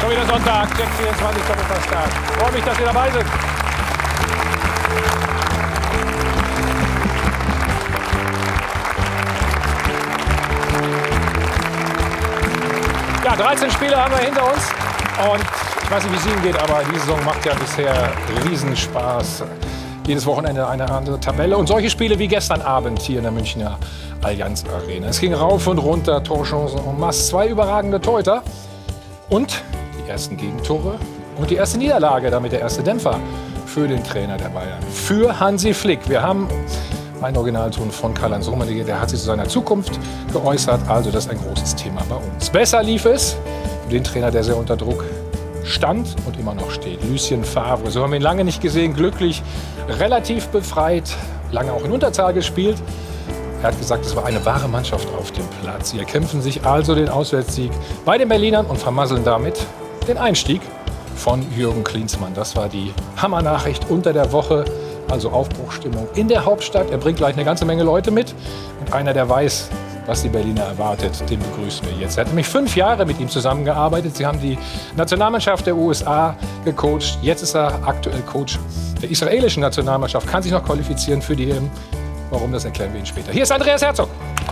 Schon wieder Sonntag, Check 24 Doppelpasstag. Ich freue mich, dass ihr dabei sind. Ja, 13 Spiele haben wir hinter uns. Und ich weiß nicht, wie es Ihnen geht, aber die Saison macht ja bisher Riesenspaß. Jedes Wochenende eine andere Tabelle. Und solche Spiele wie gestern Abend hier in der Münchner Allianz Arena. Es ging rauf und runter, Torchancen en masse. 2 überragende Torhüter. Und die ersten Gegentore und die erste Niederlage, damit der erste Dämpfer für den Trainer der Bayern. Für Hansi Flick. Wir haben einen Originalton von Karl-Heinz Rummenigge, der hat sich zu seiner Zukunft geäußert. Also das ist ein großes Thema bei uns. Besser lief es für den Trainer, der sehr unter Druck stand und immer noch steht. Lucien Favre. So haben wir ihn lange nicht gesehen. Glücklich, relativ befreit, lange auch in Unterzahl gespielt. Er hat gesagt, es war eine wahre Mannschaft auf dem Platz. Sie erkämpfen sich also den Auswärtssieg bei den Berlinern und vermasseln damit den Einstieg von Jürgen Klinsmann. Das war die Hammernachricht unter der Woche. Also Aufbruchstimmung in der Hauptstadt. Er bringt gleich eine ganze Menge Leute mit. Und einer, der weiß, was die Berliner erwartet, den begrüßen wir jetzt. Er hat nämlich 5 Jahre mit ihm zusammengearbeitet. Sie haben die Nationalmannschaft der USA gecoacht. Jetzt ist er aktuell Coach der israelischen Nationalmannschaft. Kann sich noch qualifizieren für die EM. Warum, das erklären wir Ihnen später. Hier ist Andreas Herzog.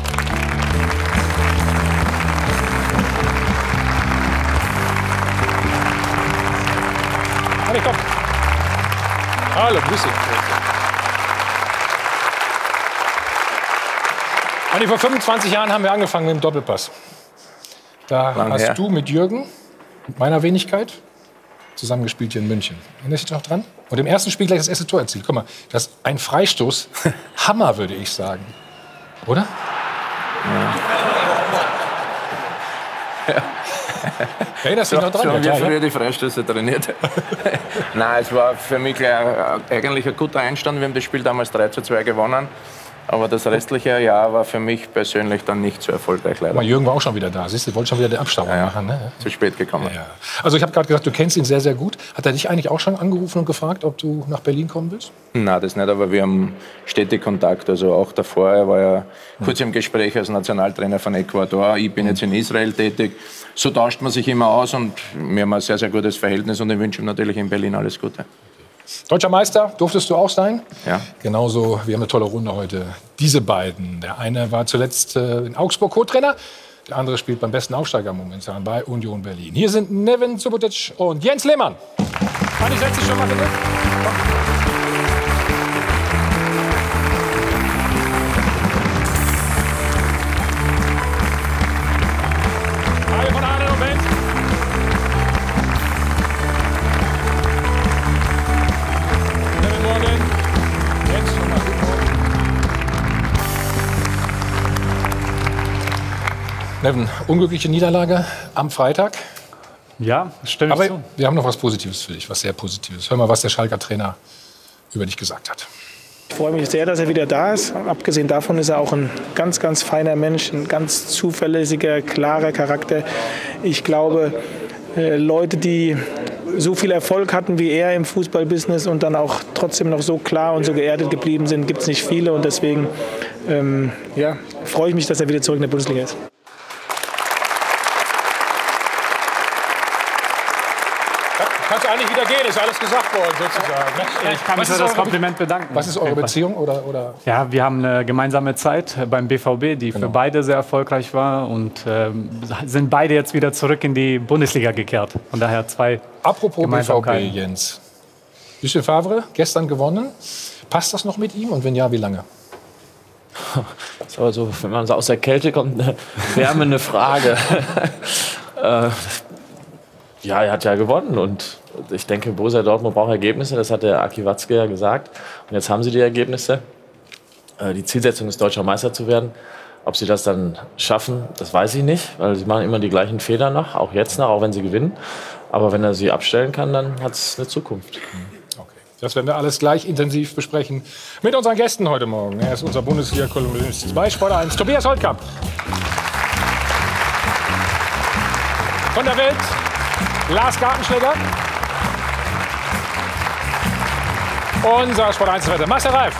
Hallo, grüß Sie. Andi, vor 25 Jahren haben wir angefangen mit dem Doppelpass. Da hast du mit Jürgen, mit meiner Wenigkeit, zusammengespielt hier in München. Erinnerst du dich noch dran? Und im ersten Spiel gleich das erste Tor erzielt. Guck mal, das ist ein Freistoß. Hammer, würde ich sagen. Oder? Ja. Erinnerst du dich noch dran? Schon, wie früher die Freistöße trainiert. Nein, es war für mich eigentlich ein guter Einstand. Wir haben das Spiel damals 3:2 gewonnen. Aber das restliche Jahr war für mich persönlich dann nicht so erfolgreich, leider. Aber Jürgen war auch schon wieder da. Siehst du, wollte schon wieder den Abstauber machen. Ne? Zu spät gekommen. Ja. Also ich habe gerade gesagt, du kennst ihn sehr, sehr gut. Hat er dich eigentlich auch schon angerufen und gefragt, ob du nach Berlin kommen willst? Nein, das nicht, aber wir haben stetig Kontakt. Also auch davor, er war ja kurz im Gespräch als Nationaltrainer von Ecuador. Ich bin jetzt in Israel tätig. So tauscht man sich immer aus und wir haben ein sehr, sehr gutes Verhältnis und ich wünsche ihm natürlich in Berlin alles Gute. Deutscher Meister durftest du auch sein. Ja. Genauso, wir haben eine tolle Runde heute. Diese beiden. Der eine war zuletzt in Augsburg Co-Trainer. Der andere spielt beim besten Aufsteiger momentan bei Union Berlin. Hier sind Neven Subotic und Jens Lehmann. Manni, setz dich schon mal bitte. Komm. Hi von Arne und Benz. Guten Morgen. Jens, schon mal guten Morgen. Neven, unglückliche Niederlage am Freitag. Ja, stimme ich zu. Aber wir haben noch was Positives für dich, was sehr Positives. Hör mal, was der Schalker Trainer über dich gesagt hat. Ich freue mich sehr, dass er wieder da ist. Abgesehen davon ist er auch ein ganz, ganz feiner Mensch, ein ganz zuverlässiger, klarer Charakter. Ich glaube, Leute, die so viel Erfolg hatten wie er im Fußballbusiness und dann auch trotzdem noch so klar und so geerdet geblieben sind, gibt es nicht viele. Und deswegen freue ich mich, dass er wieder zurück in der Bundesliga ist. Kannst du eigentlich wieder gehen, ist alles gesagt worden sozusagen. Ne? Ich kann mich für das Kompliment bedanken. Was ist eure Beziehung? Oder? Ja, wir haben eine gemeinsame Zeit beim BVB, die für beide sehr erfolgreich war und sind beide jetzt wieder zurück in die Bundesliga gekehrt. Von daher 2 Apropos BVB, Jens. Lucien Favre, gestern gewonnen. Passt das noch mit ihm und wenn ja, wie lange? Das ist aber so, wenn man so aus der Kälte kommt, eine wärmende Frage. Ja, er hat ja gewonnen und ich denke, Borussia Dortmund braucht Ergebnisse, das hat der Aki Watzke ja gesagt. Und jetzt haben sie die Ergebnisse. Die Zielsetzung ist, deutscher Meister zu werden. Ob sie das dann schaffen, das weiß ich nicht, weil sie machen immer die gleichen Fehler noch, auch jetzt noch, auch wenn sie gewinnen. Aber wenn er sie abstellen kann, dann hat es eine Zukunft. Okay. Das werden wir alles gleich intensiv besprechen mit unseren Gästen heute Morgen. Er ist unser Bundesliga-Kolumnist bei Sport 1, Tobias Holtkamp. Von der Welt, Lars Gartenschläger. Unser Sport 1-Retter, Marcel Reif.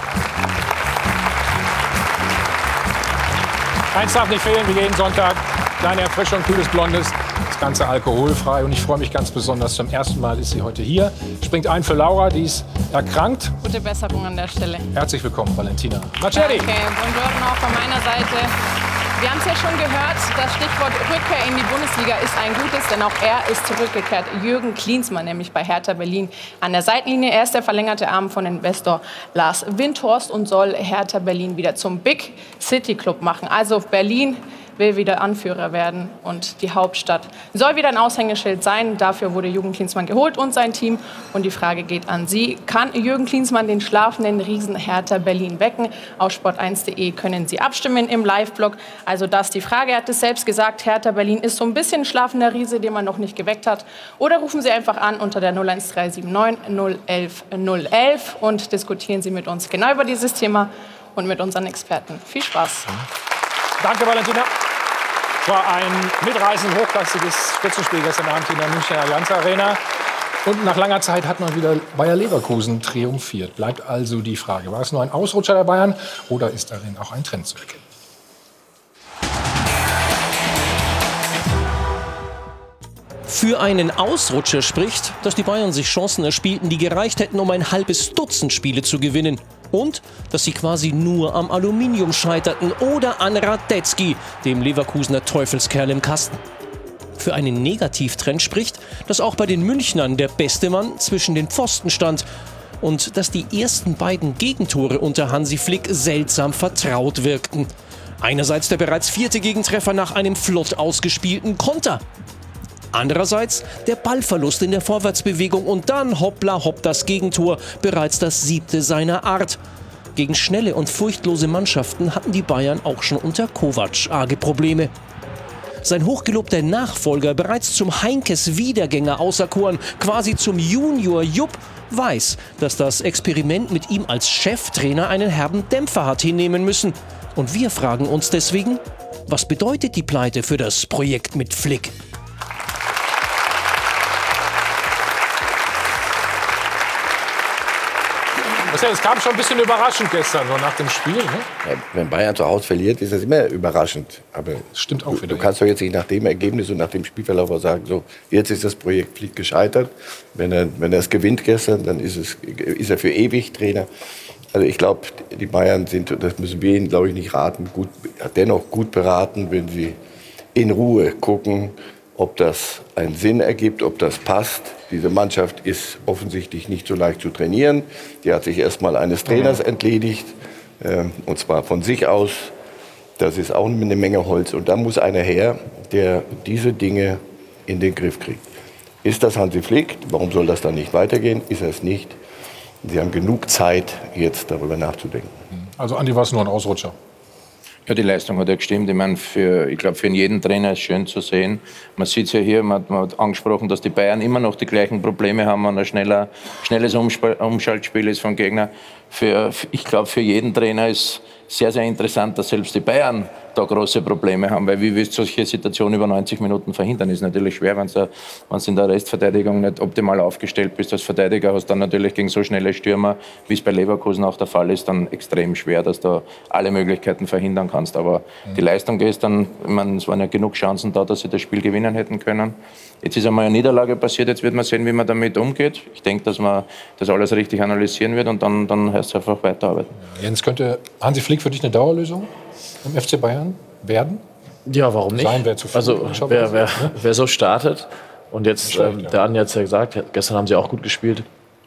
Eins darf nicht fehlen, wie jeden Sonntag. Kleine Erfrischung, kühles Blondes. Das Ganze alkoholfrei. Und ich freue mich ganz besonders. Zum ersten Mal ist sie heute hier. Springt ein für Laura, die ist erkrankt. Gute Besserung an der Stelle. Herzlich willkommen, Valentina Marcelli. Okay, buongiorno auch von meiner Seite. Wir haben es ja schon gehört, das Stichwort Rückkehr in die Bundesliga ist ein gutes, denn auch er ist zurückgekehrt. Jürgen Klinsmann, nämlich bei Hertha Berlin an der Seitenlinie. Er ist der verlängerte Arm von Investor Lars Windhorst und soll Hertha Berlin wieder zum Big City Club machen. Also Berlin will wieder Anführer werden und die Hauptstadt soll wieder ein Aushängeschild sein. Dafür wurde Jürgen Klinsmann geholt und sein Team. Und die Frage geht an Sie. Kann Jürgen Klinsmann den schlafenden Riesen Hertha Berlin wecken? Auf sport1.de können Sie abstimmen im Live-Blog. Also das die Frage. Er hat es selbst gesagt, Hertha Berlin ist so ein bisschen ein schlafender Riese, den man noch nicht geweckt hat. Oder rufen Sie einfach an unter der 01379 011 011 und diskutieren Sie mit uns genau über dieses Thema und mit unseren Experten. Viel Spaß. Danke, Valentina. Es war ein mitreißend hochklassiges Spitzenspiel gestern Abend in der Münchner Allianz Arena. Und nach langer Zeit hat man wieder Bayer Leverkusen triumphiert. Bleibt also die Frage, war es nur ein Ausrutscher der Bayern oder ist darin auch ein Trend zu erkennen? Für einen Ausrutscher spricht, dass die Bayern sich Chancen erspielten, die gereicht hätten, um ein halbes Dutzend Spiele zu gewinnen. Und dass sie quasi nur am Aluminium scheiterten oder an Radetzky, dem Leverkusener Teufelskerl im Kasten. Für einen Negativtrend spricht, dass auch bei den Münchnern der beste Mann zwischen den Pfosten stand und dass die ersten beiden Gegentore unter Hansi Flick seltsam vertraut wirkten. Einerseits der bereits 4. Gegentreffer nach einem flott ausgespielten Konter. Andererseits der Ballverlust in der Vorwärtsbewegung und dann hoppla hopp das Gegentor, bereits das 7. seiner Art. Gegen schnelle und furchtlose Mannschaften hatten die Bayern auch schon unter Kovac arge Probleme. Sein hochgelobter Nachfolger, bereits zum Heinkes Wiedergänger auserkoren, quasi zum Junior Jupp, weiß, dass das Experiment mit ihm als Cheftrainer einen herben Dämpfer hat hinnehmen müssen. Und wir fragen uns deswegen, was bedeutet die Pleite für das Projekt mit Flick? Es kam schon ein bisschen überraschend gestern, so nach dem Spiel. Ne? Ja, wenn Bayern zu Hause verliert, ist das immer überraschend. Aber das stimmt auch wieder. Du kannst doch jetzt nicht nach dem Ergebnis und nach dem Spielverlauf auch sagen, so, jetzt ist das Projekt Flick gescheitert. Wenn er es gewinnt gestern, dann ist er für ewig Trainer. Also ich glaube, die Bayern sind, das müssen wir ihnen, glaube ich, nicht raten, dennoch gut beraten, wenn sie in Ruhe gucken, ob das einen Sinn ergibt, ob das passt. Diese Mannschaft ist offensichtlich nicht so leicht zu trainieren. Die hat sich erst mal eines Trainers entledigt, und zwar von sich aus. Das ist auch eine Menge Holz. Und da muss einer her, der diese Dinge in den Griff kriegt. Ist das Hansi Flick? Warum soll das dann nicht weitergehen? Ist er es nicht? Sie haben genug Zeit, jetzt darüber nachzudenken. Also Andi, war es nur ein Ausrutscher? Ja, die Leistung hat ja gestimmt. Ich meine, ich glaube, für jeden Trainer ist es schön zu sehen. Man sieht es ja hier, man hat angesprochen, dass die Bayern immer noch die gleichen Probleme haben, wenn ein schnelles Umschaltspiel ist vom Gegner. Ich glaube, für jeden Trainer ist sehr, sehr interessant, dass selbst die Bayern da große Probleme haben, weil wie willst du solche Situationen über 90 Minuten verhindern? Ist natürlich schwer, wenn du in der Restverteidigung nicht optimal aufgestellt bist als Verteidiger, hast dann natürlich gegen so schnelle Stürmer, wie es bei Leverkusen auch der Fall ist, dann extrem schwer, dass du alle Möglichkeiten verhindern kannst. Aber die Leistung gestern, ich meine, es waren ja genug Chancen da, dass sie das Spiel gewinnen hätten können. Jetzt ist einmal eine Niederlage passiert, jetzt wird man sehen, wie man damit umgeht. Ich denke, dass man das alles richtig analysieren wird und dann heißt es einfach weiterarbeiten. Jens, könnte Hansi Flick für dich eine Dauerlösung im FC Bayern werden? Ja, warum nicht? Sein wäre zu viel. Also wer so startet und jetzt, der Andi hat es ja gesagt, gestern haben sie auch gut gespielt.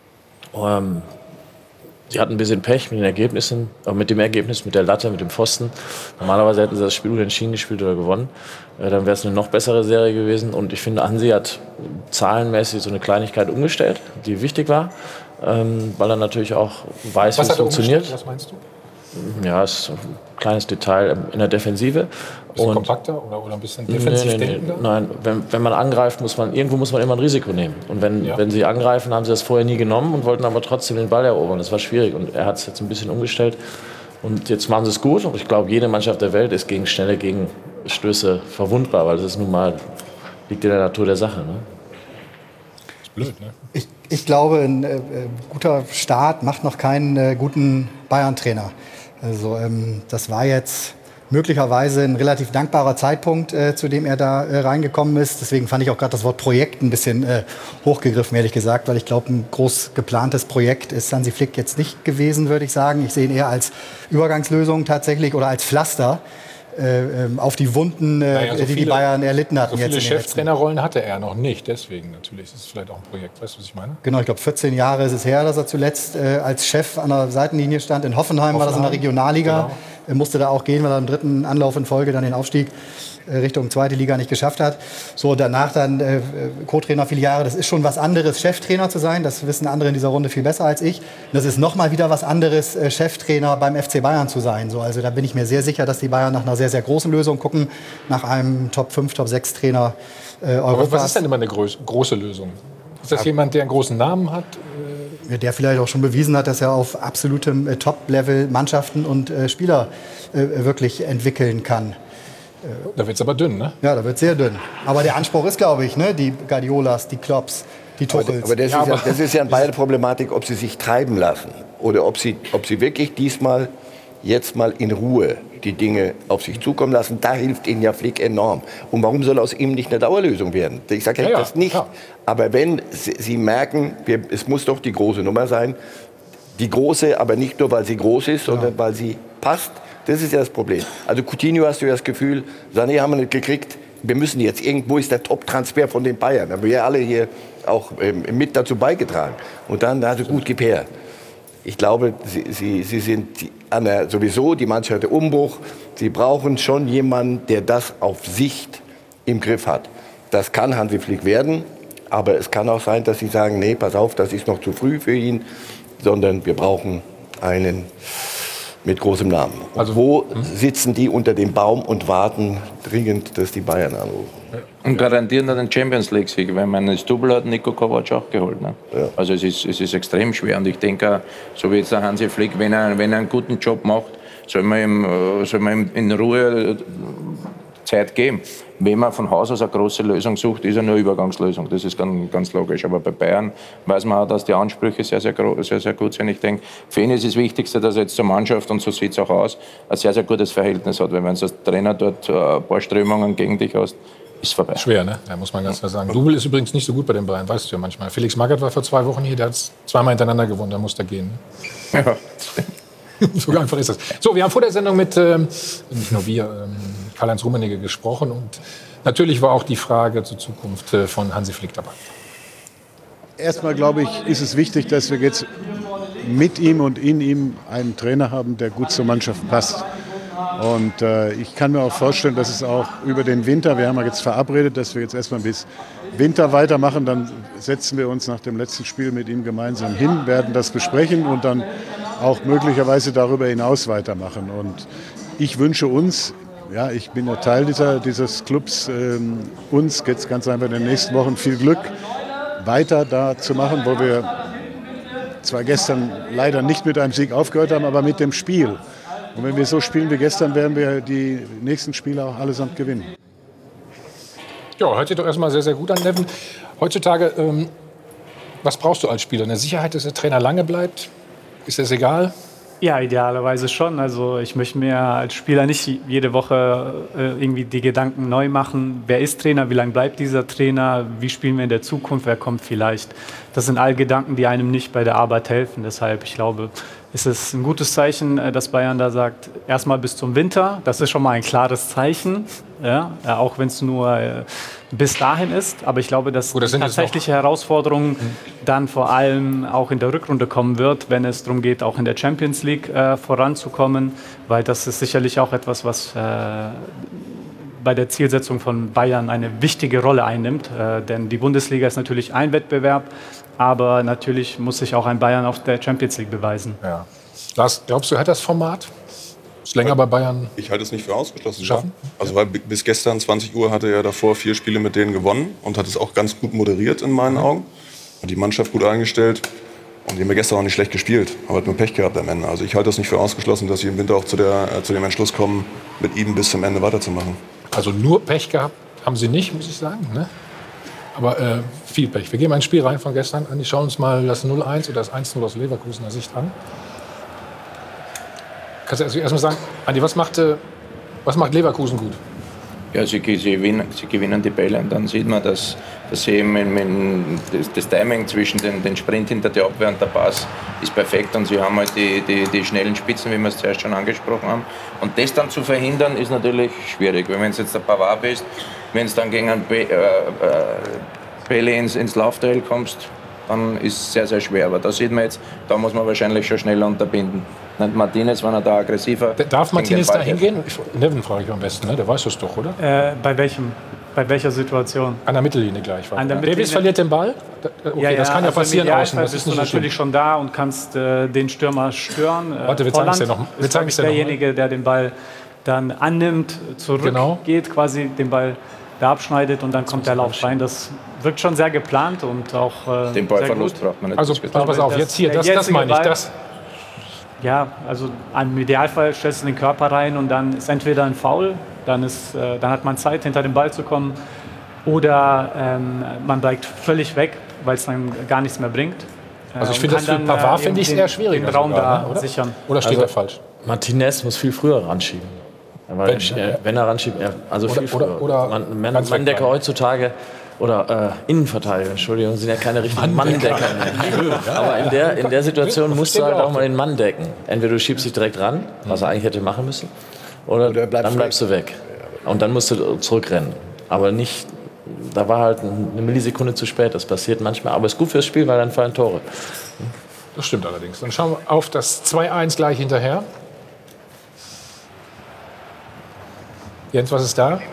Sie hatten ein bisschen Pech mit den Ergebnissen, mit dem Ergebnis, mit der Latte, mit dem Pfosten. Normalerweise hätten sie das Spiel unentschieden gespielt oder gewonnen. Dann wäre es eine noch bessere Serie gewesen. Und ich finde, Hansi hat zahlenmäßig so eine Kleinigkeit umgestellt, die wichtig war, weil er natürlich auch weiß, wie es funktioniert. Was meinst du? Ja, ist ein kleines Detail in der Defensive. Ein bisschen kompakter oder ein bisschen defensiv denkender? Nein, wenn man angreift, muss man immer ein Risiko nehmen. Und wenn sie angreifen, haben sie das vorher nie genommen und wollten aber trotzdem den Ball erobern. Das war schwierig und er hat es jetzt ein bisschen umgestellt. Und jetzt machen sie es gut. Und ich glaube, jede Mannschaft der Welt ist gegen schnelle Gegenstöße verwundbar, weil das ist nun mal, liegt in der Natur der Sache. Ne? Ist blöd, ne? Ich glaube, ein guter Start macht noch keinen guten Bayern-Trainer. Also das war jetzt möglicherweise ein relativ dankbarer Zeitpunkt, zu dem er da reingekommen ist. Deswegen fand ich auch gerade das Wort Projekt ein bisschen hochgegriffen, ehrlich gesagt, weil ich glaube, ein groß geplantes Projekt ist Hansi Flick jetzt nicht gewesen, würde ich sagen. Ich sehe ihn eher als Übergangslösung tatsächlich oder als Pflaster auf die Wunden, die Bayern erlitten hatten. So viele Cheftrainerrollen hatte er noch nicht, deswegen natürlich. Das ist vielleicht auch ein Projekt, weißt du, was ich meine? Genau, ich glaube 14 Jahre ist es her, dass er zuletzt als Chef an der Seitenlinie stand. In Hoffenheim war das in der Regionalliga. Genau. Er musste da auch gehen, weil er im 3. Anlauf in Folge dann den Aufstieg Richtung 2. Liga nicht geschafft hat. So, danach dann Co-Trainer viele Jahre. Das ist schon was anderes, Cheftrainer zu sein. Das wissen andere in dieser Runde viel besser als ich. Das ist nochmal wieder was anderes, Cheftrainer beim FC Bayern zu sein. So, also da bin ich mir sehr sicher, dass die Bayern nach einer sehr, sehr großen Lösung gucken. Nach einem Top-5, Top-6-Trainer Europas. Aber was ist denn immer eine große Lösung? Ist das jemand, der einen großen Namen hat? Der vielleicht auch schon bewiesen hat, dass er auf absolutem Top-Level Mannschaften und Spieler wirklich entwickeln kann. Da wird es aber dünn, ne? Ja, da wird es sehr dünn. Aber der Anspruch ist, glaube ich, ne? Die Guardiolas, die Klopps, die Tuchels. Aber das ist ja eine beide Problematik, ob sie sich treiben lassen oder ob sie wirklich diesmal jetzt mal in Ruhe die Dinge auf sich zukommen lassen. Da hilft ihnen ja Flick enorm. Und warum soll aus ihm nicht eine Dauerlösung werden? Ich sage ja das nicht. Ja. Aber wenn sie merken, es muss doch die große Nummer sein, die große, aber nicht nur, weil sie groß ist, sondern weil sie passt. Das ist ja das Problem. Also Coutinho, hast du ja das Gefühl, Sané haben wir nicht gekriegt. Wir müssen jetzt, irgendwo ist der Top-Transfer von den Bayern. Da haben wir alle hier auch mit dazu beigetragen. Und dann, also gut, gib her. Ich glaube, sie sind sowieso die Mannschaft der Umbruch. Sie brauchen schon jemanden, der das auf Sicht im Griff hat. Das kann Hansi Flick werden. Aber es kann auch sein, dass sie sagen, nee, pass auf, das ist noch zu früh für ihn. Sondern wir brauchen einen mit großem Namen. Also wo sitzen die unter dem Baum und warten dringend, dass die Bayern anrufen? Und garantieren dann den Champions League-Sieg, weil das Double hat Niko Kovac auch geholt. Ne? Ja. Also es ist extrem schwer. Und ich denke, so wie jetzt der Hansi Flick, wenn er einen guten Job macht, soll man ihm in Ruhe Zeit geben. Wenn man von Haus aus eine große Lösung sucht, ist er nur eine Übergangslösung. Das ist ganz logisch. Aber bei Bayern weiß man auch, dass die Ansprüche sehr, sehr gut sind. Ich denke, für ihn ist das Wichtigste, dass er jetzt zur Mannschaft, und so sieht es auch aus, ein sehr, sehr gutes Verhältnis hat. Weil wenn du als Trainer dort ein paar Strömungen gegen dich hast, ist vorbei. Schwer, ne? Ja, muss man ganz klar sagen. Double ist übrigens nicht so gut bei den Bayern, weißt du ja manchmal. Felix Magath war vor 2 Wochen hier, der hat es zweimal hintereinander gewonnen, da muss er gehen. Ne? Ja. So einfach ist das. So, wir haben vor der Sendung mit, nicht nur wir, Karl-Heinz Rummenigge gesprochen. Und natürlich war auch die Frage zur Zukunft von Hansi Flick dabei. Erstmal, glaube ich, ist es wichtig, dass wir jetzt mit ihm und in ihm einen Trainer haben, der gut zur Mannschaft passt. Und ich kann mir auch vorstellen, dass es auch über den Winter, wir haben ja jetzt verabredet, dass wir jetzt erstmal bis Winter weitermachen, dann setzen wir uns nach dem letzten Spiel mit ihm gemeinsam hin, werden das besprechen und dann auch möglicherweise darüber hinaus weitermachen. Und ich wünsche uns, ja, ich bin ja Teil dieses Clubs, uns geht es ganz einfach in den nächsten Wochen viel Glück, weiter da zu machen, wo wir zwar gestern leider nicht mit einem Sieg aufgehört haben, aber mit dem Spiel. Und wenn wir so spielen wie gestern, werden wir die nächsten Spiele auch allesamt gewinnen. Ja, hört sich doch erstmal sehr, sehr gut an, Neven. Heutzutage, was brauchst du als Spieler? Eine Sicherheit, dass der Trainer lange bleibt? Ist das egal? Ja, idealerweise schon. Also ich möchte mir als Spieler nicht jede Woche irgendwie die Gedanken neu machen. Wer ist Trainer? Wie lange bleibt dieser Trainer? Wie spielen wir in der Zukunft? Wer kommt vielleicht? Das sind all Gedanken, die einem nicht bei der Arbeit helfen. Deshalb, ich glaube, ist es ein gutes Zeichen, dass Bayern da sagt, erstmal bis zum Winter. Das ist schon mal ein klares Zeichen, ja? Auch wenn es nur bis dahin ist. Aber ich glaube, dass die tatsächliche Herausforderung dann vor allem auch in der Rückrunde kommen wird, wenn es darum geht, auch in der Champions League voranzukommen. Weil das ist sicherlich auch etwas, was bei der Zielsetzung von Bayern eine wichtige Rolle einnimmt. Denn die Bundesliga ist natürlich ein Wettbewerb, aber natürlich muss sich auch ein Bayern auf der Champions League beweisen. Ja. Lars, glaubst du, hat das Format? Ist länger bei Bayern? Ich halte es nicht für ausgeschlossen. Schaffen? Also weil bis gestern 20 Uhr hatte er davor 4 Spiele mit denen gewonnen und hat es auch ganz gut moderiert in meinen Augen. Hat die Mannschaft gut eingestellt und die haben wir gestern auch nicht schlecht gespielt, aber hat nur Pech gehabt am Ende. Also ich halte das nicht für ausgeschlossen, dass sie im Winter auch zu dem Entschluss kommen, mit ihm bis zum Ende weiterzumachen. Also nur Pech gehabt haben sie nicht, muss ich sagen. Ne? Aber viel Pech. Wir gehen mal ins Spiel rein von gestern. Andi, schauen uns mal das 0-1 oder das 1-0 aus Leverkusener Sicht an. Kannst du erst mal sagen, Andi, was machte Was macht Leverkusen gut? Ja, sie gewinnen die Bälle und dann sieht man, dass sie eben das Timing zwischen den Sprint hinter der Abwehr und der Pass ist perfekt und sie haben halt die schnellen Spitzen, wie wir es zuerst schon angesprochen haben. Und das dann zu verhindern, ist natürlich schwierig. Wenn du jetzt der Pavard bist, wenn es dann gegen einen Pele ins Laufduell kommst, dann ist es sehr, sehr schwer. Aber da sieht man jetzt, da muss man wahrscheinlich schon schneller unterbinden. Nicht Martinez, wenn er da aggressiver... Darf Martinez da hingehen? Neven frage ich am besten, ne? Der weiß das doch, oder? Bei welcher Situation? An der Mittellinie gleich. Davies verliert den Ball? Okay, das kann ja passieren außen. Das ist bist du natürlich schon da und kannst den Stürmer stören. Warte, wir zeigen es dir noch. Wir zeigen es derjenige, der den Ball dann annimmt, zurückgeht, quasi den Ball da abschneidet und dann kommt der Lauf rein. Das wirkt schon sehr geplant und auch den Ballverlust braucht man nicht. Also pass auf, jetzt hier, das meine ich. Das. Ja, also im Idealfall stellst du den Körper rein und dann ist entweder ein Foul, dann hat man Zeit, hinter den Ball zu kommen, oder man bleibt völlig weg, weil es dann gar nichts mehr bringt. Also ich finde das für Pavard finde ich eher schwierig. Den Raum da sichern. Oder steht er falsch? Martinez muss viel früher ranschieben. Wenn er ranschiebt, also viel früher. Oder Manndecker heutzutage, oder Innenverteidiger, Entschuldigung, sind ja keine richtigen Manndecker mehr. Aber in der Situation musst du halt auch mal den Mann decken. Entweder du schiebst dich direkt ran, was er eigentlich hätte machen müssen, oder dann bleibst du weg. Und dann musst du zurückrennen. Aber nicht, da war halt eine Millisekunde zu spät, das passiert manchmal. Aber ist gut fürs Spiel, weil dann fallen Tore. Das stimmt allerdings. Dann schauen wir auf das 2-1 gleich hinterher. Jens, was ist da?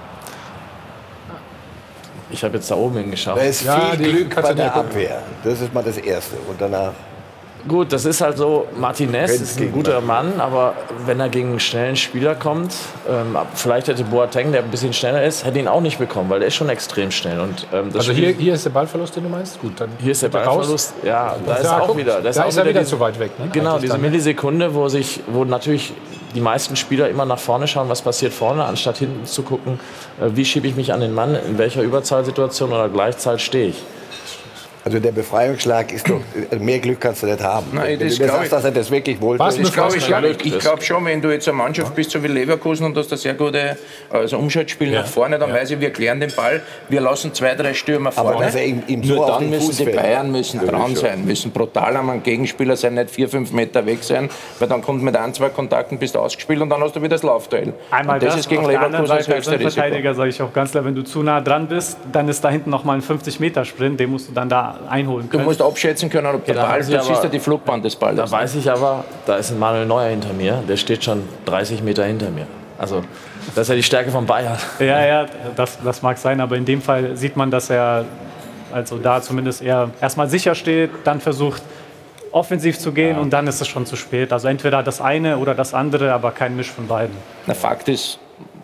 Ich habe jetzt da oben hingeschaut. Da ist viel Glück bei der Abwehr. Das ist mal das Erste. Und danach... Gut, das ist halt so, Martinez ist ein guter Mann, aber wenn er gegen einen schnellen Spieler kommt, vielleicht hätte Boateng, der ein bisschen schneller ist, hätte ihn auch nicht bekommen, weil der ist schon extrem schnell. Und, also hier ist der Ballverlust, den du meinst? Gut, dann hier ist der Ballverlust, ja, da ist auch wieder. Da ist er wieder zu weit weg. Ne? Genau, diese Millisekunde, wo natürlich die meisten Spieler immer nach vorne schauen, was passiert vorne, anstatt hinten zu gucken, wie schiebe ich mich an den Mann, in welcher Überzahlsituation oder Gleichzahl stehe ich. Also der Befreiungsschlag ist doch, mehr Glück kannst du nicht haben. Nein, wenn du sagst, dass er das wirklich wollte. Ich glaube schon, wenn du jetzt eine Mannschaft bist, so wie Leverkusen, und hast ein sehr gutes Umschaltspiel nach vorne, dann weiß ich, wir klären den Ball, wir lassen 2, 3 Stürmer vorne. Aber dass er ihm nur so dann müssen die Bayern dran sein, müssen brutal am Gegenspieler sein, nicht 4, 5 Meter weg sein, weil dann kommt mit 1, 2 Kontakten, bist du ausgespielt und dann hast du wieder das Laufduell. Einmal und das ist gegen Leverkusen das höchste Risiko. Verteidiger, sage ich auch ganz klar, wenn du zu nah dran bist, dann ist da hinten noch mal ein 50-Meter-Sprint, den musst du dann da einholen können. Du musst abschätzen können, ob der Ball, du siehst ja die Flugbahn des Balles. Da weiß ich aber, da ist ein Manuel Neuer hinter mir, der steht schon 30 Meter hinter mir. Also das ist ja die Stärke von Bayern. Ja, das mag sein, aber in dem Fall sieht man, dass er also da zumindest eher erstmal sicher steht, dann versucht offensiv zu gehen und dann ist es schon zu spät. Also entweder das eine oder das andere, aber kein Misch von beiden. Der Fakt ist,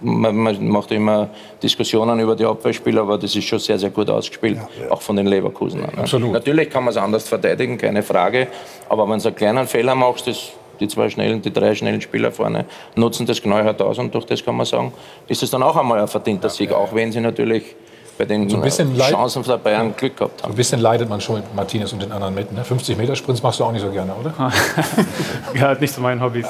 man macht immer Diskussionen über die Abwehrspieler, aber das ist schon sehr, sehr gut ausgespielt, auch von den Leverkusenern. Absolut. Natürlich kann man es anders verteidigen, keine Frage, aber wenn du einen kleinen Fehler machst, die 3 schnellen Spieler vorne nutzen das knallhart aus und durch das kann man sagen, ist es dann auch einmal ein verdienter Sieg, auch wenn sie natürlich bei den Chancen der Bayern Glück gehabt haben. Ein bisschen leidet man schon mit Martinez und den anderen mit. Ne? 50-Meter-Sprints machst du auch nicht so gerne, oder? Gehört nicht zu meinen Hobbys.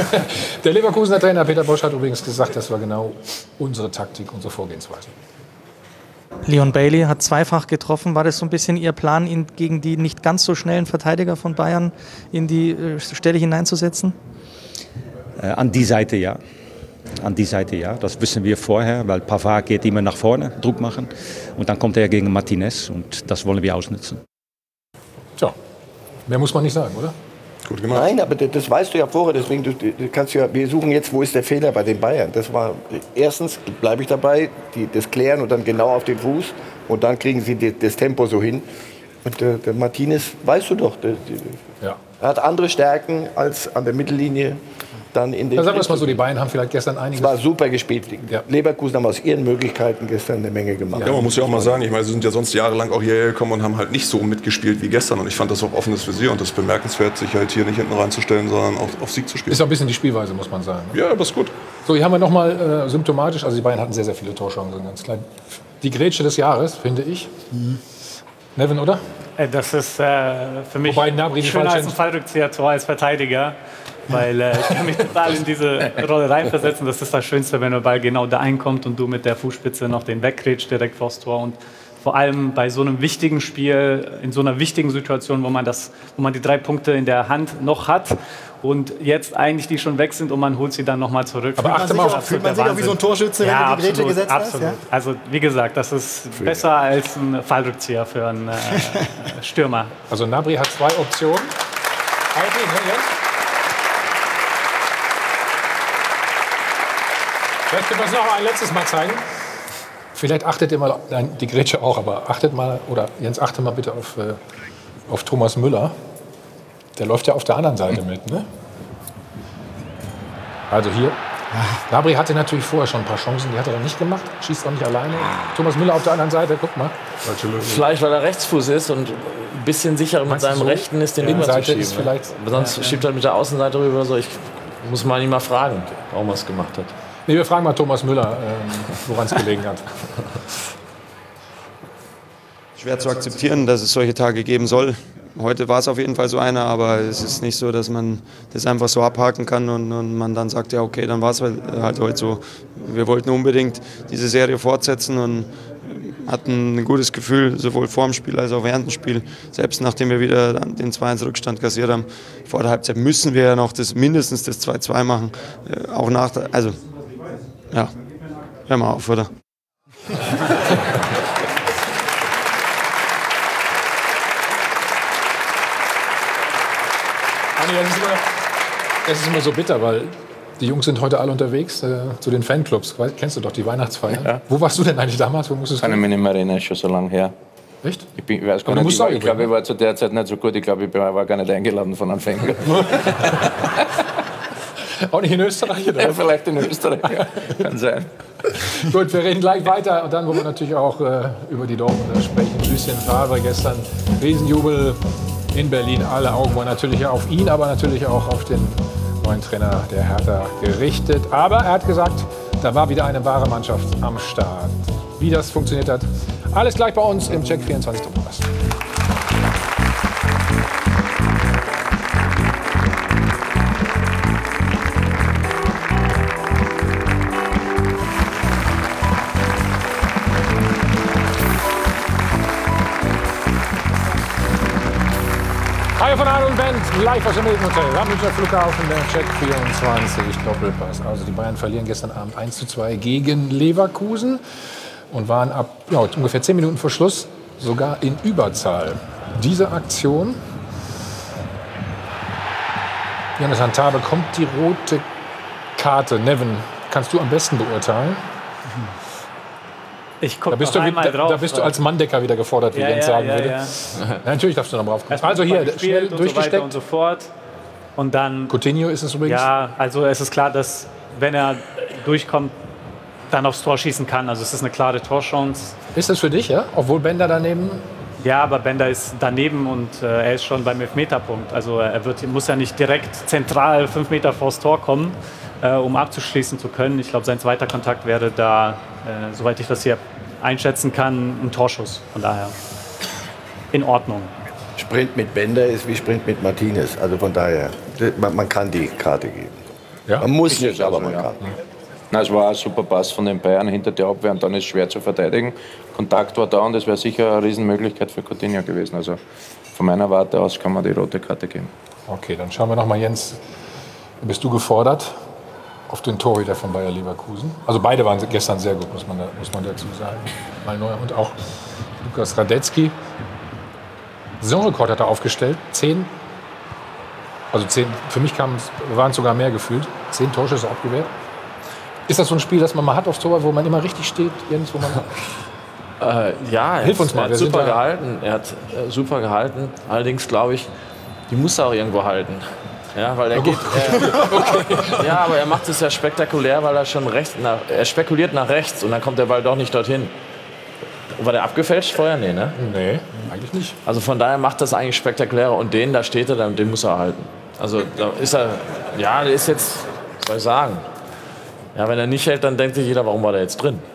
Der Leverkusener Trainer Peter Bosz hat übrigens gesagt, das war genau unsere Taktik, unsere Vorgehensweise. Leon Bailey hat zweifach getroffen. War das so ein bisschen Ihr Plan, ihn gegen die nicht ganz so schnellen Verteidiger von Bayern in die Stelle hineinzusetzen? An die Seite ja. An die Seite ja, das wissen wir vorher, weil Pavard geht immer nach vorne, Druck machen. Und dann kommt er gegen Martinez und das wollen wir ausnutzen. Tja, mehr muss man nicht sagen, oder? Gut gemacht. Nein, aber das weißt du ja vorher, deswegen du kannst ja, wir suchen jetzt, wo ist der Fehler bei den Bayern. Das war, erstens bleibe ich dabei, das klären und dann genau auf den Fuß und dann kriegen sie das Tempo so hin. Und der Martinez, weißt du doch, er hat andere Stärken als an der Mittellinie. Dann in den sagen wir es mal so, die Bayern haben vielleicht gestern einiges... Es war super gespielt. Leverkusen haben aus ihren Möglichkeiten gestern eine Menge gemacht. Ja, man muss ja auch mal sagen, ich meine, sie sind ja sonst jahrelang auch hierher gekommen und haben halt nicht so mitgespielt wie gestern. Und ich fand das auch offenes Visier und das ist bemerkenswert, sich halt hier nicht hinten reinzustellen, sondern auch auf Sieg zu spielen. Ist auch ein bisschen die Spielweise, muss man sagen. Ja, aber ist gut. So, hier haben wir nochmal symptomatisch, also die Bayern hatten sehr, sehr viele Torchancen, ganz klein. Die Grätsche des Jahres, finde ich. Neven, oder? Das ist für mich schöner als ein Fallrückzieher-Tor als Verteidiger. Weil ich kann mich total in diese Rolle reinversetzen. Das ist das Schönste, wenn der Ball genau da einkommt und du mit der Fußspitze noch den wegrätst direkt vors Tor. Und vor allem bei so einem wichtigen Spiel, in so einer wichtigen Situation, wo man die 3 Punkte in der Hand noch hat und jetzt eigentlich die schon weg sind und man holt sie dann nochmal zurück. Aber fühlt man sich auch wie so ein Torschütze, wenn du die Grätsche gesetzt hast? Ja? Also wie gesagt, das ist besser als ein Fallrückzieher für einen Stürmer. Also Gnabry hat 2 Optionen. Vielleicht können wir es noch ein letztes Mal zeigen. Vielleicht achtet ihr mal, nein, die Grätsche auch, aber achtet mal, oder Jens, achte mal bitte auf Thomas Müller. Der läuft ja auf der anderen Seite mit, ne? Also hier. Gnabry hatte natürlich vorher schon ein paar Chancen, die hat er dann nicht gemacht. Schießt auch nicht alleine. Thomas Müller auf der anderen Seite, guck mal. Vielleicht, weil er Rechtsfuß ist und ein bisschen sicherer mit seinem Rechten ist, den rüber zu schieben. Ist vielleicht, sonst schiebt er mit der Außenseite rüber oder so. Ich muss mal ihn mal fragen, warum er es gemacht hat. Nee, wir fragen mal Thomas Müller, woran es gelegen hat. Schwer zu akzeptieren, dass es solche Tage geben soll. Heute war es auf jeden Fall so einer, aber es ist nicht so, dass man das einfach so abhaken kann und man dann sagt, ja okay, dann war es halt heute so. Wir wollten unbedingt diese Serie fortsetzen und hatten ein gutes Gefühl, sowohl vor dem Spiel als auch während dem Spiel. Selbst nachdem wir wieder den 2-1-Rückstand kassiert haben, vor der Halbzeit müssen wir ja noch mindestens das 2-2 machen. Auch nach der, also ja, hör mal auf, oder? Es ist immer so bitter, weil die Jungs sind heute alle unterwegs zu den Fanclubs. Kennst du doch die Weihnachtsfeier? Ja. Wo warst du denn eigentlich damals? Wo musstest du? Kann ich mich nicht mehr erinnern, ist schon so lange her. Echt? Ich weiß gar nicht, ich glaube, ich war zu der Zeit nicht so gut. Ich glaube, ich war gar nicht eingeladen von einem Fanclub. Auch nicht in Österreich? Oder? Ja, vielleicht in Österreich, ja. Kann sein. Gut, wir reden gleich weiter. Und dann wollen wir natürlich auch über die Dortmunder sprechen. Lucien Favre gestern, Riesenjubel in Berlin. Alle Augen waren natürlich auf ihn, aber natürlich auch auf den neuen Trainer der Hertha gerichtet. Aber er hat gesagt, da war wieder eine wahre Mannschaft am Start. Wie das funktioniert hat, alles gleich bei uns im Check 24 Doppelpass. Von Adel und Band, live aus dem Hilton Hotel am Münchner Flughafen, der Check 24 Doppelpass. Also die Bayern verlieren gestern Abend 1:2 gegen Leverkusen und waren ab ungefähr 10 Minuten vor Schluss sogar in Überzahl. Diese Aktion, Janis Antar bekommt die rote Karte. Nevin, kannst du am besten beurteilen? Ich gucke noch einmal drauf. Da bist du als Manndecker wieder gefordert, wie Jens sagen würde. Ja, natürlich darfst du noch drauf gucken. Also hier, schnell durchgesteckt. Und so fort. Und dann... Coutinho ist es übrigens. Ja, also es ist klar, dass wenn er durchkommt, dann aufs Tor schießen kann. Also es ist eine klare Torchance. Ist das für dich, ja? Obwohl Bender daneben... Ja, aber Bender ist daneben und er ist schon beim Elfmeterpunkt. Also er muss ja nicht direkt zentral 5 Meter vors Tor kommen, um abzuschließen zu können. Ich glaube, sein zweiter Kontakt wäre da, soweit ich das hier einschätzen kann, ein Torschuss. Von daher in Ordnung. Sprint mit Bender ist wie Sprint mit Martinez. Also von daher, man kann die Karte geben. Ja? Man muss nicht, aber man kann. Na, es war ein super Pass von den Bayern hinter der Abwehr und dann ist es schwer zu verteidigen. Kontakt war da und es wäre sicher eine Riesenmöglichkeit für Coutinho gewesen. Also von meiner Warte aus kann man die rote Karte geben. Okay, dann schauen wir noch mal, Jens. Bist du gefordert auf den Torhüter von Bayer Leverkusen? Also beide waren gestern sehr gut, muss man dazu sagen. Mal neu. Und auch Lukas Radetzky. Saisonrekord hat er aufgestellt. 10. Also 10. Für mich waren es sogar mehr gefühlt. 10 Torschüsse abgewehrt. Ist das so ein Spiel, das man mal hat aufs Tor, wo man immer richtig steht, Jens? Wo man ja, hilf uns mal. Er hat super gehalten. Er hat super gehalten. Allerdings glaube ich, die muss er auch irgendwo halten. Ja, weil er geht. Ja, aber er macht es ja spektakulär, weil er schon er spekuliert nach rechts und dann kommt der Ball doch nicht dorthin. War der abgefälscht vorher? Nee, ne? Nee, eigentlich nicht. Also von daher macht das eigentlich spektakulärer und da steht er, den muss er halten. Also da ist er, ja, der ist jetzt, was soll ich sagen? Ja, wenn er nicht hält, dann denkt sich jeder, warum war der jetzt drin?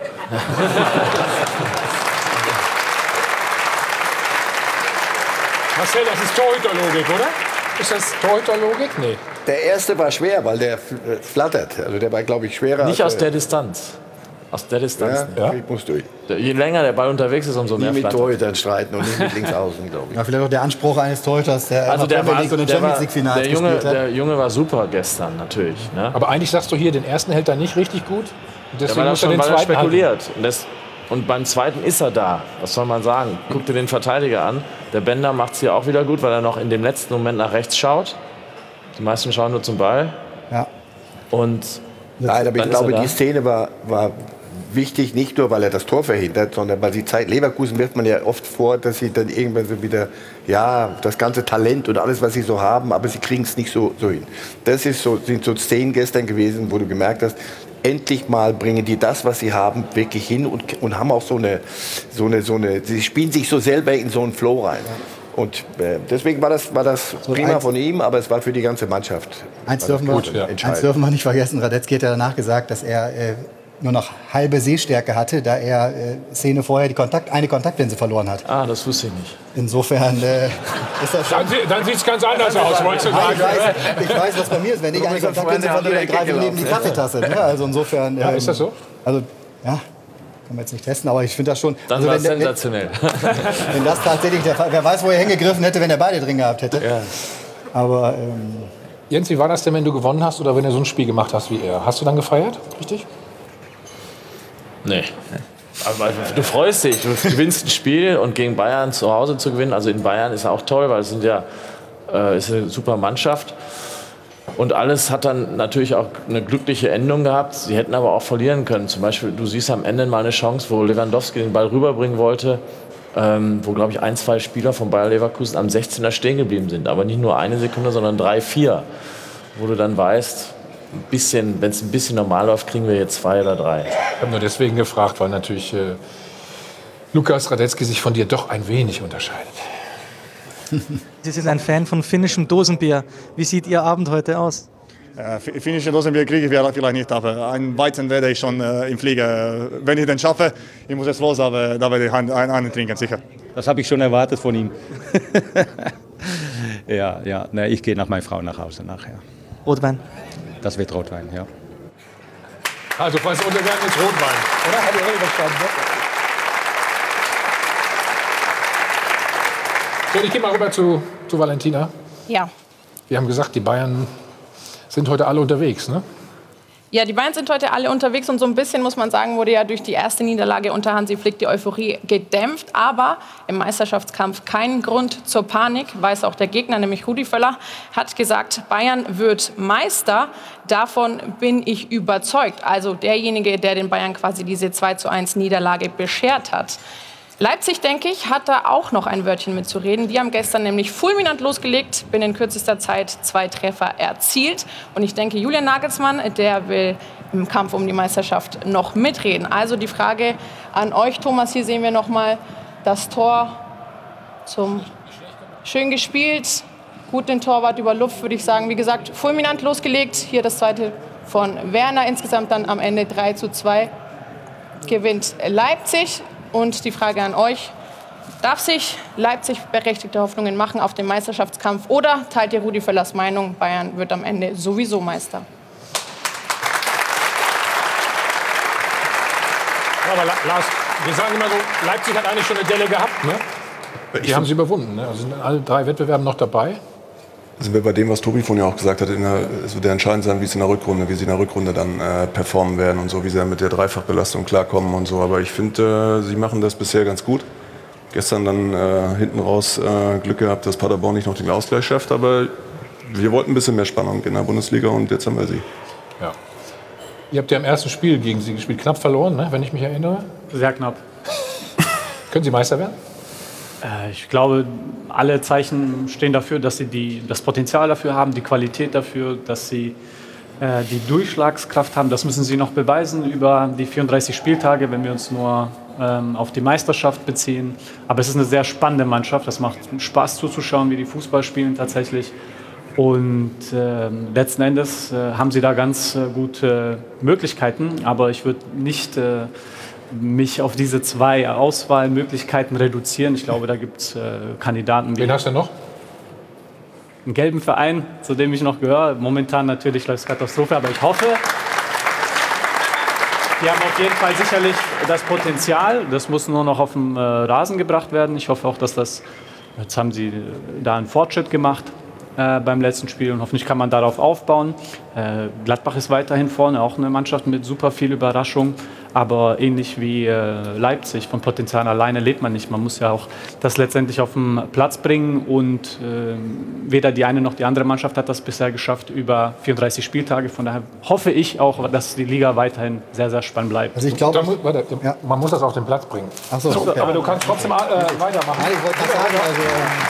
Marcel, das ist Torhüterlogik, oder? Ist das Torhüterlogik? Nee. Der erste war schwer, weil der flattert. Also der war, glaube ich, schwerer. Nicht aus der Distanz. Aus der Distanz. Ja, ich muss durch. Je länger der Ball unterwegs ist, umso mehr Nie mit flattert. Torhütern streiten und nicht mit links außen, glaube ich. Ja, vielleicht auch der Anspruch eines Torhüters, der Also der Premier League und den Champions League Finals gespielt hat. der Junge war super gestern, natürlich. Ne? Aber eigentlich sagst du hier, den ersten hält er nicht richtig gut. Und Der deswegen war muss er schon den weil er zweiten spekuliert. Und beim zweiten ist er da. Was soll man sagen? Guck dir den Verteidiger an. Der Bender macht es hier auch wieder gut, weil er noch in dem letzten Moment nach rechts schaut. Die meisten schauen nur zum Ball. Ja. Und Nein, aber ich dann glaube, ist er die da. Szene war wichtig, nicht nur, weil er das Tor verhindert, sondern weil die Zeit Leverkusen wirft man ja oft vor, dass sie dann irgendwann so wieder, ja, das ganze Talent und alles, was sie so haben, aber sie kriegen es nicht so hin. Das sind so Szenen gestern gewesen, wo du gemerkt hast, endlich mal bringen die das, was sie haben, wirklich hin und haben auch so eine, sie spielen sich so selber in so einen Flow rein. Und deswegen war das prima von ihm, aber es war für die ganze Mannschaft. Eins dürfen wir nicht vergessen, Radetzky hat ja danach gesagt, dass er nur noch halbe Sehstärke hatte, da er Szene vorher eine Kontaktlinse verloren hat. Ah, das wusste ich nicht. Insofern ist das schon... Dann sieht es ganz anders aus, wolltest du sagen. Ich weiß, was bei mir ist. Wenn ich eine Kontaktlinse verliere, dann greife ich neben die Kaffeetasse. Ne? Also insofern... Ja, ist das so? Also, ja, kann man jetzt nicht testen, aber ich finde das schon... Dann war es sensationell. Wenn das tatsächlich der Fall... Wer weiß, wo er hingegriffen hätte, wenn er beide drin gehabt hätte. Ja. Aber... Jens, wie war das denn, wenn du gewonnen hast oder wenn du so ein Spiel gemacht hast wie er? Hast du dann gefeiert? Richtig? Nee. Aber du freust dich, du gewinnst ein Spiel und gegen Bayern zu Hause zu gewinnen, also in Bayern ist auch toll, weil es ist eine super Mannschaft. Und alles hat dann natürlich auch eine glückliche Endung gehabt. Sie hätten aber auch verlieren können. Zum Beispiel, du siehst am Ende mal eine Chance, wo Lewandowski den Ball rüberbringen wollte, wo, glaube ich, 1-2 Spieler von Bayer Leverkusen am 16er stehen geblieben sind. Aber nicht nur eine Sekunde, sondern 3, 4. Wo du dann weißt, wenn es ein bisschen normal läuft, kriegen wir jetzt 2 oder 3. Ich habe nur deswegen gefragt, weil natürlich Lukas Radetzky sich von dir doch ein wenig unterscheidet. Sie sind ein Fan von finnischem Dosenbier. Wie sieht Ihr Abend heute aus? Finnische Dosenbier kriege ich vielleicht nicht, aber einen Weizen werde ich schon im Flieger. Wenn ich den schaffe, ich muss jetzt los, aber da werde ich einen trinken, sicher. Das habe ich schon erwartet von ihm. ja. Nee, ich gehe nach meiner Frau nach Hause nachher. Rotwein? Das wird Rotwein, ja. Also fast Untergang ist Rotwein, oder? Hat ihr alle verstanden? Ne? So, ich gehe mal rüber zu Valentina. Ja. Wir haben gesagt, die Bayern sind heute alle unterwegs, ne? Ja, die Bayern sind heute alle unterwegs und so ein bisschen, muss man sagen, wurde ja durch die erste Niederlage unter Hansi Flick die Euphorie gedämpft. Aber im Meisterschaftskampf kein Grund zur Panik, weiß auch der Gegner, nämlich Rudi Völler, hat gesagt, Bayern wird Meister. Davon bin ich überzeugt. Also derjenige, der den Bayern quasi diese 2:1 Niederlage beschert hat. Leipzig, denke ich, hat da auch noch ein Wörtchen mitzureden. Die haben gestern nämlich fulminant losgelegt, binnen kürzester Zeit 2 Treffer erzielt. Und ich denke, Julian Nagelsmann, der will im Kampf um die Meisterschaft noch mitreden. Also die Frage an euch, Thomas, hier sehen wir noch mal das Tor zum schön gespielt, gut den Torwart über Luft, würde ich sagen. Wie gesagt, fulminant losgelegt. Hier das zweite von Werner. Insgesamt dann am Ende 3:2 gewinnt Leipzig. Und die Frage an euch, darf sich Leipzig berechtigte Hoffnungen machen auf den Meisterschaftskampf oder teilt ihr Rudi Völlers Meinung, Bayern wird am Ende sowieso Meister? Aber Lars, wir sagen immer so, Leipzig hat eigentlich schon eine Delle gehabt, ne? Die haben sie überwunden, ne? Also sind in allen 3 Wettbewerben noch dabei. Sind wir bei dem, was Tobi vorhin ja auch gesagt hat, es wird ja entscheidend sein, wie sie in der Rückrunde dann performen werden und so, wie sie dann mit der Dreifachbelastung klarkommen und so. Aber ich finde, sie machen das bisher ganz gut. Gestern dann hinten raus Glück gehabt, dass Paderborn nicht noch den Ausgleich schafft, aber wir wollten ein bisschen mehr Spannung in der Bundesliga und jetzt haben wir sie. Ja. Ihr habt ja im ersten Spiel gegen sie gespielt, knapp verloren, ne? Wenn ich mich erinnere. Sehr knapp. Können Sie Meister werden? Ich glaube, alle Zeichen stehen dafür, dass sie das Potenzial dafür haben, die Qualität dafür, dass sie die Durchschlagskraft haben. Das müssen sie noch beweisen über die 34 Spieltage, wenn wir uns nur auf die Meisterschaft beziehen. Aber es ist eine sehr spannende Mannschaft. Das macht Spaß zuzuschauen, wie die Fußball spielen tatsächlich. Und letzten Endes haben sie da ganz gute Möglichkeiten. Aber ich würde nicht mich auf diese 2 Auswahlmöglichkeiten reduzieren. Ich glaube, da gibt es Kandidaten. Wen hast du noch? einen gelben Verein, zu dem ich noch gehöre. Momentan natürlich läuft es Katastrophe, aber ich hoffe, die haben auf jeden Fall sicherlich das Potenzial. Das muss nur noch auf den Rasen gebracht werden. Ich hoffe auch, dass jetzt haben sie da einen Fortschritt gemacht beim letzten Spiel und hoffentlich kann man darauf aufbauen. Gladbach ist weiterhin vorne, auch eine Mannschaft mit super viel Überraschung, aber ähnlich wie Leipzig, von Potenzial alleine lebt man nicht. Man muss ja auch das letztendlich auf den Platz bringen und weder die eine noch die andere Mannschaft hat das bisher geschafft über 34 Spieltage. Von daher hoffe ich auch, dass die Liga weiterhin sehr, sehr spannend bleibt. Also ich glaube, man muss das auf den Platz bringen. Ach so, okay. Aber du kannst trotzdem weitermachen. Nein, ich wollte gerade sagen, also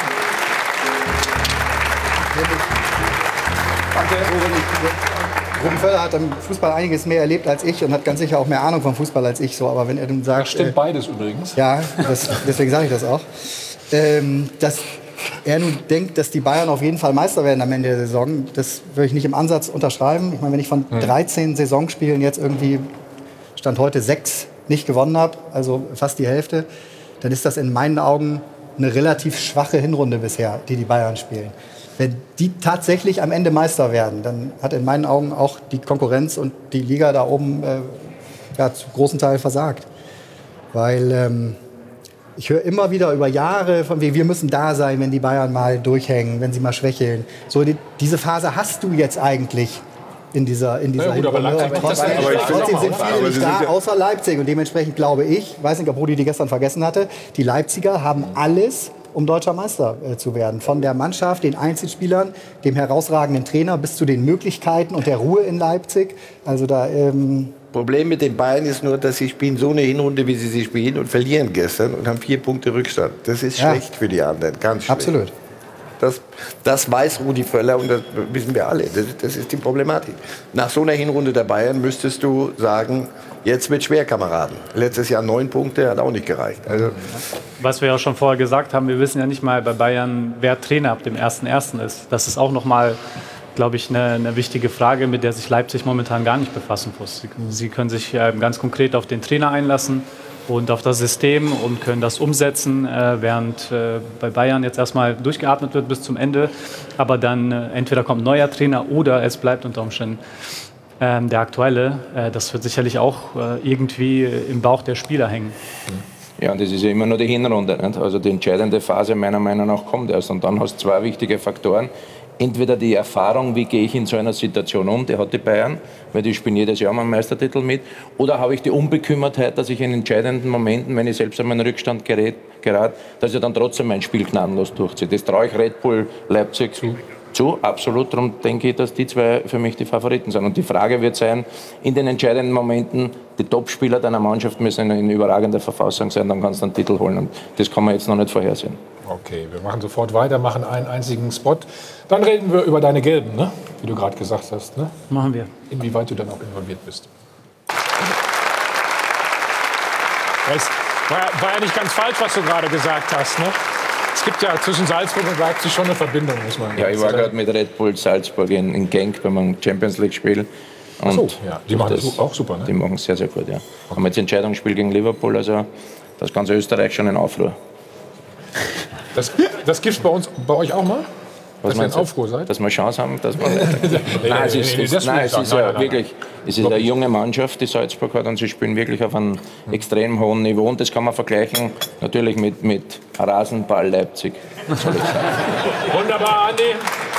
Ruben Völler hat im Fußball einiges mehr erlebt als ich und hat ganz sicher auch mehr Ahnung vom Fußball als ich. So, aber wenn er dann sagt, das stimmt beides übrigens. Ja, deswegen sage ich das auch. Dass er nun denkt, dass die Bayern auf jeden Fall Meister werden am Ende der Saison, das würde ich nicht im Ansatz unterschreiben. Ich meine, wenn ich von 13 Saisonspielen jetzt irgendwie Stand heute 6 nicht gewonnen habe, also fast die Hälfte, dann ist das in meinen Augen eine relativ schwache Hinrunde bisher, die Bayern spielen. Wenn die tatsächlich am Ende Meister werden, dann hat in meinen Augen auch die Konkurrenz und die Liga da oben zu großen Teil versagt. Weil ich höre immer wieder über Jahre von wir müssen da sein, wenn die Bayern mal durchhängen, wenn sie mal schwächeln. So diese Phase hast du jetzt eigentlich in dieser Hinrunde. Trotzdem sind viele nicht da, außer Leipzig. Und dementsprechend glaube ich, weiß nicht, ob Rudi die gestern vergessen hatte, die Leipziger haben alles, um deutscher Meister zu werden. Von der Mannschaft, den Einzelspielern, dem herausragenden Trainer bis zu den Möglichkeiten und der Ruhe in Leipzig. Also da Problem mit den Bayern ist nur, dass sie spielen so eine Hinrunde, wie sie spielen und verlieren gestern und haben 4 Punkte Rückstand. Das ist schlecht für die anderen, ganz schlecht. Absolut. Das weiß Rudi Völler und das wissen wir alle. Das ist die Problematik. Nach so einer Hinrunde der Bayern müsstest du sagen, jetzt wird schwer, Kameraden. Letztes Jahr 9 Punkte, hat auch nicht gereicht. Also was wir ja schon vorher gesagt haben, wir wissen ja nicht mal bei Bayern, wer Trainer ab dem 1.1. ist. Das ist auch nochmal, glaube ich, eine wichtige Frage, mit der sich Leipzig momentan gar nicht befassen muss. Sie können sich ganz konkret auf den Trainer einlassen und auf das System und können das umsetzen, während bei Bayern jetzt erstmal durchgeatmet wird bis zum Ende. Aber dann entweder kommt ein neuer Trainer oder es bleibt unter Umständen der aktuelle. Das wird sicherlich auch irgendwie im Bauch der Spieler hängen. Ja, und das ist ja immer nur die Hinrunde. Nicht? Also die entscheidende Phase meiner Meinung nach kommt erst. Und dann hast du 2 wichtige Faktoren. Entweder die Erfahrung, wie gehe ich in so einer Situation um, die hat die Bayern, weil die spielen jedes Jahr mal einen Meistertitel mit. Oder habe ich die Unbekümmertheit, dass ich in entscheidenden Momenten, wenn ich selbst einmal in den Rückstand gerate, dass ich dann trotzdem mein Spiel gnadenlos durchziehe. Das traue ich Red Bull Leipzig zu, absolut. Darum denke ich, dass die 2 für mich die Favoriten sind. Und die Frage wird sein, in den entscheidenden Momenten, die Topspieler deiner Mannschaft müssen in überragender Verfassung sein, dann kannst du einen Titel holen. Und das kann man jetzt noch nicht vorhersehen. Okay, wir machen sofort weiter, machen einen einzigen Spot. Dann reden wir über deine Gelben, ne? Wie du gerade gesagt hast. Ne? Machen wir. Inwieweit du dann auch involviert bist. Das war ja nicht ganz falsch, was du gerade gesagt hast. Ne? Es gibt ja zwischen Salzburg und Leipzig schon eine Verbindung, muss man sagen. Ja, ich war gerade mit Red Bull Salzburg in Genk beim Champions League-Spiel. Ach so, ja. Die machen das auch super, ne? Die machen es sehr, sehr gut, ja. Okay. Haben jetzt Entscheidungsspiel gegen Liverpool, also das ganze Österreich schon in Aufruhr. Das gibt es bei euch auch mal? Was dass wir in Aufruhr seid? Dass wir Chance haben, dass wir Nein, es ist wirklich, es ist eine junge Mannschaft, die Salzburg hat, und sie spielen wirklich auf einem extrem hohen Niveau. Und das kann man vergleichen natürlich mit Rasenball Leipzig. Wunderbar, Andi.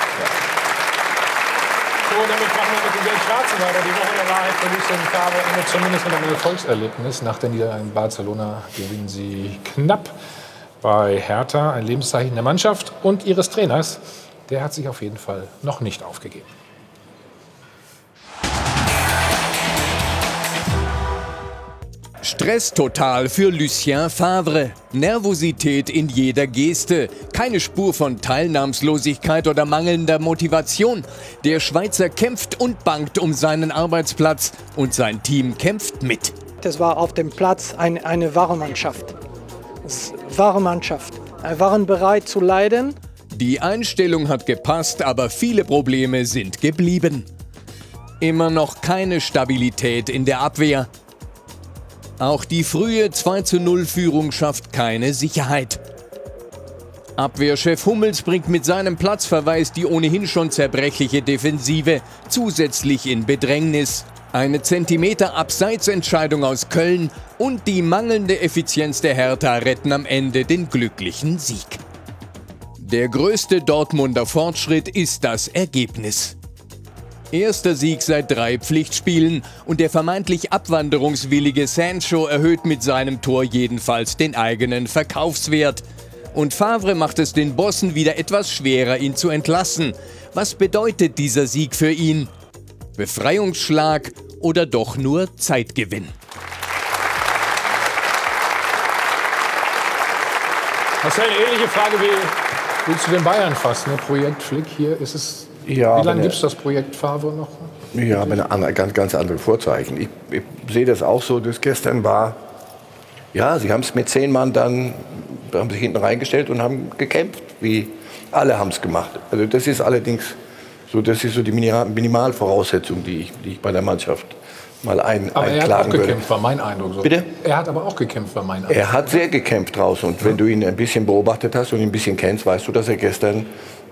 So, damit machen wir mit den Gelb-Schwarzen weiter. Die Woche der Wahrheit für Lucien Favre endet zumindest mit einem Erfolgserlebnis. Nach der Niederlage in Barcelona gewinnen sie knapp bei Hertha, ein Lebenszeichen der Mannschaft und ihres Trainers. Der hat sich auf jeden Fall noch nicht aufgegeben. Stress total für Lucien Favre. Nervosität in jeder Geste. Keine Spur von Teilnahmslosigkeit oder mangelnder Motivation. Der Schweizer kämpft und bangt um seinen Arbeitsplatz und sein Team kämpft mit. Das war auf dem Platz eine wahre Mannschaft. Wahre Mannschaft. Wir waren bereit zu leiden. Die Einstellung hat gepasst, aber viele Probleme sind geblieben. Immer noch keine Stabilität in der Abwehr. Auch die frühe 2:0-Führung schafft keine Sicherheit. Abwehrchef Hummels bringt mit seinem Platzverweis die ohnehin schon zerbrechliche Defensive zusätzlich in Bedrängnis. Eine Zentimeter-Abseitsentscheidung aus Köln und die mangelnde Effizienz der Hertha retten am Ende den glücklichen Sieg. Der größte Dortmunder Fortschritt ist das Ergebnis. Erster Sieg seit 3 Pflichtspielen und der vermeintlich abwanderungswillige Sancho erhöht mit seinem Tor jedenfalls den eigenen Verkaufswert. Und Favre macht es den Bossen wieder etwas schwerer, ihn zu entlassen. Was bedeutet dieser Sieg für ihn? Befreiungsschlag oder doch nur Zeitgewinn? Marcel, ähnliche Frage wie zu den Bayern fast. Ne? Projekt Flick hier ist es. Ja, wie lange gibt es das Projekt Favre noch? Ja, aber ganz andere Vorzeichen. Ich sehe das auch so, dass gestern war. Ja, sie haben es mit 10 Mann dann, haben sich hinten reingestellt und haben gekämpft, wie alle haben es gemacht. Also das ist allerdings so, das ist so die Minimalvoraussetzung, die ich bei der Mannschaft mal einklagen würde. Aber er hat auch gekämpft, war mein Eindruck. So. Bitte? Er hat aber auch gekämpft, war mein Eindruck. Er hat sehr gekämpft draußen und wenn du ihn ein bisschen beobachtet hast und ihn ein bisschen kennst, weißt du, dass er gestern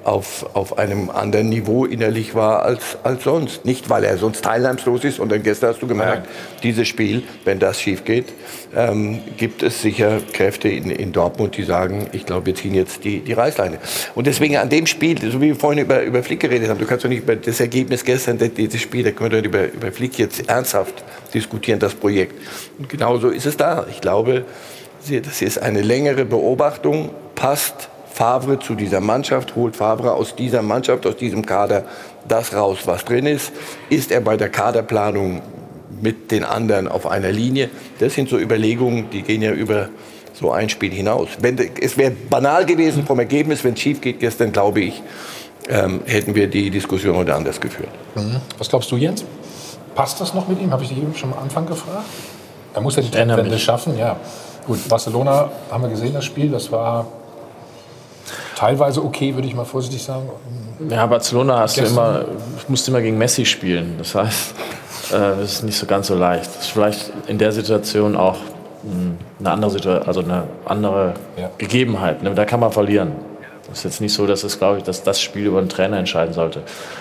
auf einem anderen Niveau innerlich war als sonst. Nicht, weil er sonst teilnahmslos ist, sondern gestern hast du gemerkt, dieses Spiel, wenn das schief geht, gibt es sicher Kräfte in Dortmund, die sagen, ich glaube, wir ziehen jetzt die Reißleine. Und deswegen an dem Spiel, so wie wir vorhin über Flick geredet haben, du kannst doch nicht über das Ergebnis gestern, dieses Spiel, da können wir doch über Flick jetzt ernsthaft diskutieren, das Projekt. Und genauso ist es da. Ich glaube, das ist eine längere Beobachtung, passt Favre zu dieser Mannschaft, holt Favre aus dieser Mannschaft, aus diesem Kader das raus, was drin ist. Ist er bei der Kaderplanung mit den anderen auf einer Linie? Das sind so Überlegungen, die gehen ja über so ein Spiel hinaus. Es wäre banal gewesen vom Ergebnis, wenn es schief geht gestern, glaube ich, hätten wir die Diskussion heute anders geführt. Was glaubst du, Jens? Passt das noch mit ihm? Habe ich dich eben schon am Anfang gefragt. Er muss ja die Trendwende schaffen. Ja. Gut, Barcelona haben wir gesehen, das Spiel, das war teilweise okay, würde ich mal vorsichtig sagen. Ja, Barcelona musst du immer gegen Messi spielen. Das heißt, das ist nicht so ganz so leicht. Das ist vielleicht in der Situation auch eine andere Situation, also eine andere Gegebenheit. Da kann man verlieren. Das ist jetzt nicht so, dass es, glaube ich, dass das Spiel über den Trainer entscheiden sollte.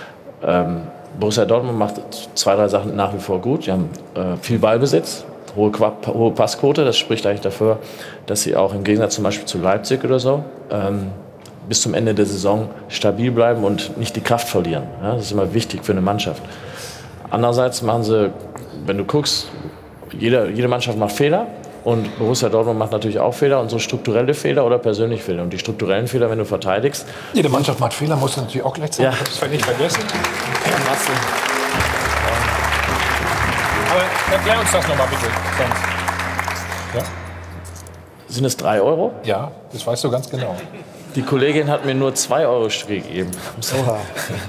Borussia Dortmund macht 2, 3 Sachen nach wie vor gut. Die haben viel Ballbesitz, hohe Passquote. Das spricht eigentlich dafür, dass sie auch im Gegensatz zum Beispiel zu Leipzig oder so bis zum Ende der Saison stabil bleiben und nicht die Kraft verlieren. Ja, das ist immer wichtig für eine Mannschaft. Andererseits machen sie, wenn du guckst, jede Mannschaft macht Fehler und Borussia Dortmund macht natürlich auch Fehler und so strukturelle Fehler oder persönliche Fehler. Und die strukturellen Fehler, wenn du verteidigst... Jede Mannschaft macht Fehler, musst du natürlich auch gleich sagen. Ja. Ich habe es nicht vergessen. Aber erklär uns das nochmal bitte. Ja? Sind es 3 Euro? Ja, das weißt du ganz genau. Die Kollegin hat mir nur 2 Euro gegeben. Oha.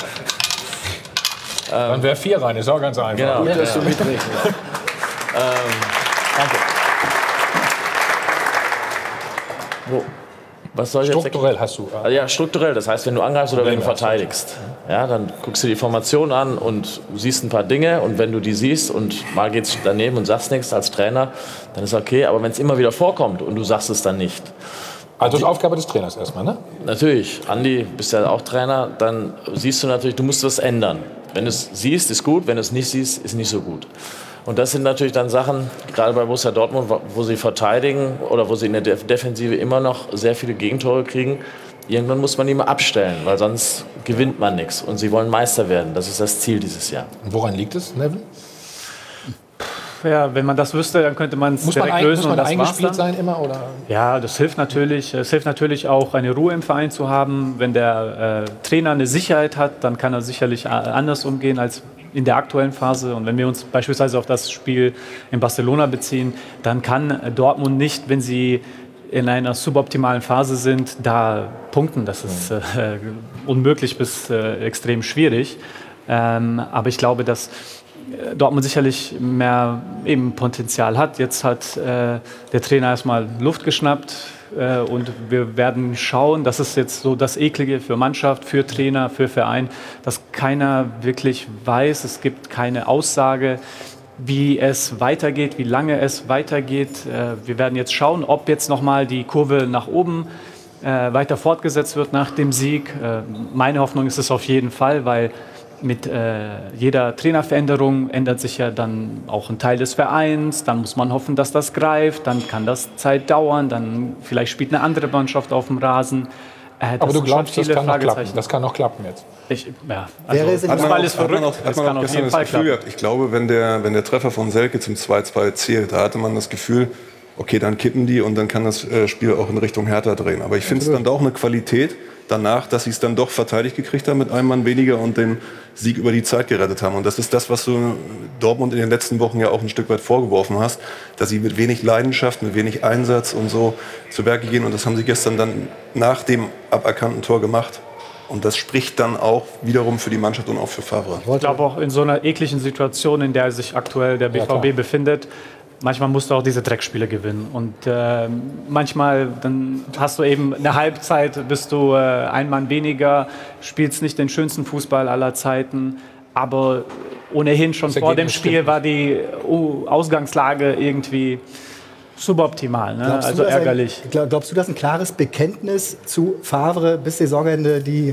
Dann wäre 4 rein, ist auch ganz einfach. Genau. Gut, dass du mitrechnest. Danke. Was soll ich strukturell jetzt hast du. Ja, strukturell. Das heißt, wenn du angreifst oder wenn du verteidigst. Ja, dann guckst du die Formation an und siehst ein paar Dinge. Und wenn du die siehst und mal geht's daneben und sagst nichts als Trainer, dann ist okay. Aber wenn es immer wieder vorkommt und du sagst es dann nicht. Also das ist Aufgabe des Trainers erstmal, ne? Natürlich. Andi, bist ja auch Trainer. Dann siehst du natürlich, du musst was ändern. Wenn du es siehst, ist gut. Wenn du es nicht siehst, ist nicht so gut. Und das sind natürlich dann Sachen, gerade bei Borussia Dortmund, wo sie verteidigen oder wo sie in der Defensive immer noch sehr viele Gegentore kriegen. Irgendwann muss man die mal abstellen, weil sonst gewinnt man nichts. Und sie wollen Meister werden. Das ist das Ziel dieses Jahr. Und woran liegt es, Neville? Ja, wenn man das wüsste, dann könnte man es direkt lösen. Muss man eingespielt sein immer? Oder? Ja, das hilft natürlich. Es hilft natürlich auch, eine Ruhe im Verein zu haben. Wenn der Trainer eine Sicherheit hat, dann kann er sicherlich anders umgehen als in der aktuellen Phase. Und wenn wir uns beispielsweise auf das Spiel in Barcelona beziehen, dann kann Dortmund nicht, wenn sie in einer suboptimalen Phase sind, da punkten. Das ist unmöglich bis extrem schwierig. Aber ich glaube, dass Dortmund sicherlich mehr eben Potenzial hat. Jetzt hat der Trainer erstmal Luft geschnappt und wir werden schauen, das ist jetzt so das Eklige für Mannschaft, für Trainer, für Verein, dass keiner wirklich weiß, es gibt keine Aussage, wie es weitergeht, wie lange es weitergeht. Wir werden jetzt schauen, ob jetzt nochmal die Kurve nach oben weiter fortgesetzt wird nach dem Sieg. Meine Hoffnung ist es auf jeden Fall, weil mit jeder Trainerveränderung ändert sich ja dann auch ein Teil des Vereins. Dann muss man hoffen, dass das greift. Dann kann das Zeit dauern. Dann vielleicht spielt eine andere Mannschaft auf dem Rasen. Aber du glaubst, das kann noch klappen? Das kann noch klappen jetzt? Fußball ist verrückt. Das kann auf jeden Fall klappen. Ich glaube, wenn der Treffer von Selke zum 2-2 zählt, da hatte man das Gefühl, okay, dann kippen die und dann kann das Spiel auch in Richtung Hertha drehen. Aber ich finde es dann doch eine Qualität danach, dass sie es dann doch verteidigt gekriegt haben mit einem Mann weniger und den Sieg über die Zeit gerettet haben. Und das ist das, was du Dortmund in den letzten Wochen ja auch ein Stück weit vorgeworfen hast, dass sie mit wenig Leidenschaft, mit wenig Einsatz und so zu Werke gehen. Und das haben sie gestern dann nach dem aberkannten Tor gemacht. Und das spricht dann auch wiederum für die Mannschaft und auch für Favre. Ich glaube auch in so einer ekligen Situation, in der sich aktuell der BVB befindet, manchmal musst du auch diese Dreckspiele gewinnen. Und manchmal dann hast du eben eine Halbzeit, bist du ein Mann weniger, spielst nicht den schönsten Fußball aller Zeiten. Aber ohnehin schon vor dem Spiel war die Ausgangslage irgendwie suboptimal, ne? Also ärgerlich. Glaubst du, dass ein klares Bekenntnis zu Favre bis Saisonende die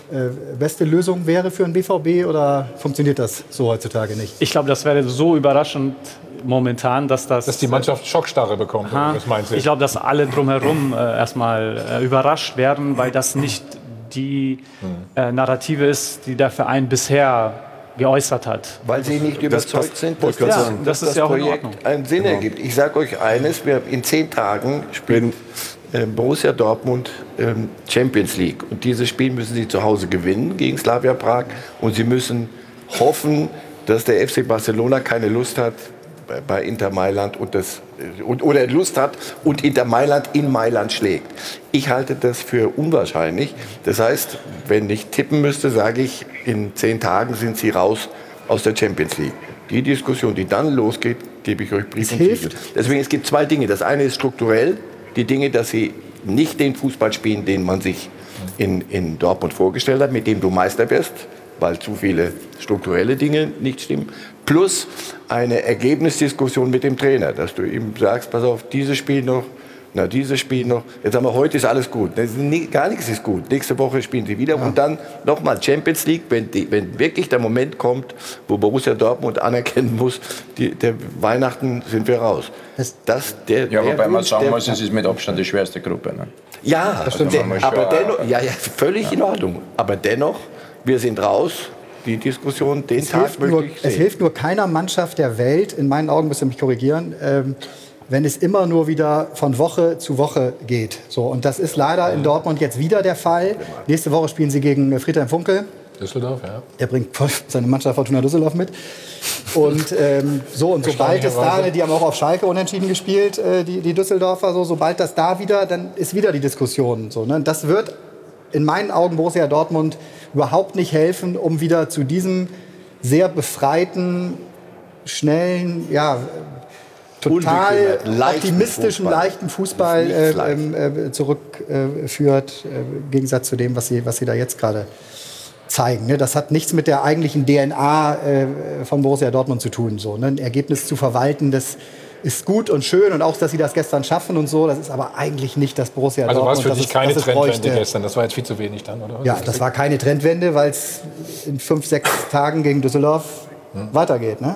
beste Lösung wäre für den BVB oder funktioniert das so heutzutage nicht? Ich glaube, das wäre so überraschend momentan, dass die Mannschaft Schockstarre bekommt. Was meinst du? Ich glaube, dass alle drumherum erstmal überrascht werden, weil das nicht die Narrative ist, die der Verein bisher geäußert hat. Weil sie nicht überzeugt sind, dass das Projekt einen Sinn ergibt. Ich sage euch eines, in 10 Tagen spielen Borussia Dortmund Champions League. Und dieses Spiel müssen sie zu Hause gewinnen gegen Slavia Prag. Und sie müssen hoffen, dass der FC Barcelona keine Lust hat bei Inter Mailand oder Lust hat und Inter Mailand in Mailand schlägt. Ich halte das für unwahrscheinlich. Das heißt, wenn ich tippen müsste, sage ich, in 10 Tagen sind sie raus aus der Champions League. Die Diskussion, die dann losgeht, gebe ich euch Brief und Siegel. Deswegen, es gibt 2 Dinge. Das eine ist strukturell, die Dinge, dass sie nicht den Fußball spielen, den man sich in Dortmund vorgestellt hat, mit dem du Meister wirst, weil zu viele strukturelle Dinge nicht stimmen. Plus eine Ergebnisdiskussion mit dem Trainer, dass du ihm sagst, pass auf, dieses Spiel noch, dieses Spiel noch. Jetzt haben wir, heute ist alles gut. Gar nichts ist gut. Nächste Woche spielen sie wieder. Ja. Und dann nochmal Champions League, wenn wirklich der Moment kommt, wo Borussia Dortmund anerkennen muss, der Weihnachten sind wir raus. Wobei man sagen muss, es ist mit Abstand die schwerste Gruppe. Ne? Ja, das stimmt. Aber dennoch, völlig in Ordnung. Aber dennoch, wir sind raus. Die Diskussion, den Tag möchte ich sehen. Es hilft nur keiner Mannschaft der Welt, in meinen Augen, müsst ihr mich korrigieren, wenn es immer nur wieder von Woche zu Woche geht. So, und das ist leider in Dortmund jetzt wieder der Fall. Nächste Woche spielen sie gegen Friedhelm Funkel. Düsseldorf, ja. Der bringt seine Mannschaft Fortuna Düsseldorf mit. Und sobald es da, die haben auch auf Schalke unentschieden gespielt, die Düsseldorfer, sobald das da wieder, dann ist wieder die Diskussion. So, ne? Das wird in meinen Augen Borussia Dortmund überhaupt nicht helfen, um wieder zu diesem sehr befreiten, schnellen, total optimistischen, leichten Fußball zurückführt, im Gegensatz zu dem, was sie da jetzt gerade zeigen. Ne? Das hat nichts mit der eigentlichen DNA von Borussia Dortmund zu tun. So, ne? Ein Ergebnis zu verwalten, das ist gut und schön und auch, dass sie das gestern schaffen und so. Das ist aber eigentlich nicht das Borussia Dortmund. Also war es für dich keine Trendwende gestern? Das war jetzt viel zu wenig dann, oder? Ja, das war keine Trendwende, weil es in 5, 6 Tagen gegen Düsseldorf weitergeht. Ne?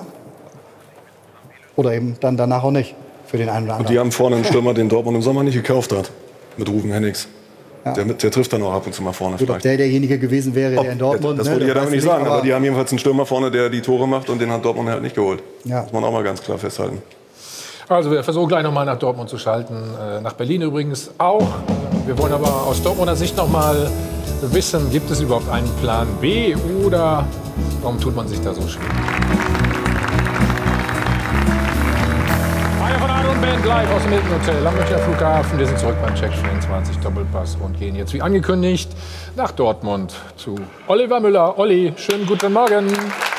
Oder eben dann danach auch nicht für den einen oder anderen. Und die haben vorne einen Stürmer, den Dortmund im Sommer nicht gekauft hat. Mit Rufen Hennigs. Ja. Der trifft dann auch ab und zu mal vorne. Ob der derjenige gewesen wäre, der in Dortmund... Das wollte ich ja damit nicht sagen, aber die haben jedenfalls einen Stürmer vorne, der die Tore macht und den hat Dortmund halt nicht geholt. Ja. Muss man auch mal ganz klar festhalten. Also wir versuchen gleich nochmal nach Dortmund zu schalten, nach Berlin übrigens auch. Wir wollen aber aus Dortmunder Sicht nochmal wissen, gibt es überhaupt einen Plan B oder warum tut man sich da so schwer? Eine von Adel und Band live aus dem Hilton Hotel am Münchner Flughafen. Wir sind zurück beim Check 24 Doppelpass und gehen jetzt wie angekündigt nach Dortmund zu Oliver Müller. Olli, schönen guten Morgen.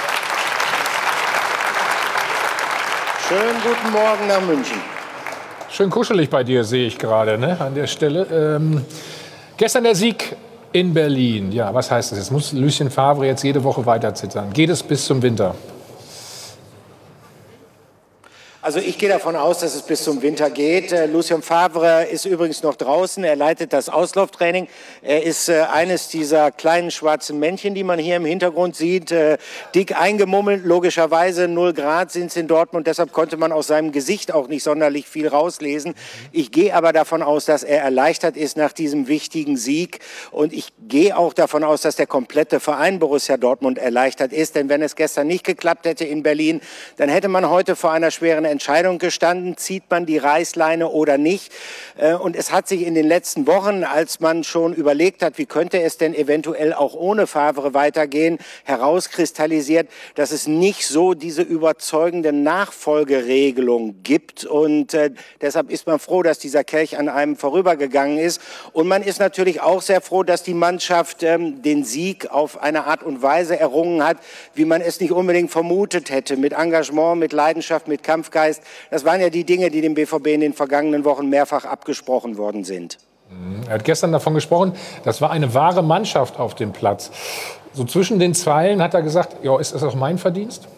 Schönen guten Morgen nach München. Schön kuschelig bei dir, sehe ich gerade, ne, an der Stelle. Gestern der Sieg in Berlin. Ja, was heißt das? Jetzt muss Lucien Favre jetzt jede Woche weiter zittern. Geht es bis zum Winter? Also ich gehe davon aus, dass es bis zum Winter geht. Lucien Favre ist übrigens noch draußen. Er leitet das Auslauftraining. Er ist eines dieser kleinen schwarzen Männchen, die man hier im Hintergrund sieht. Dick eingemummelt, logischerweise 0 Grad sind es in Dortmund. Deshalb konnte man aus seinem Gesicht auch nicht sonderlich viel rauslesen. Ich gehe aber davon aus, dass er erleichtert ist nach diesem wichtigen Sieg. Und ich gehe auch davon aus, dass der komplette Verein Borussia Dortmund erleichtert ist. Denn wenn es gestern nicht geklappt hätte in Berlin, dann hätte man heute vor einer schweren Entscheidung gestanden, zieht man die Reißleine oder nicht. Und es hat sich in den letzten Wochen, als man schon überlegt hat, wie könnte es denn eventuell auch ohne Favre weitergehen, herauskristallisiert, dass es nicht so diese überzeugende Nachfolgeregelung gibt. Und deshalb ist man froh, dass dieser Kelch an einem vorübergegangen ist. Und man ist natürlich auch sehr froh, dass die Mannschaft den Sieg auf eine Art und Weise errungen hat, wie man es nicht unbedingt vermutet hätte. Mit Engagement, mit Leidenschaft, mit Kampfgeist. Das waren ja die Dinge, die dem BVB in den vergangenen Wochen mehrfach abgesprochen worden sind. Er hat gestern davon gesprochen, das war eine wahre Mannschaft auf dem Platz. So zwischen den Zeilen hat er gesagt, ja, ist das auch mein Verdienst?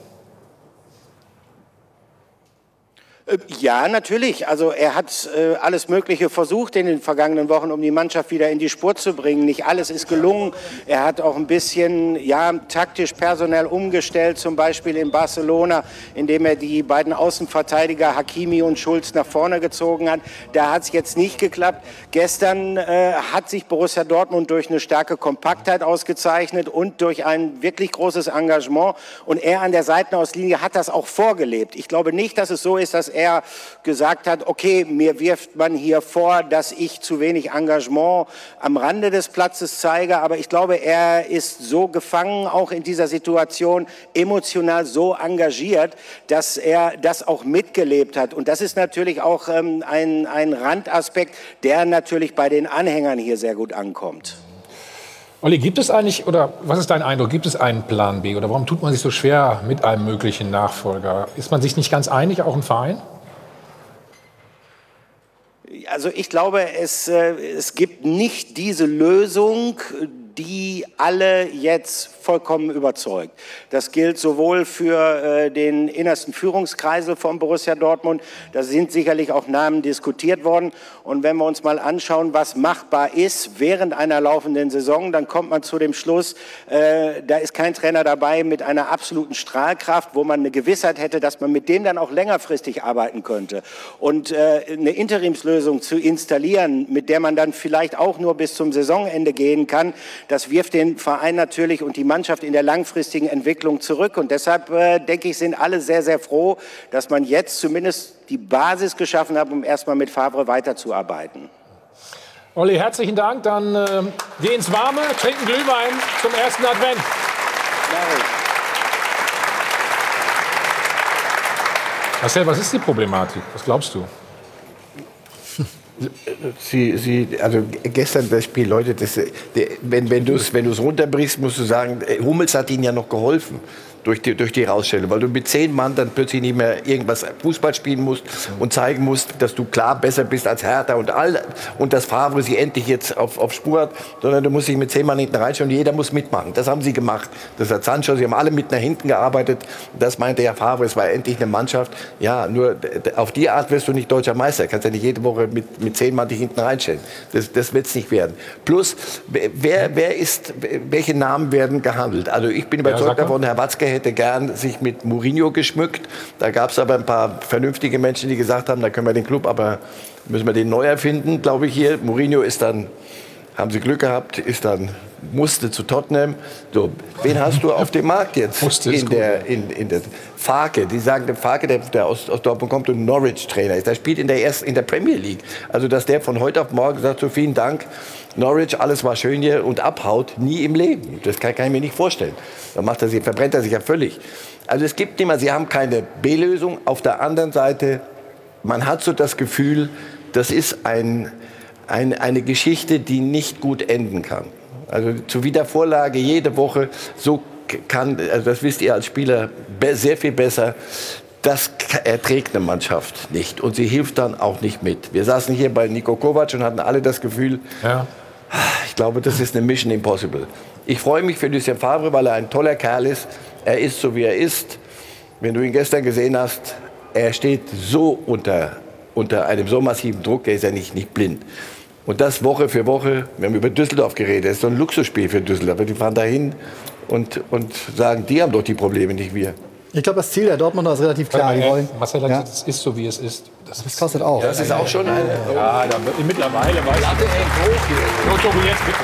Ja, natürlich. Also er hat alles Mögliche versucht in den vergangenen Wochen, um die Mannschaft wieder in die Spur zu bringen. Nicht alles ist gelungen. Er hat auch ein bisschen taktisch personell umgestellt, zum Beispiel in Barcelona, indem er die beiden Außenverteidiger Hakimi und Schulz nach vorne gezogen hat. Da hat es jetzt nicht geklappt. Gestern hat sich Borussia Dortmund durch eine starke Kompaktheit ausgezeichnet und durch ein wirklich großes Engagement. Und er an der Seitenauslinie hat das auch vorgelebt. Ich glaube nicht, dass es so ist, dass er gesagt hat, okay, mir wirft man hier vor, dass ich zu wenig Engagement am Rande des Platzes zeige, aber ich glaube, er ist so gefangen, auch in dieser Situation, emotional so engagiert, dass er das auch mitgelebt hat. Und das ist natürlich auch ein Randaspekt, der natürlich bei den Anhängern hier sehr gut ankommt. Olli, gibt es eigentlich, oder was ist dein Eindruck, gibt es einen Plan B? Oder warum tut man sich so schwer mit einem möglichen Nachfolger? Ist man sich nicht ganz einig, auch im Verein? Also ich glaube, es gibt nicht diese Lösung, die alle jetzt vollkommen überzeugt. Das gilt sowohl für den innersten Führungskreisel von Borussia Dortmund, da sind sicherlich auch Namen diskutiert worden. Und wenn wir uns mal anschauen, was machbar ist während einer laufenden Saison, dann kommt man zu dem Schluss, da ist kein Trainer dabei mit einer absoluten Strahlkraft, wo man eine Gewissheit hätte, dass man mit dem dann auch längerfristig arbeiten könnte. Und eine Interimslösung zu installieren, mit der man dann vielleicht auch nur bis zum Saisonende gehen kann, das wirft den Verein natürlich und die Mannschaft in der langfristigen Entwicklung zurück. Und deshalb, denke ich, sind alle sehr, sehr froh, dass man jetzt zumindest die Basis geschaffen hat, um erstmal mit Favre weiterzuarbeiten. Olli, herzlichen Dank. Dann geh ins Warme, trinken Glühwein zum ersten Advent. Marcel, was ist die Problematik? Was glaubst du? Also gestern das Spiel, Leute, wenn du es runterbrichst, musst du sagen, Hummels hat ihnen ja noch geholfen durch die Rausstellung, weil du mit 10 Mann dann plötzlich nicht mehr irgendwas Fußball spielen musst und zeigen musst, dass du klar besser bist als Hertha und dass Favre sie endlich jetzt auf Spur hat, sondern du musst dich mit 10 Mann hinten reinstellen und jeder muss mitmachen. Das haben sie gemacht. Das hat Sancho, sie haben alle mit nach hinten gearbeitet. Das meinte ja Favre, es war endlich eine Mannschaft. Ja, nur auf die Art wirst du nicht deutscher Meister. Du kannst ja nicht jede Woche mit 10 Mann dich hinten reinstellen. Das wird es nicht werden. Plus, welche Namen werden gehandelt? Also ich bin überzeugt davon, Herr Watzke hätte gern sich mit Mourinho geschmückt. Da gab es aber ein paar vernünftige Menschen, die gesagt haben, da können wir den Club, aber müssen wir den neu erfinden, glaube ich hier. Mourinho ist dann, haben sie Glück gehabt, musste zu Tottenham. So, wen hast du auf dem Markt jetzt? In der Farke. Die sagen, der Farke, der aus Dortmund kommt und Norwich-Trainer ist. Der spielt in der Premier League. Also, dass der von heute auf morgen sagt, so vielen Dank, Norwich, alles war schön hier und abhaut, nie im Leben. Das kann ich mir nicht vorstellen. Dann verbrennt er sich ja völlig. Also es gibt immer, sie haben keine B-Lösung. Auf der anderen Seite, man hat so das Gefühl, das ist eine Geschichte, die nicht gut enden kann. Also zur Wiedervorlage jede Woche, also das wisst ihr als Spieler sehr viel besser, das erträgt eine Mannschaft nicht und sie hilft dann auch nicht mit. Wir saßen hier bei Niko Kovac und hatten alle das Gefühl, ich glaube, das ist eine Mission Impossible. Ich freue mich für Lucien Favre, weil er ein toller Kerl ist. Er ist so, wie er ist. Wenn du ihn gestern gesehen hast, er steht so unter einem so massiven Druck, er ist ja nicht blind. Und das Woche für Woche, wir haben über Düsseldorf geredet, das ist so ein Luxusspiel für Düsseldorf. Die fahren dahin und sagen, die haben doch die Probleme, nicht wir. Ich glaube, das Ziel der Dortmunder ist relativ klar. Marcel hat gesagt, es ist so, wie es ist. Das kostet auch. Das ist auch schon eine... Ja, mittlerweile weiß ich. Tobi, jetzt bitte.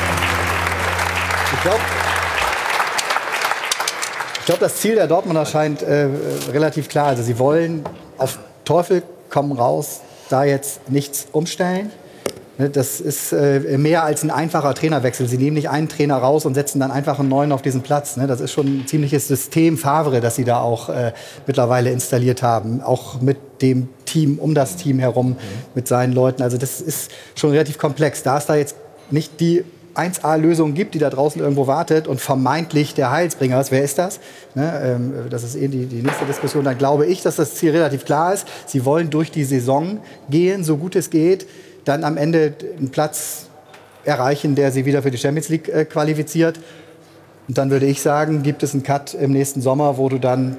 Ich glaube, das Ziel der Dortmunder scheint relativ klar. Also sie wollen auf Teufel komm raus, da jetzt nichts umstellen. Das ist mehr als ein einfacher Trainerwechsel. Sie nehmen nicht einen Trainer raus und setzen dann einfach einen neuen auf diesen Platz. Das ist schon ein ziemliches System Favre, das sie da auch mittlerweile installiert haben. Auch mit dem Team, um das Team herum, mit seinen Leuten. Also das ist schon relativ komplex. Da es da jetzt nicht die 1A-Lösung gibt, die da draußen irgendwo wartet und vermeintlich der Heilsbringer ist. Wer ist das? Das ist die nächste Diskussion. Dann glaube ich, dass das Ziel relativ klar ist. Sie wollen durch die Saison gehen, so gut es geht, dann am Ende einen Platz erreichen, der sie wieder für die Champions League qualifiziert. Und dann würde ich sagen, gibt es einen Cut im nächsten Sommer, wo du dann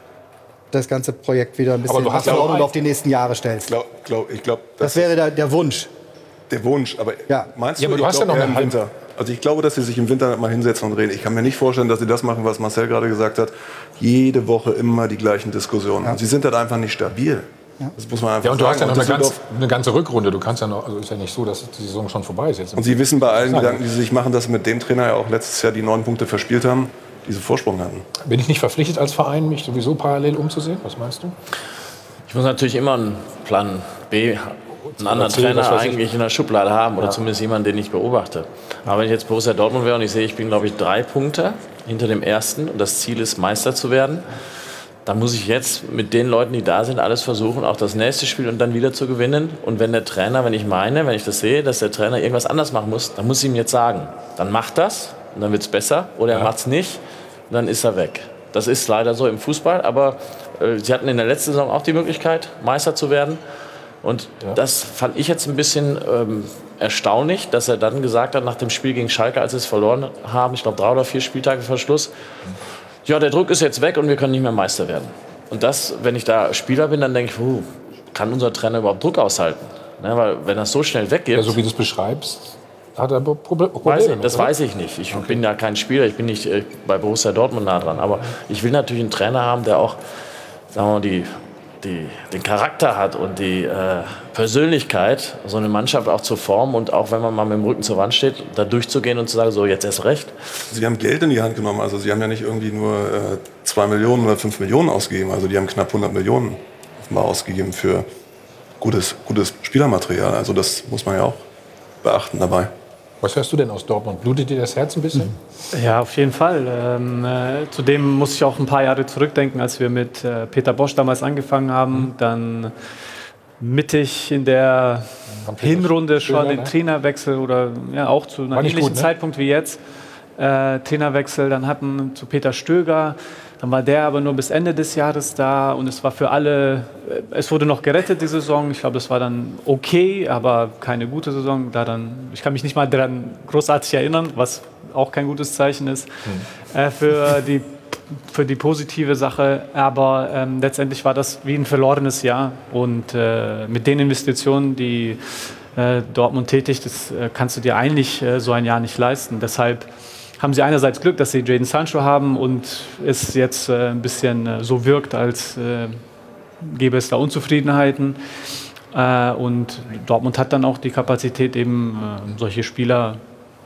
das ganze Projekt wieder ein bisschen auf die nächsten Jahre stellst. Ich glaube, das wäre der Wunsch. Der Wunsch, aber meinst du, aber du hast ja noch im Winter? Also ich glaube, dass sie sich im Winter mal hinsetzen und reden. Ich kann mir nicht vorstellen, dass sie das machen, was Marcel gerade gesagt hat. Jede Woche immer die gleichen Diskussionen. Und sie sind halt einfach nicht stabil. Das muss man einfach und du sagen. hast ja noch eine ganze Rückrunde. Du kannst ja noch, also ist ja nicht so, dass die Saison schon vorbei ist jetzt. Und sie wissen bei allen Gedanken, die sie sich machen, dass sie mit dem Trainer ja auch letztes Jahr die 9 Punkte verspielt haben, diese Vorsprung hatten. Bin ich nicht verpflichtet als Verein, mich sowieso parallel umzusehen? Was meinst du? Ich muss natürlich immer einen Plan B, einen anderen Trainer eigentlich in der Schublade haben oder zumindest jemanden, den ich beobachte. Aber wenn ich jetzt Borussia Dortmund wäre und ich sehe, ich bin, glaube ich, 3 Punkte hinter dem ersten und das Ziel ist, Meister zu werden, dann muss ich jetzt mit den Leuten, die da sind, alles versuchen, auch das nächste Spiel und dann wieder zu gewinnen. Und wenn der Trainer, wenn ich das sehe, dass der Trainer irgendwas anders machen muss, dann muss ich ihm jetzt sagen, dann macht das und dann wird es besser oder er macht es nicht und dann ist er weg. Das ist leider so im Fußball, aber sie hatten in der letzten Saison auch die Möglichkeit, Meister zu werden. Und das fand ich jetzt ein bisschen erstaunlich, dass er dann gesagt hat, nach dem Spiel gegen Schalke, als sie es verloren haben, ich glaube 3 oder 4 Spieltage vor Schluss, ja, der Druck ist jetzt weg und wir können nicht mehr Meister werden. Und das, wenn ich da Spieler bin, dann denke ich, kann unser Trainer überhaupt Druck aushalten? Ne, weil wenn das so schnell weggeht... Ja, so wie du es beschreibst, hat er Probleme. Das weiß ich nicht. Ich bin ja kein Spieler, ich bin nicht bei Borussia Dortmund nah dran. Aber ich will natürlich einen Trainer haben, der auch, sagen wir mal, den Charakter hat und die Persönlichkeit, so eine Mannschaft auch zu formen und auch wenn man mal mit dem Rücken zur Wand steht, da durchzugehen und zu sagen, so jetzt erst recht. Sie haben Geld in die Hand genommen, also Sie haben ja nicht irgendwie nur 2 Millionen oder 5 Millionen ausgegeben, also die haben knapp 100 Millionen mal ausgegeben für gutes Spielermaterial, also das muss man ja auch beachten dabei. Was hörst du denn aus Dortmund? Blutet dir das Herz ein bisschen? Ja, auf jeden Fall. Zudem muss ich auch ein paar Jahre zurückdenken, als wir mit Peter Bosch damals angefangen haben. Dann mittig in der Hinrunde schon den Trainerwechsel oder auch zu einem ähnlichen Zeitpunkt wie jetzt. Trainerwechsel, dann hatten zu Peter Stöger. Dann war der aber nur bis Ende des Jahres da und es war für alle, es wurde noch gerettet, die Saison. Ich glaube, das war dann okay, aber keine gute Saison. Ich kann mich nicht mal daran großartig erinnern, was auch kein gutes Zeichen ist für die positive Sache. Aber letztendlich war das wie ein verlorenes Jahr und mit den Investitionen, die Dortmund tätigt, das kannst du dir eigentlich so ein Jahr nicht leisten. Deshalb haben sie einerseits Glück, dass sie Jadon Sancho haben und es jetzt ein bisschen so wirkt, als gäbe es da Unzufriedenheiten. Und Dortmund hat dann auch die Kapazität, eben solche Spieler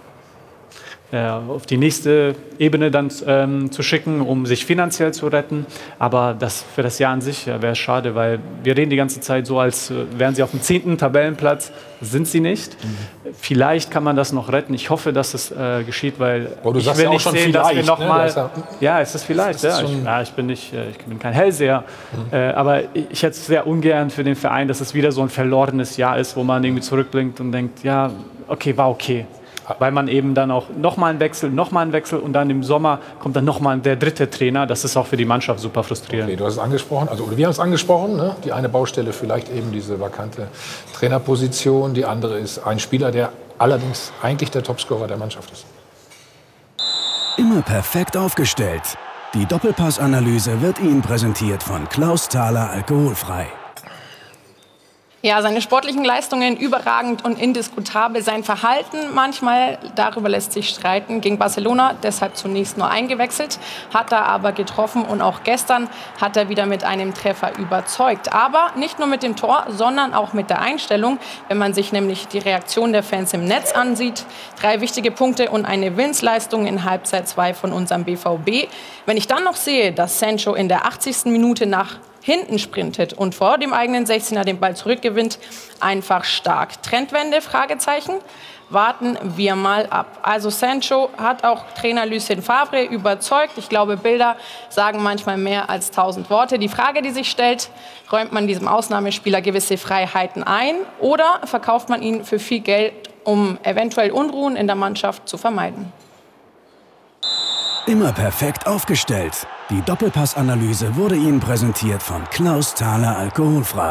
auf die nächste Ebene dann zu schicken, um sich finanziell zu retten. Aber für das Jahr an sich wäre es schade, weil wir reden die ganze Zeit so, als wären sie auf dem 10. Tabellenplatz. Sind sie nicht. Vielleicht kann man das noch retten. Ich hoffe, dass es geschieht, weil ich will nicht sehen, dass wir noch mal... Ja, es ist vielleicht. Ich bin kein Hellseher. Aber ich hätte es sehr ungern für den Verein, dass es wieder so ein verlorenes Jahr ist, wo man irgendwie zurückblinkt und denkt, ja, okay, war okay. Weil man eben dann auch nochmal einen Wechsel und dann im Sommer kommt dann nochmal der 3. Trainer. Das ist auch für die Mannschaft super frustrierend. Okay, du hast es angesprochen, oder wir haben es angesprochen, ne? Die eine Baustelle vielleicht eben diese vakante Trainerposition, die andere ist ein Spieler, der allerdings eigentlich der Topscorer der Mannschaft ist. Immer perfekt aufgestellt. Die Doppelpass-Analyse wird Ihnen präsentiert von Klaus Thaler Alkoholfrei. Ja, seine sportlichen Leistungen überragend und indiskutabel. Sein Verhalten manchmal, darüber lässt sich streiten, gegen Barcelona, deshalb zunächst nur eingewechselt, hat er aber getroffen und auch gestern hat er wieder mit einem Treffer überzeugt. Aber nicht nur mit dem Tor, sondern auch mit der Einstellung. Wenn man sich nämlich die Reaktion der Fans im Netz ansieht, 3 wichtige Punkte und eine Willensleistung in Halbzeit 2 von unserem BVB. Wenn ich dann noch sehe, dass Sancho in der 80. Minute nach hinten sprintet und vor dem eigenen 16er den Ball zurückgewinnt, einfach stark. Trendwende, Fragezeichen? Warten wir mal ab. Also Sancho hat auch Trainer Lucien Favre überzeugt. Ich glaube, Bilder sagen manchmal mehr als 1000 Worte. Die Frage, die sich stellt, räumt man diesem Ausnahmespieler gewisse Freiheiten ein oder verkauft man ihn für viel Geld, um eventuell Unruhen in der Mannschaft zu vermeiden? Immer perfekt aufgestellt. Die Doppelpass-Analyse wurde Ihnen präsentiert von Klaus Thaler Alkoholfrei.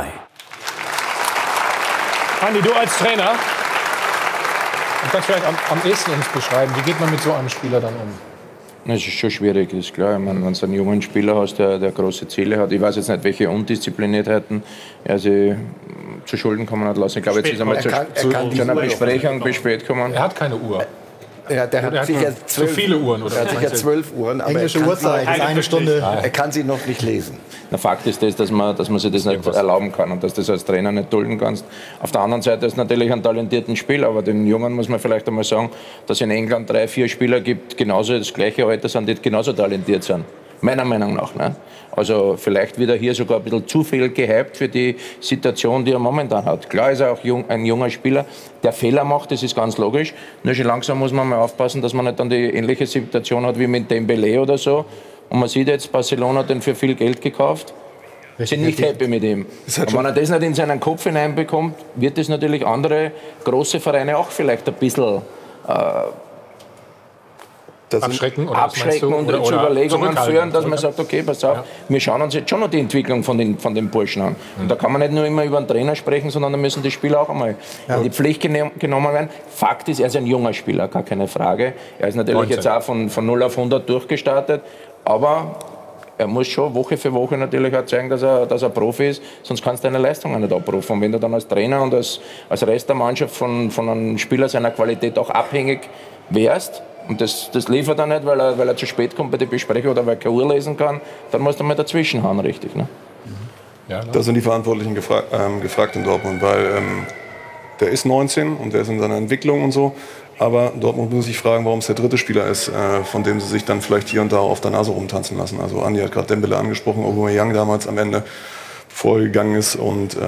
Andi, du als Trainer, du kannst vielleicht am ehesten uns beschreiben, wie geht man mit so einem Spieler dann um? Es ist schon schwierig, das ist klar. Ich meine, wenn du einen jungen Spieler hast, der große Ziele hat, ich weiß jetzt nicht, welche Undiszipliniertheiten er sich zu Schulden kommen hat lassen. Ich glaube, jetzt ist er mal zu einer Besprechung spät gekommen. Er hat keine Uhr. Ja, der hat sicher 12, zu viele Uhren, oder? Er hat sicher 12 Uhren, aber englische Uhrzeit, eine Stunde. Er kann sie noch nicht lesen. Der Fakt ist das, dass man sich das nicht erlauben kann und dass du das als Trainer nicht dulden kannst. Auf der anderen Seite ist natürlich ein talentierten Spieler, aber den Jungen muss man vielleicht einmal sagen, dass es in England 3, 4 Spieler gibt, genauso das gleiche Alter sind, die genauso talentiert sind. Meiner Meinung nach. Ne? Also vielleicht wird er hier sogar ein bisschen zu viel gehypt für die Situation, die er momentan hat. Klar ist er auch ein junger Spieler, der Fehler macht, das ist ganz logisch. Nur schon langsam muss man mal aufpassen, dass man nicht dann die ähnliche Situation hat wie mit Dembélé oder so. Und man sieht jetzt, Barcelona hat den für viel Geld gekauft. Sind nicht happy mit ihm. Und wenn er das nicht in seinen Kopf hineinbekommt, wird das natürlich andere große Vereine auch vielleicht ein bisschen abschrecken und zu Überlegungen führen, dass man sagt, okay, pass auf, wir schauen uns jetzt schon noch die Entwicklung von den Burschen an. Und da kann man nicht nur immer über einen Trainer sprechen, sondern da müssen die Spieler auch einmal in die Pflicht genommen werden. Fakt ist, er ist ein junger Spieler, gar keine Frage. Er ist natürlich 19. Jetzt auch von 0 auf 100 durchgestartet, aber er muss schon Woche für Woche natürlich auch zeigen, dass er Profi ist, sonst kannst du deine Leistungen nicht abrufen. Und wenn du dann als Trainer und als Rest der Mannschaft von einem Spieler seiner Qualität auch abhängig wärst, und das liefert er nicht, weil er zu spät kommt bei der Besprechung oder weil er keine Uhr lesen kann, dann musst du mal dazwischen hauen, richtig. Ne? Ja, da sind die Verantwortlichen gefragt in Dortmund, weil der ist 19 und der ist in seiner Entwicklung und so. Aber Dortmund muss sich fragen, warum es der dritte Spieler ist, von dem sie sich dann vielleicht hier und da auf der Nase rumtanzen lassen. Also Andi hat gerade Dembélé angesprochen, Aubameyang damals am Ende vorgegangen ist und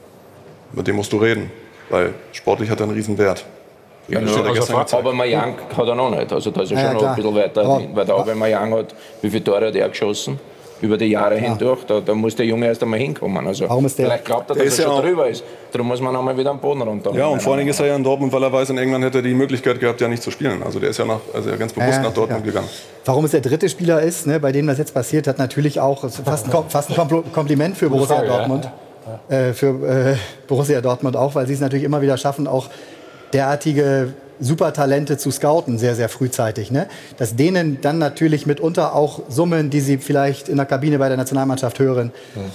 mit dem musst du reden, weil sportlich hat er einen riesen Wert. Ja, Aubameyang hat er noch nicht. Also da ist er schon noch ein bisschen weiter, weil der Aubameyang hat, wie viele Tore hat er geschossen? Über die Jahre hindurch, da muss der Junge erst einmal hinkommen. Also vielleicht glaubt er, dass er schon drüber ist. Darum muss man einmal wieder am Boden runter. Ja, und vor allem ist er ja in Dortmund, weil er weiß, in England hätte er die Möglichkeit gehabt, ja nicht zu spielen. Also der ist ja ganz bewusst nach Dortmund gegangen. Warum es der dritte Spieler ist, ne, bei dem das jetzt passiert, hat natürlich auch fast ein Kompliment für Borussia Dortmund. Für Borussia Dortmund auch, weil sie es natürlich immer wieder schaffen, auch derartige Supertalente zu scouten, sehr, sehr frühzeitig. Ne? Dass denen dann natürlich mitunter auch Summen, die sie vielleicht in der Kabine bei der Nationalmannschaft hören,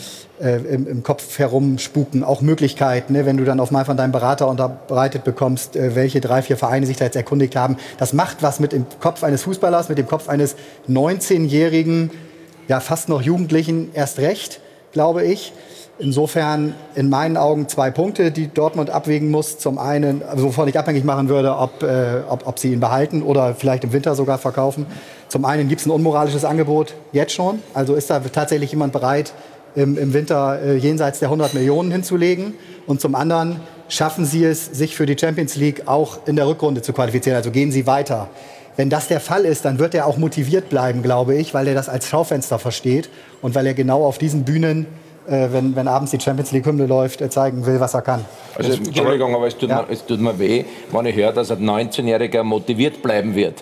im Kopf herumspuken, auch Möglichkeiten, ne? Wenn du dann auf mal von deinem Berater unterbreitet bekommst, welche 3, 4 Vereine sich da jetzt erkundigt haben. Das macht was mit dem Kopf eines Fußballers, mit dem Kopf eines 19-jährigen, ja fast noch Jugendlichen erst recht, glaube ich. Insofern in meinen Augen 2 Punkte, die Dortmund abwägen muss. Zum einen, wovon ich abhängig machen würde, ob sie ihn behalten oder vielleicht im Winter sogar verkaufen. Zum einen gibt es ein unmoralisches Angebot jetzt schon. Also ist da tatsächlich jemand bereit, im Winter jenseits der 100 Millionen hinzulegen. Und zum anderen schaffen sie es, sich für die Champions League auch in der Rückrunde zu qualifizieren. Also gehen sie weiter. Wenn das der Fall ist, dann wird er auch motiviert bleiben, glaube ich, weil er das als Schaufenster versteht und weil er genau auf diesen Bühnen wenn abends die Champions League-Hymne läuft, zeigen will, was er kann. Also Entschuldigung, aber es tut mir weh, wenn ich höre, dass ein 19-Jähriger motiviert bleiben wird.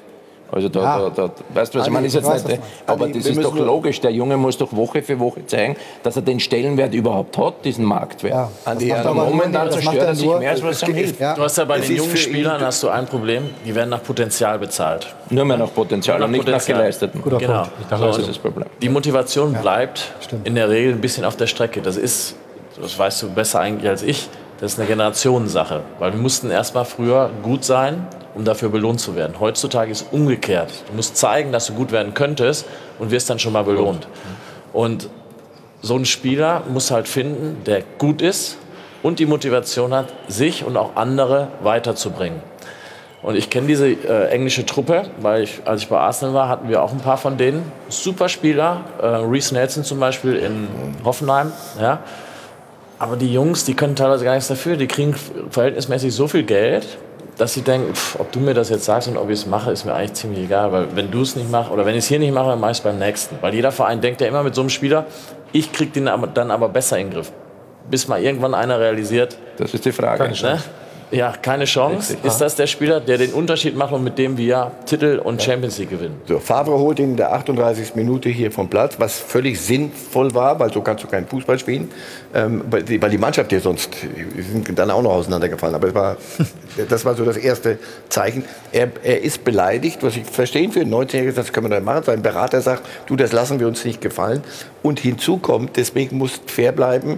Also weißt du, was ich meine? Ist jetzt nicht, aber das ist doch logisch. Der Junge muss doch Woche für Woche zeigen, dass er den Stellenwert überhaupt hat, diesen Marktwert. Momentan zerstört er sich mehr, als was ihm hilft. Du hast ja bei den jungen Spielern hast du ein Problem, die werden nach Potenzial bezahlt. Nur mehr nach Potenzial und nicht nach geleisteten. Genau. Das ist das Problem. Die Motivation bleibt in der Regel ein bisschen auf der Strecke. Das weißt du besser eigentlich als ich, das ist eine Generationensache. Weil wir mussten erst mal früher gut sein, um dafür belohnt zu werden. Heutzutage ist es umgekehrt. Du musst zeigen, dass du gut werden könntest und wirst dann schon mal belohnt. Und so ein Spieler muss halt finden, der gut ist und die Motivation hat, sich und auch andere weiterzubringen. Und ich kenne diese englische Truppe, weil als ich bei Arsenal war, hatten wir auch ein paar von denen. Super Spieler, Reece Nelson zum Beispiel in Hoffenheim. Ja. Aber die Jungs, die können teilweise gar nichts dafür. Die kriegen verhältnismäßig so viel Geld, dass sie denken, ob du mir das jetzt sagst und ob ich es mache, ist mir eigentlich ziemlich egal. Weil wenn du es nicht machst oder wenn ich es hier nicht mache, dann mache ich es beim nächsten. Weil jeder Verein denkt ja immer mit so einem Spieler, ich kriege den dann aber besser in den Griff. Bis mal irgendwann einer realisiert. Das ist die Frage. Ja, keine Chance. Ist das der Spieler, der den Unterschied macht und mit dem wir Titel und Champions League gewinnen? So, Favre holt ihn in der 38. Minute hier vom Platz, was völlig sinnvoll war, weil so kannst du keinen Fußball spielen, weil die Mannschaft hier sonst, die sind dann auch noch auseinandergefallen. Aber das war so das erste Zeichen. Er ist beleidigt, was ich verstehe für einen 19-Jährigen, das können wir dann machen. Sein Berater sagt, du, das lassen wir uns nicht gefallen. Und hinzu kommt, deswegen musst du fair bleiben,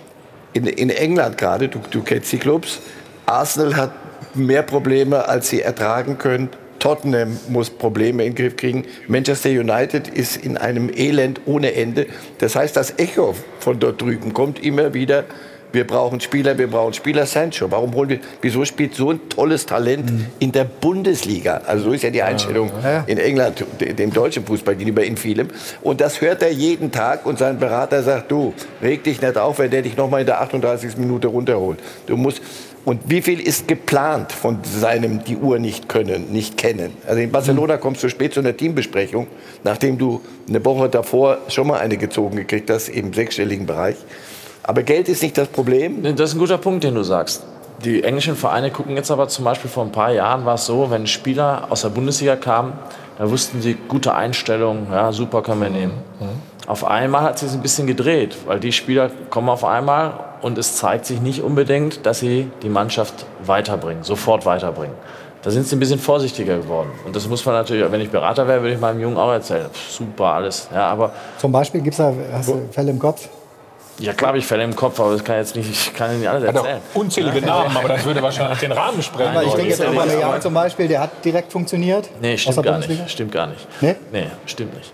in England gerade, du kennst die Clubs, Arsenal hat mehr Probleme, als sie ertragen können. Tottenham muss Probleme in den Griff kriegen. Manchester United ist in einem Elend ohne Ende. Das heißt, das Echo von dort drüben kommt immer wieder. Wir brauchen Spieler. Sancho. Wieso spielt so ein tolles Talent in der Bundesliga? Also so ist ja die Einstellung in England, dem deutschen Fußball gegenüber in vielem. Und das hört er jeden Tag und sein Berater sagt, du, reg dich nicht auf, wenn der dich noch mal in der 38. Minute runterholt. Und wie viel ist geplant von seinem die Uhr nicht kennen? Also in Barcelona kommst du spät zu einer Teambesprechung, nachdem du eine Woche davor schon mal eine gezogen gekriegt hast, im sechsstelligen Bereich. Aber Geld ist nicht das Problem. Das ist ein guter Punkt, den du sagst. Die englischen Vereine gucken jetzt aber zum Beispiel vor ein paar Jahren war es so, wenn ein Spieler aus der Bundesliga kam, da wussten sie, gute Einstellung, ja, super, können wir nehmen. Auf einmal hat es sich ein bisschen gedreht, weil die Spieler kommen auf einmal und es zeigt sich nicht unbedingt, dass sie die Mannschaft sofort weiterbringen. Da sind sie ein bisschen vorsichtiger geworden. Und das muss man natürlich, wenn ich Berater wäre, würde ich meinem Jungen auch erzählen, super alles. Ja, aber zum Beispiel hast du Fälle im Kopf? Ja, klar habe ich Fälle im Kopf, aber das kann ich nicht alles erzählen. Hat auch unzählige Namen, aber das würde wahrscheinlich den Rahmen sprengen. Ich denke jetzt an Aubameyang zum Beispiel, der hat direkt funktioniert. Nee, stimmt gar nicht. Nee, stimmt nicht.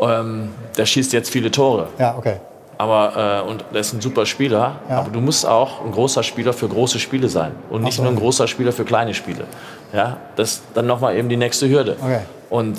Der schießt jetzt viele Tore. Ja, okay. Aber, und der ist ein super Spieler, aber du musst auch ein großer Spieler für große Spiele sein und nicht nur ein großer Spieler für kleine Spiele. Ja, das ist dann nochmal eben die nächste Hürde. Okay. Und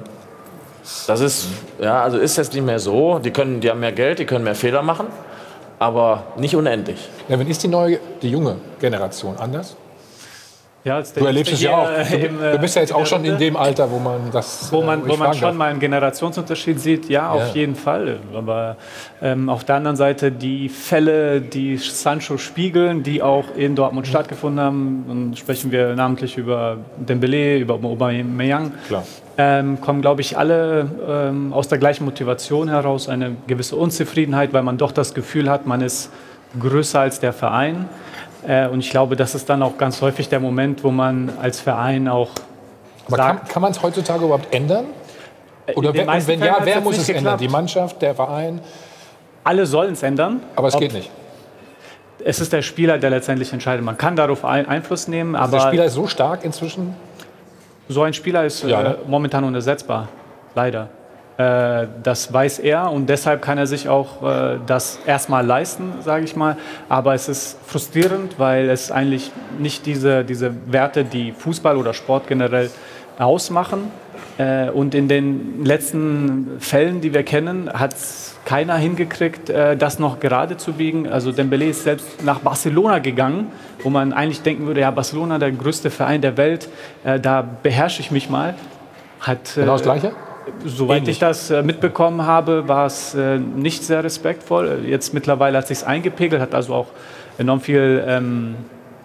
das ist, also ist jetzt nicht mehr so. Die haben mehr Geld, die können mehr Fehler machen, aber nicht unendlich. Ja, wenn ist die junge Generation anders? Ja, du erlebst es ja auch. Du bist ja jetzt auch schon in dem Alter, wo man das wo man schon mal einen Generationsunterschied sieht, auf jeden Fall. Aber auf der anderen Seite die Fälle, die Sancho spiegeln, die auch in Dortmund stattgefunden haben, dann sprechen wir namentlich über Dembélé, über Aubameyang, kommen, glaube ich, alle aus der gleichen Motivation heraus, eine gewisse Unzufriedenheit, weil man doch das Gefühl hat, man ist größer als der Verein. Und ich glaube, das ist dann auch ganz häufig der Moment, wo man als Verein auch sagt... Kann man es heutzutage überhaupt ändern? Oder wenn ja, wer muss es ändern? Die Mannschaft, der Verein? Alle sollen es ändern. Aber es geht nicht. Es ist der Spieler, der letztendlich entscheidet. Man kann darauf Einfluss nehmen, aber... Der Spieler ist so stark inzwischen? So ein Spieler ist momentan unersetzbar, leider. Das weiß er und deshalb kann er sich auch das erstmal leisten, sage ich mal. Aber es ist frustrierend, weil es eigentlich nicht diese Werte, die Fußball oder Sport generell ausmachen. Und in den letzten Fällen, die wir kennen, hat es keiner hingekriegt, das noch gerade zu biegen. Also Dembélé ist selbst nach Barcelona gegangen, wo man eigentlich denken würde, ja, Barcelona, der größte Verein der Welt, da beherrsche ich mich mal. Genau das Gleiche? Soweit ich das mitbekommen habe, war es nicht sehr respektvoll. Jetzt mittlerweile hat es sich eingepegelt, hat also auch enorm viel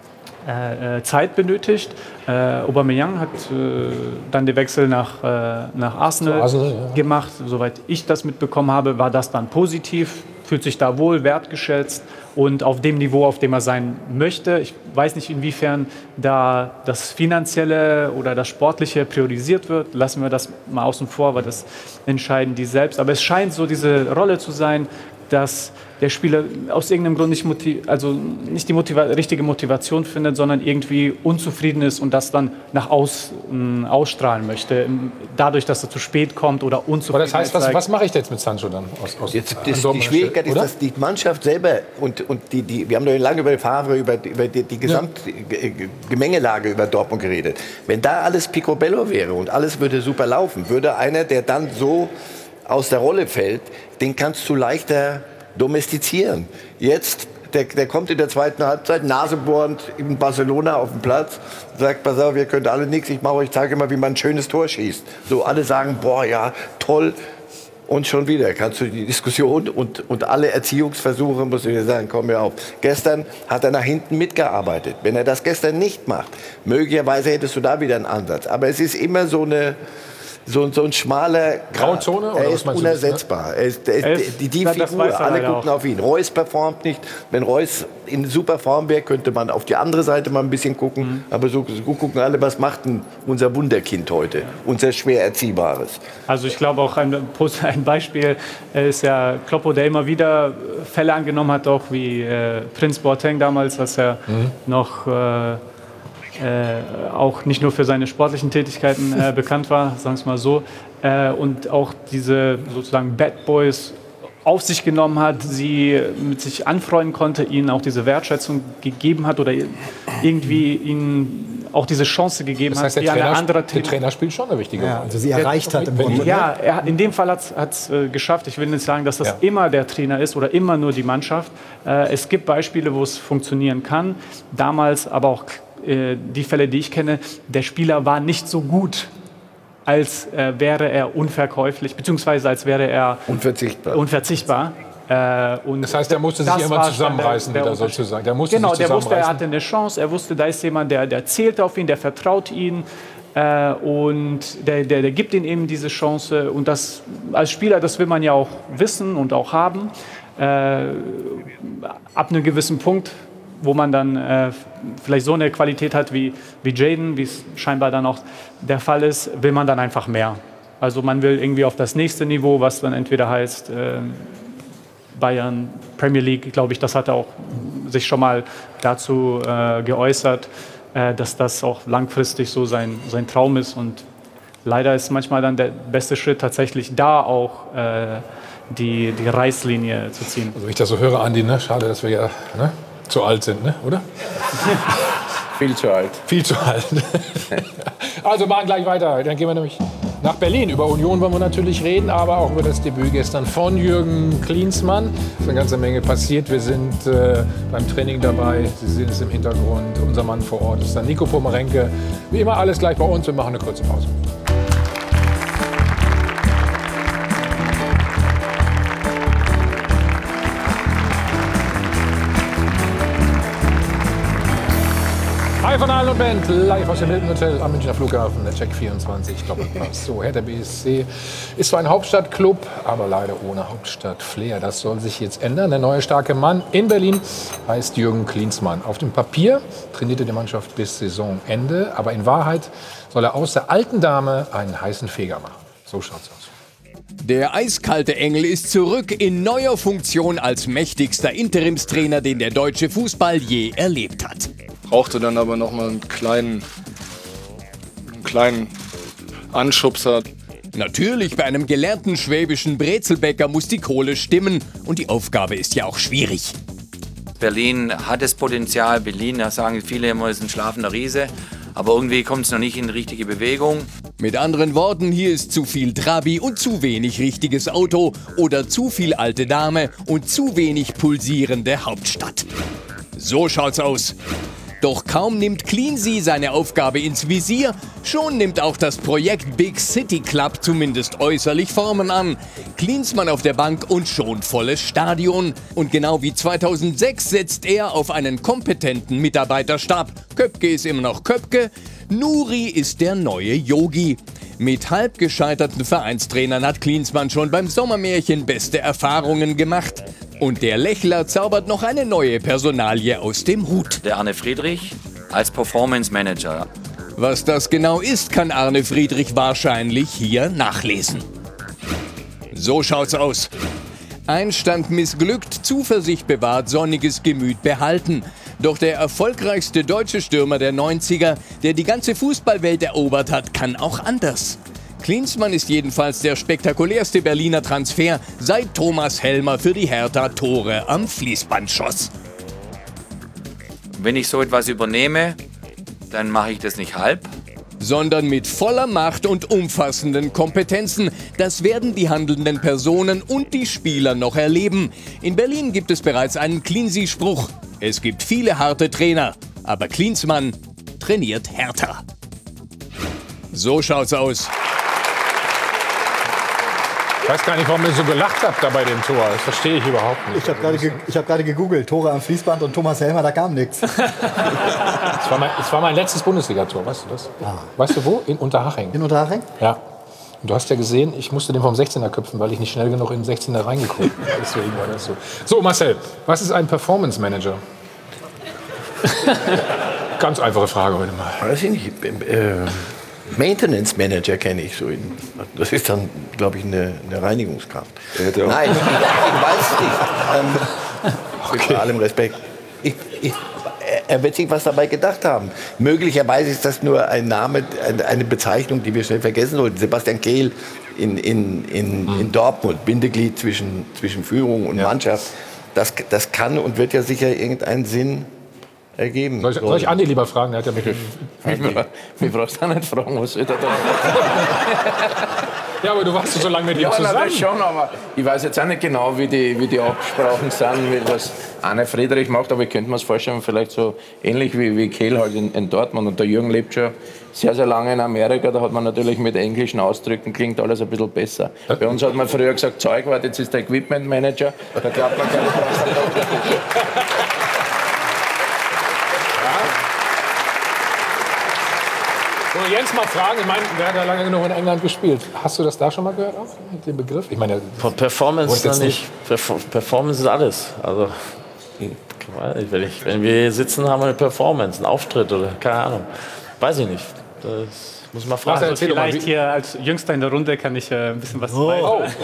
Zeit benötigt. Aubameyang hat dann den Wechsel nach Arsenal gemacht. Soweit ich das mitbekommen habe, war das dann positiv, fühlt sich da wohl, wertgeschätzt und auf dem Niveau, auf dem er sein möchte. Ich weiß nicht, inwiefern da das Finanzielle oder das Sportliche priorisiert wird. Lassen wir das mal außen vor, weil das entscheiden die selbst. Aber es scheint so diese Rolle zu sein, dass der Spieler aus irgendeinem Grund nicht die richtige Motivation findet, sondern irgendwie unzufrieden ist und das dann nach außen ausstrahlen möchte, dadurch, dass er zu spät kommt oder unzufrieden ist. Aber das heißt, was mache ich jetzt mit Sancho dann? Die Schwierigkeit ist, dass die Mannschaft selber und wir haben doch lange über Favre, über die Gemengelage über Dortmund geredet. Wenn da alles picobello wäre und alles würde super laufen, würde einer, der dann so aus der Rolle fällt, den kannst du leichter domestizieren. Jetzt, der kommt in der zweiten Halbzeit, nasebohrend in Barcelona auf den Platz, sagt, pass auf, ihr könnt alle nichts, ich zeige immer, wie man ein schönes Tor schießt. So, alle sagen, boah, ja, toll. Und schon wieder kannst du die Diskussion und alle Erziehungsversuche, muss ich dir sagen, kommen mir auf. Gestern hat er nach hinten mitgearbeitet. Wenn er das gestern nicht macht, möglicherweise hättest du da wieder einen Ansatz. Aber es ist immer so ein schmaler Grauzone? Er ist unersetzbar. Die Figur, alle gucken auf ihn. Reus performt nicht. Wenn Reus in super Form wäre, könnte man auf die andere Seite mal ein bisschen gucken. Aber so gucken alle, was macht denn unser Wunderkind heute? Unser schwer Erziehbares. Also ich glaube auch ein Beispiel ist ja Kloppo, der immer wieder Fälle angenommen hat, auch wie Prinz Boateng damals, was er noch auch nicht nur für seine sportlichen Tätigkeiten bekannt war, sagen wir es mal so, und auch diese sozusagen Bad Boys auf sich genommen hat, sie mit sich anfreunden konnte, ihnen auch diese Wertschätzung gegeben hat oder irgendwie ihnen auch diese Chance gegeben hat. Der Trainer spielt schon eine wichtige Rolle. Also sie erreicht hat im Grunde. Ja, in dem Fall hat es geschafft. Ich will nicht sagen, dass das immer der Trainer ist oder immer nur die Mannschaft. Es gibt Beispiele, wo es funktionieren kann. Damals aber auch die Fälle, die ich kenne, der Spieler war nicht so gut, als wäre er unverkäuflich, beziehungsweise als wäre er unverzichtbar. Und das heißt, er musste sich irgendwann zusammenreißen, wieder sozusagen. Er hatte eine Chance, er wusste, da ist jemand, der zählt auf ihn, der vertraut ihn und der gibt ihm eben diese Chance. Und das als Spieler, das will man ja auch wissen und auch haben. Ab einem gewissen Punkt, wo man dann vielleicht so eine Qualität hat wie Jadon, wie es scheinbar dann auch der Fall ist, will man dann einfach mehr. Also man will irgendwie auf das nächste Niveau, was dann entweder heißt Bayern, Premier League, glaube ich, das hat er auch sich schon mal dazu geäußert, dass das auch langfristig so sein Traum ist. Und leider ist manchmal dann der beste Schritt tatsächlich da auch die Reißlinie zu ziehen. Also wenn ich das so höre, Andi, ne? Schade, dass wir ja zu alt sind, ne? Oder? Viel zu alt. Viel zu alt. Also machen gleich weiter. Dann gehen wir nämlich nach Berlin. Über Union wollen wir natürlich reden, aber auch über das Debüt gestern von Jürgen Klinsmann. Es ist eine ganze Menge passiert. Wir sind beim Training dabei. Sie sehen es im Hintergrund. Unser Mann vor Ort ist dann Nico Pomerenke. Wie immer alles gleich bei uns. Wir machen eine kurze Pause. Hi von Aal und Band, live aus dem Hilton Hotel am Münchner Flughafen, der Check 24. Ich glaube, so, Hertha BSC ist zwar ein Hauptstadtclub, aber leider ohne Hauptstadtflair. Das soll sich jetzt ändern. Der neue starke Mann in Berlin heißt Jürgen Klinsmann. Auf dem Papier trainierte die Mannschaft bis Saisonende, aber in Wahrheit soll er aus der alten Dame einen heißen Feger machen. So schaut's aus. Der eiskalte Engel ist zurück in neuer Funktion als mächtigster Interimstrainer, den der deutsche Fußball je erlebt hat. Brauchte dann aber noch mal einen kleinen Anschubser. Natürlich, bei einem gelernten schwäbischen Brezelbäcker muss die Kohle stimmen. Und die Aufgabe ist ja auch schwierig. Berlin hat das Potenzial. Berlin, da sagen viele immer, ist ein schlafender Riese. Aber irgendwie kommt es noch nicht in die richtige Bewegung. Mit anderen Worten, hier ist zu viel Trabi und zu wenig richtiges Auto. Oder zu viel alte Dame und zu wenig pulsierende Hauptstadt. So schaut's aus. Doch kaum nimmt Cleansea seine Aufgabe ins Visier, schon nimmt auch das Projekt Big City Club zumindest äußerlich Formen an. Klinsmann auf der Bank und schon volles Stadion. Und genau wie 2006 setzt er auf einen kompetenten Mitarbeiterstab. Köpke ist immer noch Köpke, Nuri ist der neue Yogi. Mit halb gescheiterten Vereinstrainern hat Klinsmann schon beim Sommermärchen beste Erfahrungen gemacht. Und der Lächler zaubert noch eine neue Personalie aus dem Hut. Der Arne Friedrich als Performance Manager. Was das genau ist, kann Arne Friedrich wahrscheinlich hier nachlesen. So schaut's aus. Einstand missglückt, Zuversicht bewahrt, sonniges Gemüt behalten. Doch der erfolgreichste deutsche Stürmer der 90er, der die ganze Fußballwelt erobert hat, kann auch anders. Klinsmann ist jedenfalls der spektakulärste Berliner Transfer, seit Thomas Helmer für die Hertha Tore am Fließband schoss. Wenn ich so etwas übernehme, dann mache ich das nicht halb, sondern mit voller Macht und umfassenden Kompetenzen. Das werden die handelnden Personen und die Spieler noch erleben. In Berlin gibt es bereits einen Cleansea-Spruch. Es gibt viele harte Trainer, aber Klinsmann trainiert härter. So schaut's aus. Ich weiß gar nicht, warum ihr so gelacht habt da bei dem Tor. Das verstehe ich überhaupt nicht. Ich habe gerade gegoogelt, Tore am Fließband und Thomas Helmer, da kam nichts. Es war mein letztes Bundesligator, weißt du das? Weißt du wo? In Unterhaching. In Unterhaching? Ja. Und du hast ja gesehen, ich musste den vom 16er köpfen, weil ich nicht schnell genug in den 16er reingeguckt habe. Deswegen war das so. So, Marcel, was ist ein Performance Manager? Ganz einfache Frage heute mal. Weiß ich nicht. Maintenance Manager kenne ich so. Das ist dann, glaube ich, eine Reinigungskraft. Nein, ich weiß es nicht. Mit allem Respekt. Er wird sich was dabei gedacht haben. Möglicherweise ist das nur ein Name, eine Bezeichnung, die wir schnell vergessen sollten. Sebastian Kehl in Dortmund, Bindeglied zwischen Führung und Mannschaft. Das kann und wird ja sicher irgendeinen Sinn ergeben. Soll ich Andi lieber fragen? Der hat ja mit Mich brauchst du nicht fragen, was soll der da? Ja, aber du warst so lange mit ihm zusammen. Das schon, aber ich weiß jetzt auch nicht genau, wie die Absprachen sind, was Arne Friedrich macht, aber ich könnte mir das vorstellen, vielleicht so ähnlich wie Kehl halt in Dortmund. Und der Jürgen lebt schon sehr, sehr lange in Amerika, da hat man natürlich mit englischen Ausdrücken, klingt alles ein bisschen besser. Bei uns hat man früher gesagt, Zeugwart, jetzt ist der Equipment Manager, da glaubt man gar nicht, was da So, Jens, mal fragen, ich meine, der hat ja lange genug in England gespielt. Hast du das da schon mal gehört, auch, den Begriff? Ich meine, Performance ist dann nicht. Performance ist alles. Also, wenn wir hier sitzen, haben wir eine Performance, einen Auftritt oder keine Ahnung. Weiß ich nicht. Das muss man fragen. Also vielleicht hier als Jüngster in der Runde kann ich ein bisschen was sagen.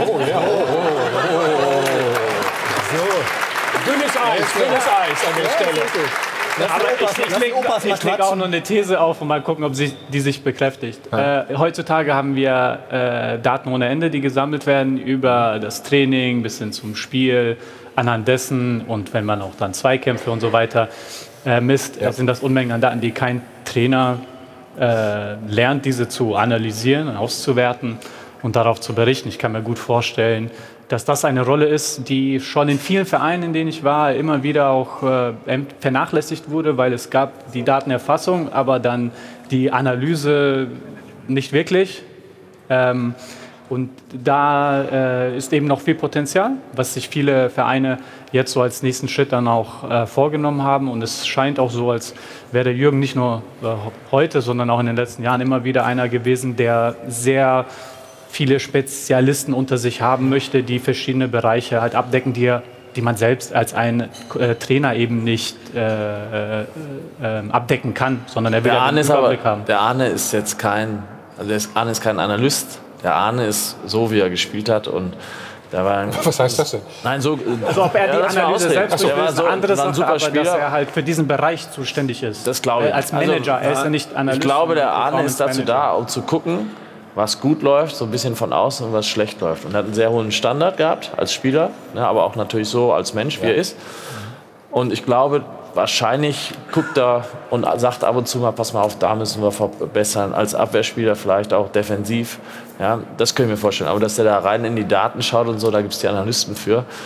Dünnes Eis an der Stelle. Aber ich lege auch noch eine These auf und mal gucken, ob die sich bekräftigt. Heutzutage haben wir Daten ohne Ende, die gesammelt werden über das Training bis hin zum Spiel, anhand dessen und wenn man auch dann Zweikämpfe und so weiter misst, sind das Unmengen an Daten, die kein Trainer lernt, diese zu analysieren, auszuwerten und darauf zu berichten. Ich kann mir gut vorstellen, dass das eine Rolle ist, die schon in vielen Vereinen, in denen ich war, immer wieder auch vernachlässigt wurde, weil es gab die Datenerfassung, aber dann die Analyse nicht wirklich. Und da ist eben noch viel Potenzial, was sich viele Vereine jetzt so als nächsten Schritt dann auch vorgenommen haben. Und es scheint auch so, als wäre der Jürgen nicht nur heute, sondern auch in den letzten Jahren immer wieder einer gewesen, der sehr viele Spezialisten unter sich haben möchte, die verschiedene Bereiche halt abdecken, die man selbst als ein Trainer eben nicht abdecken kann, sondern er will ja den Überblick haben. Der Arne ist jetzt kein Analyst. Der Arne ist so, wie er gespielt hat und da war was heißt das denn? Nein, so, also ob er die Analyse selbst ist eine andere Sache, aber dass er halt für diesen Bereich zuständig ist. Das glaube ich. Als Manager, er ist ja nicht Analyst. Ich glaube, der Arne ist dazu da, um zu gucken, was gut läuft, so ein bisschen von außen und was schlecht läuft. Und er hat einen sehr hohen Standard gehabt als Spieler, ne, aber auch natürlich so als Mensch, wie er ist. Und ich glaube, wahrscheinlich guckt er und sagt ab und zu mal, pass mal auf, da müssen wir verbessern, als Abwehrspieler vielleicht auch defensiv. Ja, das können wir mir vorstellen. Aber dass er da rein in die Daten schaut und so, da gibt es die Analysten für.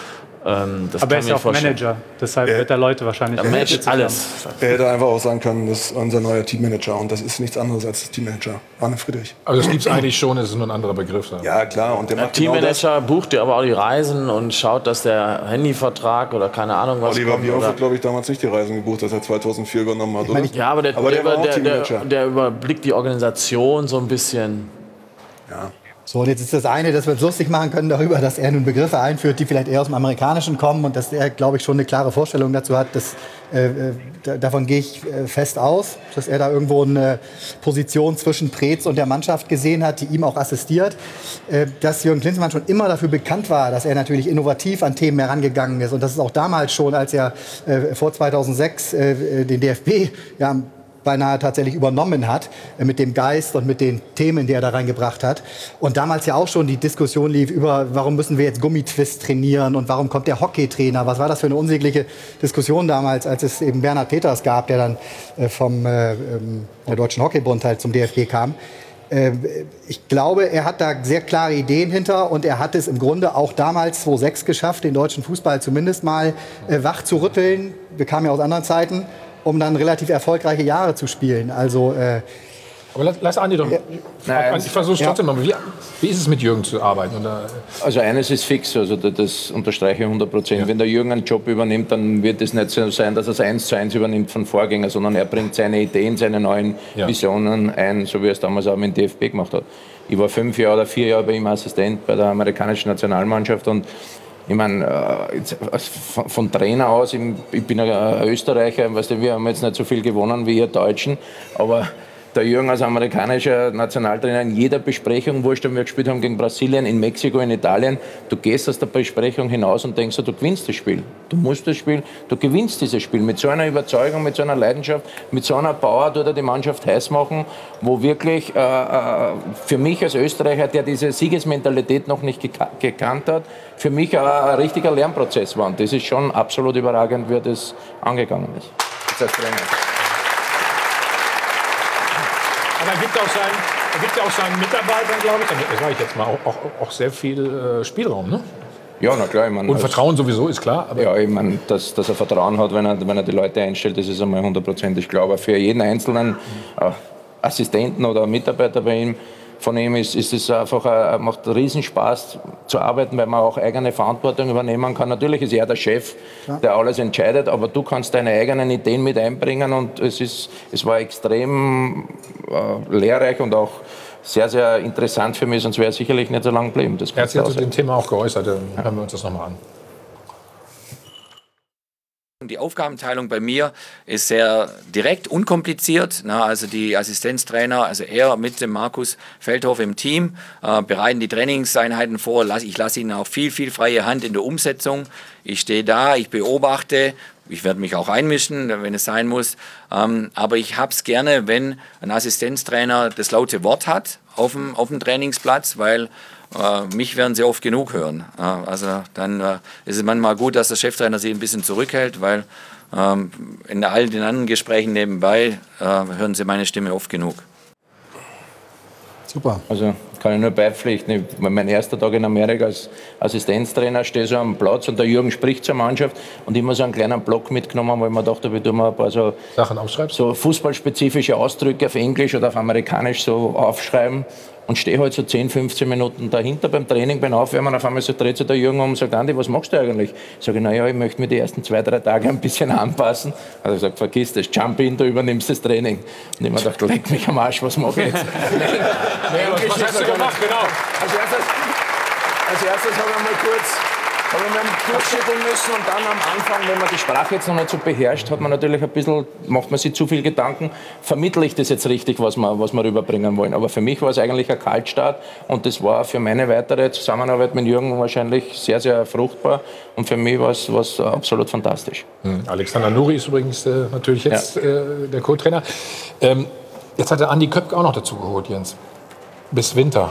Aber er ist ja auch Manager, deshalb wird er Leute wahrscheinlich... Er managt alles. Er hätte einfach auch sagen können, das ist unser neuer Teammanager und das ist nichts anderes als das Teammanager. Arne Friedrich. Also das gibt es eigentlich schon, es ist nur ein anderer Begriff. Ja, klar. Und der Teammanager bucht dir aber auch die Reisen und schaut, dass der Handyvertrag oder keine Ahnung was Oliver kommt. Bierhoff hat, glaube ich, damals nicht die Reisen gebucht, dass er 2004 genommen hat, oder? Ja, aber der war auch Teammanager. der überblickt die Organisation so ein bisschen. Ja. So, und jetzt ist das eine, dass wir uns lustig machen können darüber, dass er nun Begriffe einführt, die vielleicht eher aus dem Amerikanischen kommen und dass er, glaube ich, schon eine klare Vorstellung dazu hat. Davon gehe ich fest aus, dass er da irgendwo eine Position zwischen Preetz und der Mannschaft gesehen hat, die ihm auch assistiert. Dass Jürgen Klinsmann schon immer dafür bekannt war, dass er natürlich innovativ an Themen herangegangen ist. Und das ist auch damals schon, als er vor 2006 den DFB beinahe tatsächlich übernommen hat, mit dem Geist und mit den Themen, die er da reingebracht hat. Und damals ja auch schon die Diskussion lief über, warum müssen wir jetzt Gummitwist trainieren und warum kommt der Hockeytrainer? Was war das für eine unsägliche Diskussion damals, als es eben Bernhard Peters gab, der dann vom der Deutschen Hockeybund halt zum DFB kam. Ich glaube, er hat da sehr klare Ideen hinter und er hat es im Grunde auch damals 2006 geschafft, den deutschen Fußball zumindest mal wach zu rütteln. Wir kamen ja aus anderen Zeiten, um dann relativ erfolgreiche Jahre zu spielen. Also, aber lass Andi doch. Ich versuche es trotzdem mal. Wie ist es mit Jürgen zu arbeiten? Also eines ist fix, also das unterstreiche ich 100%. Ja. Wenn der Jürgen einen Job übernimmt, dann wird es nicht so sein, dass er es 1:1 übernimmt von Vorgänger, sondern er bringt seine Ideen, seine neuen Visionen ein, so wie er es damals auch mit dem DFB gemacht hat. Ich war 5 Jahre oder 4 Jahre bei ihm Assistent bei der amerikanischen Nationalmannschaft und ich meine, von Trainer aus, ich bin ein Österreicher, weißt du, wir haben jetzt nicht so viel gewonnen wie ihr Deutschen, aber der Jürgen als amerikanischer Nationaltrainer in jeder Besprechung, wurscht, wenn wir gespielt haben gegen Brasilien, in Mexiko, in Italien, du gehst aus der Besprechung hinaus und denkst, du gewinnst das Spiel. Du musst das Spiel, du gewinnst dieses Spiel. Mit so einer Überzeugung, mit so einer Leidenschaft, mit so einer Power tut er die Mannschaft heiß machen, wo wirklich für mich als Österreicher, der diese Siegesmentalität noch nicht gekannt hat, für mich ein richtiger Lernprozess war. Und das ist schon absolut überragend, wie das angegangen ist. Das heißt, aber er gibt ja auch seinen Mitarbeitern, glaube ich, das sage ich jetzt mal, auch sehr viel Spielraum, ne? Ja, na klar. Ich meine, und Vertrauen sowieso ist klar. Aber ja, ich meine, dass er Vertrauen hat, wenn er die Leute einstellt, das ist einmal 100%. Aber für jeden einzelnen Assistenten oder Mitarbeiter bei ihm, von ihm ist es einfach, macht riesen Spaß zu arbeiten, weil man auch eigene Verantwortung übernehmen kann. Natürlich ist er der Chef, der alles entscheidet, aber du kannst deine eigenen Ideen mit einbringen und es war extrem lehrreich und auch sehr, sehr interessant für mich, sonst wäre er sicherlich nicht so lange geblieben. Er hat sich zu dem Thema auch geäußert, dann hören wir uns das nochmal an. Die Aufgabenteilung bei mir ist sehr direkt, unkompliziert. Also die Assistenztrainer, also er mit dem Markus Feldhoff im Team, bereiten die Trainingseinheiten vor. Ich lasse ihnen auch viel freie Hand in der Umsetzung. Ich stehe da, ich beobachte. Ich werde mich auch einmischen, wenn es sein muss. Aber ich habe es gerne, wenn ein Assistenztrainer das laute Wort hat auf dem Trainingsplatz, weil mich werden sie oft genug hören. Also dann ist es manchmal gut, dass der Cheftrainer sie ein bisschen zurückhält, weil in all den anderen Gesprächen nebenbei hören sie meine Stimme oft genug. Super. Also kann ich nur beipflichten. Mein erster Tag in Amerika als Assistenztrainer, stehe so am Platz und der Jürgen spricht zur Mannschaft und ich habe so einen kleinen Block mitgenommen, weil ich mir dachte, ich tue mir ein paar so Sachen aufschreiben, so fußballspezifische Ausdrücke auf Englisch oder auf Amerikanisch so aufschreiben und stehe halt so 10, 15 Minuten dahinter beim Training, beim Aufwärmen. Auf einmal so dreht sich der Jürgen um und sagt, Andi, was machst du eigentlich? Ich sage, naja, ich möchte mir die ersten 2, 3 Tage ein bisschen anpassen. Also ich sage, vergiss das, jump in, du übernimmst das Training. Und ich habe mir gedacht, leck mich am Arsch, was mache ich jetzt? Was hast du gemacht, genau? Als erstes habe ich mal kurz durchschütteln müssen und dann am Anfang, wenn man die Sprache jetzt noch nicht so beherrscht, hat man natürlich ein bisschen, macht man sich zu viel Gedanken, vermittle ich das jetzt richtig, was wir rüberbringen wollen. Aber für mich war es eigentlich ein Kaltstart und das war für meine weitere Zusammenarbeit mit Jürgen wahrscheinlich sehr, sehr fruchtbar und für mich war es absolut fantastisch. Alexander Nuri ist übrigens natürlich jetzt der Co-Trainer. Jetzt hat der Andi Köpke auch noch dazu geholt, Jens. Bis Winter.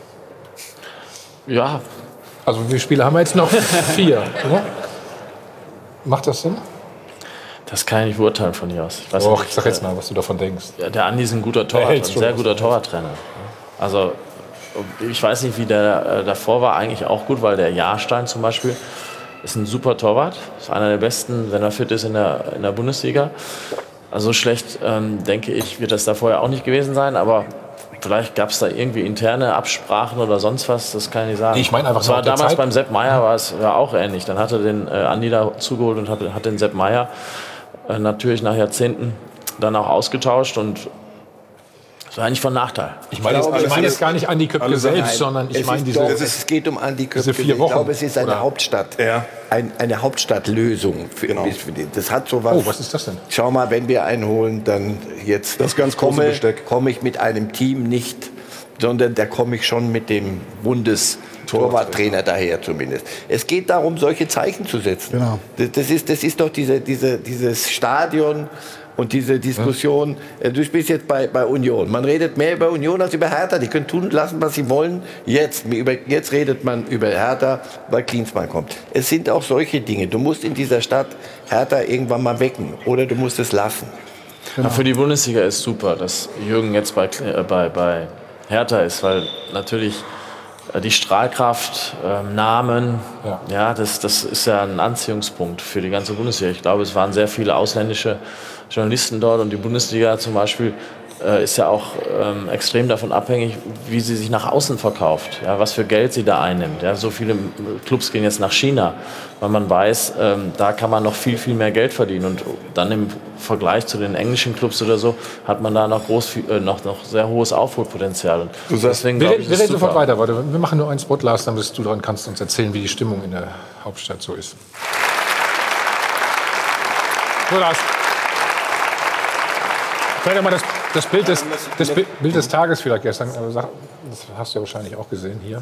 Ja. Also wie viele Spiele haben wir jetzt noch? 4. Oder? Macht das Sinn? Das kann ich nicht beurteilen von hier aus. Ich sag jetzt mal, was du davon denkst. Ja, der Andi ist ein guter Torwarttrainer, ein sehr guter Torwarttrainer. Also ich weiß nicht, wie der davor war, eigentlich auch gut, weil der Jahrstein zum Beispiel, ist ein super Torwart, ist einer der besten, wenn er fit ist, in der Bundesliga. Also schlecht, denke ich, wird das da vorher auch nicht gewesen sein, aber vielleicht gab es da irgendwie interne Absprachen oder sonst was, das kann ich nicht sagen. Ich meine einfach, das war damals beim Sepp Maier war es ja auch ähnlich. Dann hat er den Andi da zugeholt und hat den Sepp Maier natürlich nach Jahrzehnten dann auch ausgetauscht und das war eigentlich von Nachteil. Ich meine jetzt gar nicht Andi Köpke selbst, sondern ich meine es geht um Andi Köpke. 4 Wochen. Ich glaube, es ist eine Hauptstadt, eine Hauptstadtlösung. Das hat sowas. Oh, was ist das denn? Schau mal, wenn wir einen holen, dann jetzt das ganz große Besteck. Komme ich mit einem Team nicht, sondern da komme ich schon mit dem Bundestorwarttrainer daher zumindest. Es geht darum, solche Zeichen zu setzen. Genau. Das ist doch dieses Stadion. Und diese Diskussion, du spielst jetzt bei Union. Man redet mehr über Union als über Hertha. Die können tun und lassen, was sie wollen. Jetzt redet man über Hertha, weil Klinsmann kommt. Es sind auch solche Dinge. Du musst in dieser Stadt Hertha irgendwann mal wecken. Oder du musst es lassen. Genau. Ja, für die Bundesliga ist super, dass Jürgen jetzt bei Hertha ist, weil natürlich die Strahlkraft, Namen, das ist ja ein Anziehungspunkt für die ganze Bundesliga. Ich glaube, es waren sehr viele ausländische Journalisten dort und die Bundesliga zum Beispiel ist ja auch extrem davon abhängig, wie sie sich nach außen verkauft, ja, was für Geld sie da einnimmt. Ja. So viele Clubs gehen jetzt nach China, weil man weiß, da kann man noch viel, viel mehr Geld verdienen. Und dann im Vergleich zu den englischen Clubs oder so hat man da noch sehr hohes Aufholpotenzial. Und deswegen, wir reden sofort weiter. Wir machen nur einen Spot, Lars, dann bist du dran, kannst uns erzählen, wie die Stimmung in der Hauptstadt so ist. So, Lars. Vielleicht mal das Bild des Tages vielleicht gestern. Das hast du ja wahrscheinlich auch gesehen hier.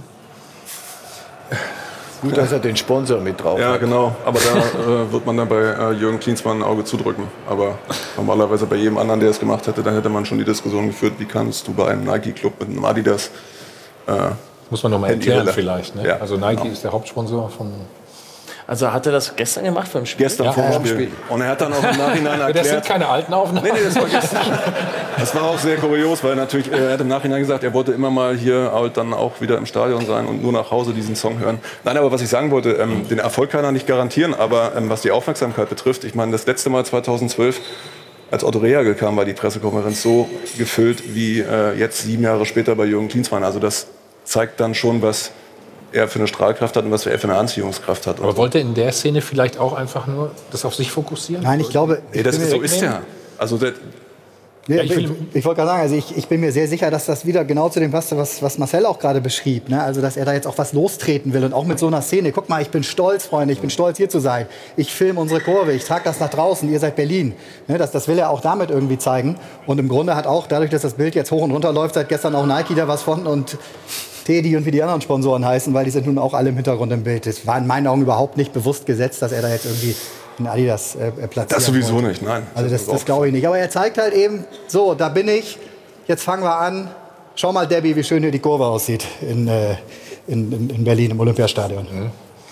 Gut, dass er den Sponsor mit drauf hat. Ja, genau. Aber da wird man dann bei Jürgen Klinsmann ein Auge zudrücken. Aber normalerweise bei jedem anderen, der es gemacht hätte, dann hätte man schon die Diskussion geführt, wie kannst du bei einem Nike-Club mit einem Adidas muss man noch mal erklären vielleicht. Ne? Ja, also Nike ist der Hauptsponsor von... Also hat er das gestern gemacht beim Spiel? Gestern vor dem Spiel. Und er hat dann auch im Nachhinein erklärt... Das sind keine alten Aufnahmen. Nee, das war gestern. Das war auch sehr kurios, weil natürlich, er hat im Nachhinein gesagt, er wollte immer mal hier dann auch wieder im Stadion sein und nur nach Hause diesen Song hören. Nein, aber was ich sagen wollte, den Erfolg kann er nicht garantieren, aber was die Aufmerksamkeit betrifft, ich meine, das letzte Mal 2012, als Otto Rehhagel kam, war die Pressekonferenz so gefüllt wie jetzt 7 Jahre später bei Jürgen Klinsmann. Also das zeigt dann schon, was er für eine Strahlkraft hat und was er für eine Anziehungskraft hat. Aber wollte er in der Szene vielleicht auch einfach nur das auf sich fokussieren? Nein, ich glaube... so ist er. Also Ja, ich wollte gerade sagen, also ich bin mir sehr sicher, dass das wieder genau zu dem passt, was Marcel auch gerade beschrieb. Ne? Also, dass er da jetzt auch was lostreten will und auch mit so einer Szene. Guck mal, ich bin stolz, Freunde, ich bin stolz, hier zu sein. Ich filme unsere Kurve, ich trage das nach draußen, ihr seid Berlin. Ne? Das will er auch damit irgendwie zeigen. Und im Grunde hat auch, dadurch, dass das Bild jetzt hoch und runter läuft, seit gestern auch Nike da was von und Teddy und wie die anderen Sponsoren heißen, weil die sind nun auch alle im Hintergrund im Bild. Das war in meinen Augen überhaupt nicht bewusst gesetzt, dass er da jetzt irgendwie in Adidas platziert. Das sowieso wollte. Nicht, nein. Also das glaube ich nicht. Aber er zeigt halt eben, so, da bin ich, jetzt fangen wir an. Schau mal, Debbie, wie schön hier die Kurve aussieht in Berlin im Olympiastadion. Mhm.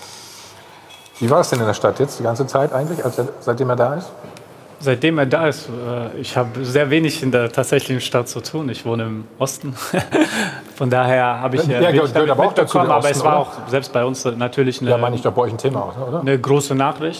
Wie war es denn in der Stadt jetzt die ganze Zeit eigentlich, seitdem er da ist? Seitdem er da ist, ich habe sehr wenig in der tatsächlichen Stadt zu tun. Ich wohne im Osten. Von daher habe ich gehört aber auch dazu, aber Osten, es war oder? auch selbst bei uns natürlich meine ich doch bei euch ein Thema, oder? Eine große Nachricht,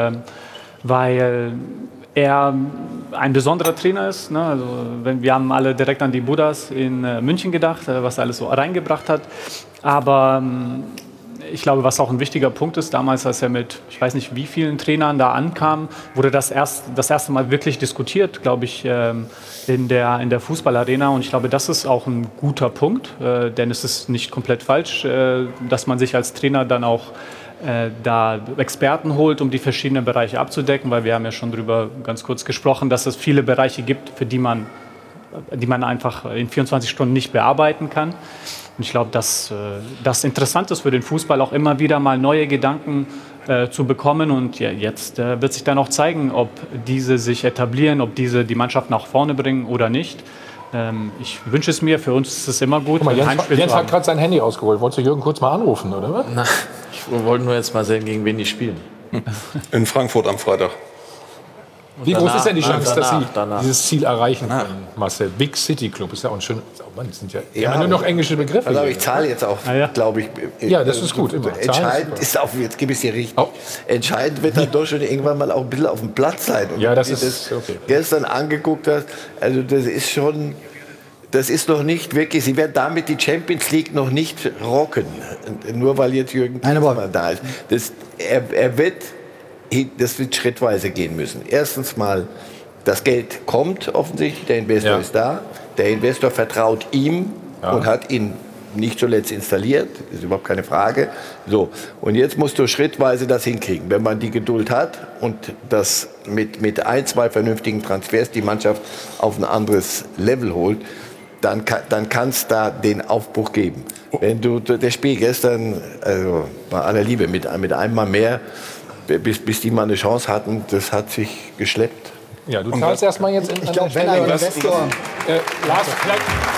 weil er ein besonderer Trainer ist. Ne? Also, wir haben alle direkt an die Buddhas in München gedacht, was er alles so reingebracht hat. Aber ich glaube, was auch ein wichtiger Punkt ist, damals, als er mit, ich weiß nicht wie vielen Trainern da ankam, wurde das erste Mal wirklich diskutiert, glaube ich, in der Fußballarena. Und ich glaube, das ist auch ein guter Punkt, denn es ist nicht komplett falsch, dass man sich als Trainer dann auch da Experten holt, um die verschiedenen Bereiche abzudecken, weil wir haben ja schon darüber ganz kurz gesprochen, dass es viele Bereiche gibt, für die man einfach in 24 Stunden nicht bearbeiten kann. Und ich glaube, dass das interessant ist für den Fußball, auch immer wieder mal neue Gedanken zu bekommen. Und ja, jetzt wird sich dann auch zeigen, ob diese sich etablieren, ob diese die Mannschaft nach vorne bringen oder nicht. Ich wünsche es mir, für uns ist es immer gut. Guck mal, Jens hat gerade sein Handy ausgeholt. Wolltest du Jürgen kurz mal anrufen, oder was? Na, ich wollte nur jetzt mal sehen, gegen wen die spielen. In Frankfurt am Freitag. Wie groß ist denn die Chance, dass Sie dieses Ziel erreichen können, Marcel? Big City Club ist ja auch ein schön. Mann, das sind ja immer nur noch englische Begriffe. Also ich zahle jetzt auch, glaube ich. Ja, das ist gut. Immer. Entscheidend ist auch, jetzt gebe ich es dir richtig. Entscheidend wird dann doch schon irgendwann mal auch ein bisschen auf dem Platz sein. Und ja, das ist okay. Gestern angeguckt hast, also das ist schon. Das ist noch nicht wirklich, sie werden damit die Champions League noch nicht rocken, nur weil jetzt Jürgen Klinsmann da ist. Das wird schrittweise gehen müssen. Erstens mal, das Geld kommt offensichtlich, der Investor ist da, der Investor vertraut ihm und hat ihn nicht zuletzt installiert, ist überhaupt keine Frage. So, und jetzt musst du schrittweise das hinkriegen. Wenn man die Geduld hat und das mit 1, 2 vernünftigen Transfers die Mannschaft auf ein anderes Level holt, dann kann es da den Aufbruch geben. Wenn du das Spiel gestern, also bei aller Liebe, mit einem Mal mehr, bis die mal eine Chance hatten, das hat sich geschleppt. Ja, du zahlst erstmal jetzt ich glaube, wenn ein Investor... Lars, vielleicht...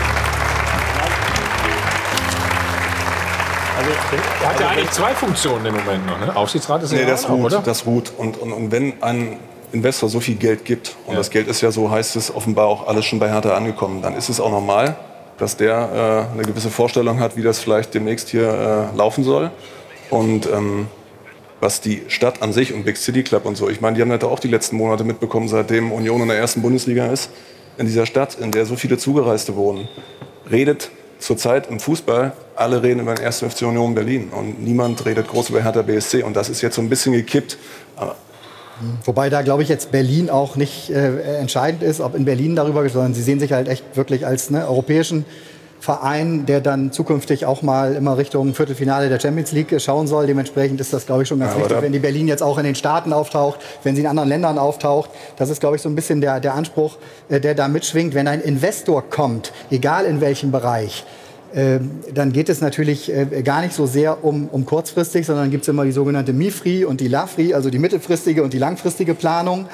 Also, er hat ja eigentlich 2 Funktionen im Moment noch, ne? Aufsichtsrat ist ja das auch, ruht, oder? das ruht. Und wenn ein Investor so viel Geld gibt, und das Geld ist ja, so heißt es, offenbar auch alles schon bei Hertha angekommen, dann ist es auch normal, dass der eine gewisse Vorstellung hat, wie das vielleicht demnächst hier laufen soll. Und was die Stadt an sich und Big City Club und so, ich meine, die haben halt auch die letzten Monate mitbekommen, seitdem Union in der 1. Bundesliga ist, in dieser Stadt, in der so viele Zugereiste wohnen, redet zurzeit im Fußball, alle reden über den 1. FC Union Berlin und niemand redet groß über Hertha BSC und das ist jetzt so ein bisschen gekippt. Aber wobei da, glaube ich, jetzt Berlin auch nicht entscheidend ist, ob in Berlin darüber, sondern sie sehen sich halt echt wirklich als europäischen Verein, der dann zukünftig auch mal immer Richtung Viertelfinale der Champions League schauen soll. Dementsprechend ist das, glaube ich, schon ganz wichtig, wenn die Berlin jetzt auch in den Staaten auftaucht, wenn sie in anderen Ländern auftaucht. Das ist, glaube ich, so ein bisschen der Anspruch, der da mitschwingt. Wenn ein Investor kommt, egal in welchem Bereich, dann geht es natürlich gar nicht so sehr um kurzfristig, sondern gibt es immer die sogenannte MIFRI und die LAFRI, also die mittelfristige und die langfristige Planung.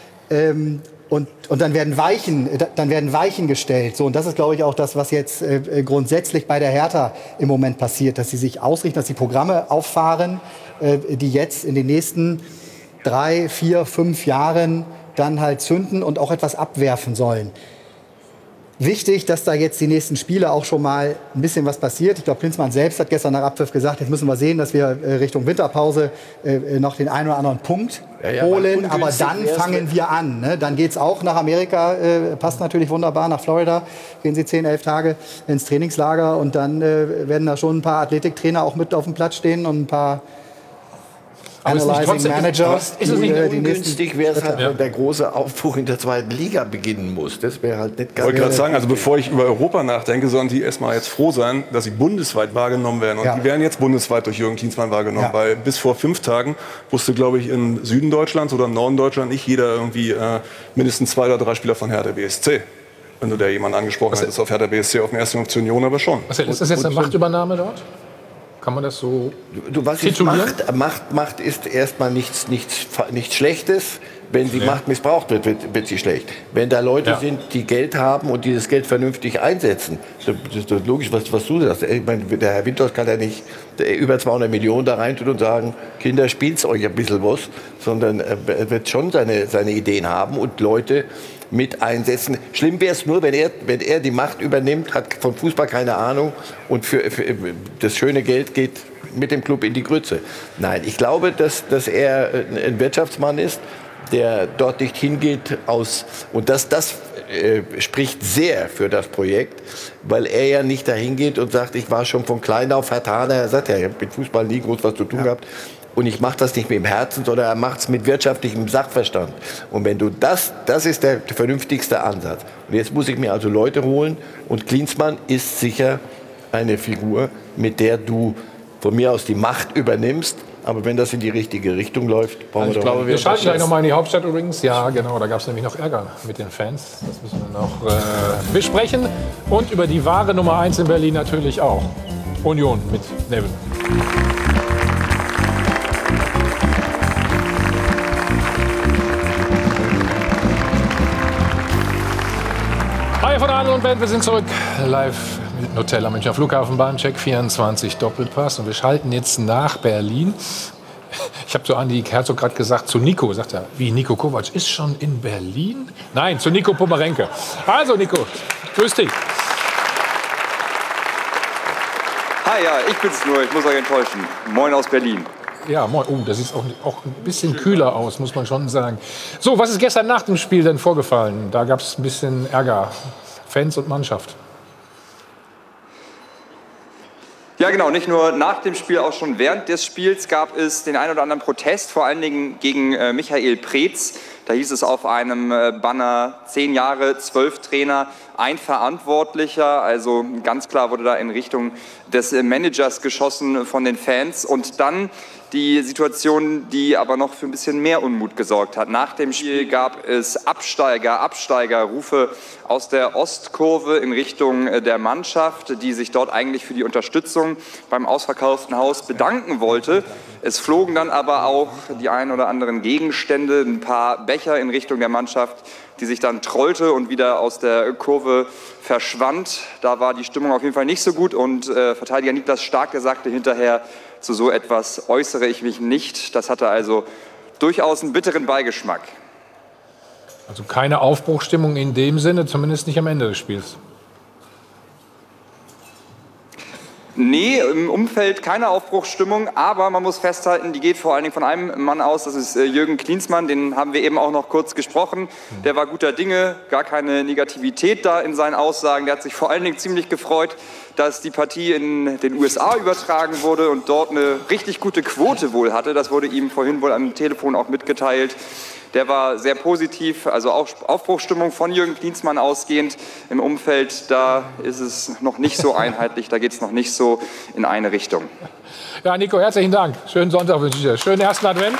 Und dann werden Weichen gestellt. So, und das ist, glaube ich, auch das, was jetzt grundsätzlich bei der Hertha im Moment passiert, dass sie sich ausrichten, dass sie Programme auffahren, die jetzt in den nächsten 3, 4, 5 Jahren dann halt zünden und auch etwas abwerfen sollen. Wichtig, dass da jetzt die nächsten Spiele auch schon mal ein bisschen was passiert. Ich glaube, Klinsmann selbst hat gestern nach Abpfiff gesagt, jetzt müssen wir sehen, dass wir Richtung Winterpause noch den einen oder anderen Punkt holen. Aber dann fangen wir an. Ne? Dann geht es auch nach Amerika, passt natürlich wunderbar, nach Florida. Gehen Sie 10, 11 Tage ins Trainingslager und dann werden da schon ein paar Athletiktrainer auch mit auf dem Platz stehen und ein paar Analyzing Manager. Ist es nicht ungünstig, wäre es halt, wenn der große Aufbruch in der 2. Liga beginnen muss. Das wäre halt nicht ganz... Ich wollte gerade sagen, also bevor ich über Europa nachdenke, sollen die erstmal jetzt froh sein, dass sie bundesweit wahrgenommen werden. Und die werden jetzt bundesweit durch Jürgen Klinsmann wahrgenommen. Weil bis vor 5 Tagen wusste, glaube ich, im Süden Deutschlands oder im Norden Deutschlands nicht jeder irgendwie mindestens 2 oder 3 Spieler von Hertha BSC. Wenn du da jemanden angesprochen hättest auf Hertha BSC, auf den 1. FC Union aber schon. Ist das jetzt eine Machtübernahme dort? Kann man das so was Macht ist erstmal nichts Schlechtes. Wenn sie Macht missbraucht wird sie schlecht. Wenn da Leute sind, die Geld haben und dieses Geld vernünftig einsetzen, das ist logisch, was du sagst. Ich meine, der Herr Windhorst kann ja nicht über 200 Millionen da reintun und sagen, Kinder, spielt's euch ein bisschen was, sondern er wird schon seine Ideen haben und Leute mit einsetzen. Schlimm wäre es nur, wenn er die Macht übernimmt, hat vom Fußball keine Ahnung und für das schöne Geld geht mit dem Club in die Grütze. Nein, ich glaube, dass er ein Wirtschaftsmann ist, der dort nicht hingeht und das spricht sehr für das Projekt, weil er ja nicht dahin geht und sagt, ich war schon von klein auf Herthaner. Er sagt ja, ich habe mit Fußball nie groß was zu tun gehabt. Und ich mache das nicht mit dem Herzen, sondern er macht es mit wirtschaftlichem Sachverstand. Und wenn du das ist der vernünftigste Ansatz. Und jetzt muss ich mir also Leute holen. Und Klinsmann ist sicher eine Figur, mit der du von mir aus die Macht übernimmst. Aber wenn das in die richtige Richtung läuft, brauchen wir doch... Wir schalten gleich noch mal in die Hauptstadt übrigens. Ja, genau, da gab es nämlich noch Ärger mit den Fans. Das müssen wir noch besprechen. Und über die wahre Nummer 1 in Berlin natürlich auch. Union mit Nevin. Hi von Adel und Band, wir sind zurück live mit Nutella Münchner Flughafen, Bahncheck 24 Doppelpass und wir schalten jetzt nach Berlin. Ich habe zu Andi Herzog gerade gesagt, zu Nico, sagt er, wie Nico Kovac ist schon in Berlin? Nein, zu Nico Pomerenke. Also Nico, grüß dich. Hi, ja, ich bin's nur, ich muss euch enttäuschen. Moin aus Berlin. Ja, moin. Oh, das sieht auch ein bisschen kühler aus, muss man schon sagen. So, was ist gestern nach dem Spiel denn vorgefallen? Da gab es ein bisschen Ärger, Fans und Mannschaft. Ja, genau, nicht nur nach dem Spiel, auch schon während des Spiels gab es den einen oder anderen Protest, vor allen Dingen gegen Michael Preetz. Da hieß es auf einem Banner 10 Jahre, 12 Trainer, ein Verantwortlicher. Also ganz klar wurde da in Richtung des Managers geschossen von den Fans. Und dann die Situation, die aber noch für ein bisschen mehr Unmut gesorgt hat. Nach dem Spiel gab es Absteigerrufe aus der Ostkurve in Richtung der Mannschaft, die sich dort eigentlich für die Unterstützung beim ausverkauften Haus bedanken wollte. Es flogen dann aber auch die ein oder anderen Gegenstände, ein paar Becher in Richtung der Mannschaft, die sich dann trollte und wieder aus der Kurve verschwand. Da war die Stimmung auf jeden Fall nicht so gut und Verteidiger Niklas Stark, der sagte hinterher, zu so etwas äußere ich mich nicht. Das hatte also durchaus einen bitteren Beigeschmack. Also keine Aufbruchsstimmung in dem Sinne, zumindest nicht am Ende des Spiels. Nee, im Umfeld keine Aufbruchsstimmung, aber man muss festhalten, die geht vor allen Dingen von einem Mann aus, das ist Jürgen Klinsmann, den haben wir eben auch noch kurz gesprochen. Der war guter Dinge, gar keine Negativität da in seinen Aussagen. Der hat sich vor allen Dingen ziemlich gefreut, dass die Partie in den USA übertragen wurde und dort eine richtig gute Quote wohl hatte. Das wurde ihm vorhin wohl am Telefon auch mitgeteilt. Der war sehr positiv, also auch Aufbruchsstimmung von Jürgen Klinsmann ausgehend. Im Umfeld, da ist es noch nicht so einheitlich, da geht es noch nicht so in eine Richtung. Ja, Nico, herzlichen Dank. Schönen Sonntag wünsche ich dir. Schönen ersten Advent.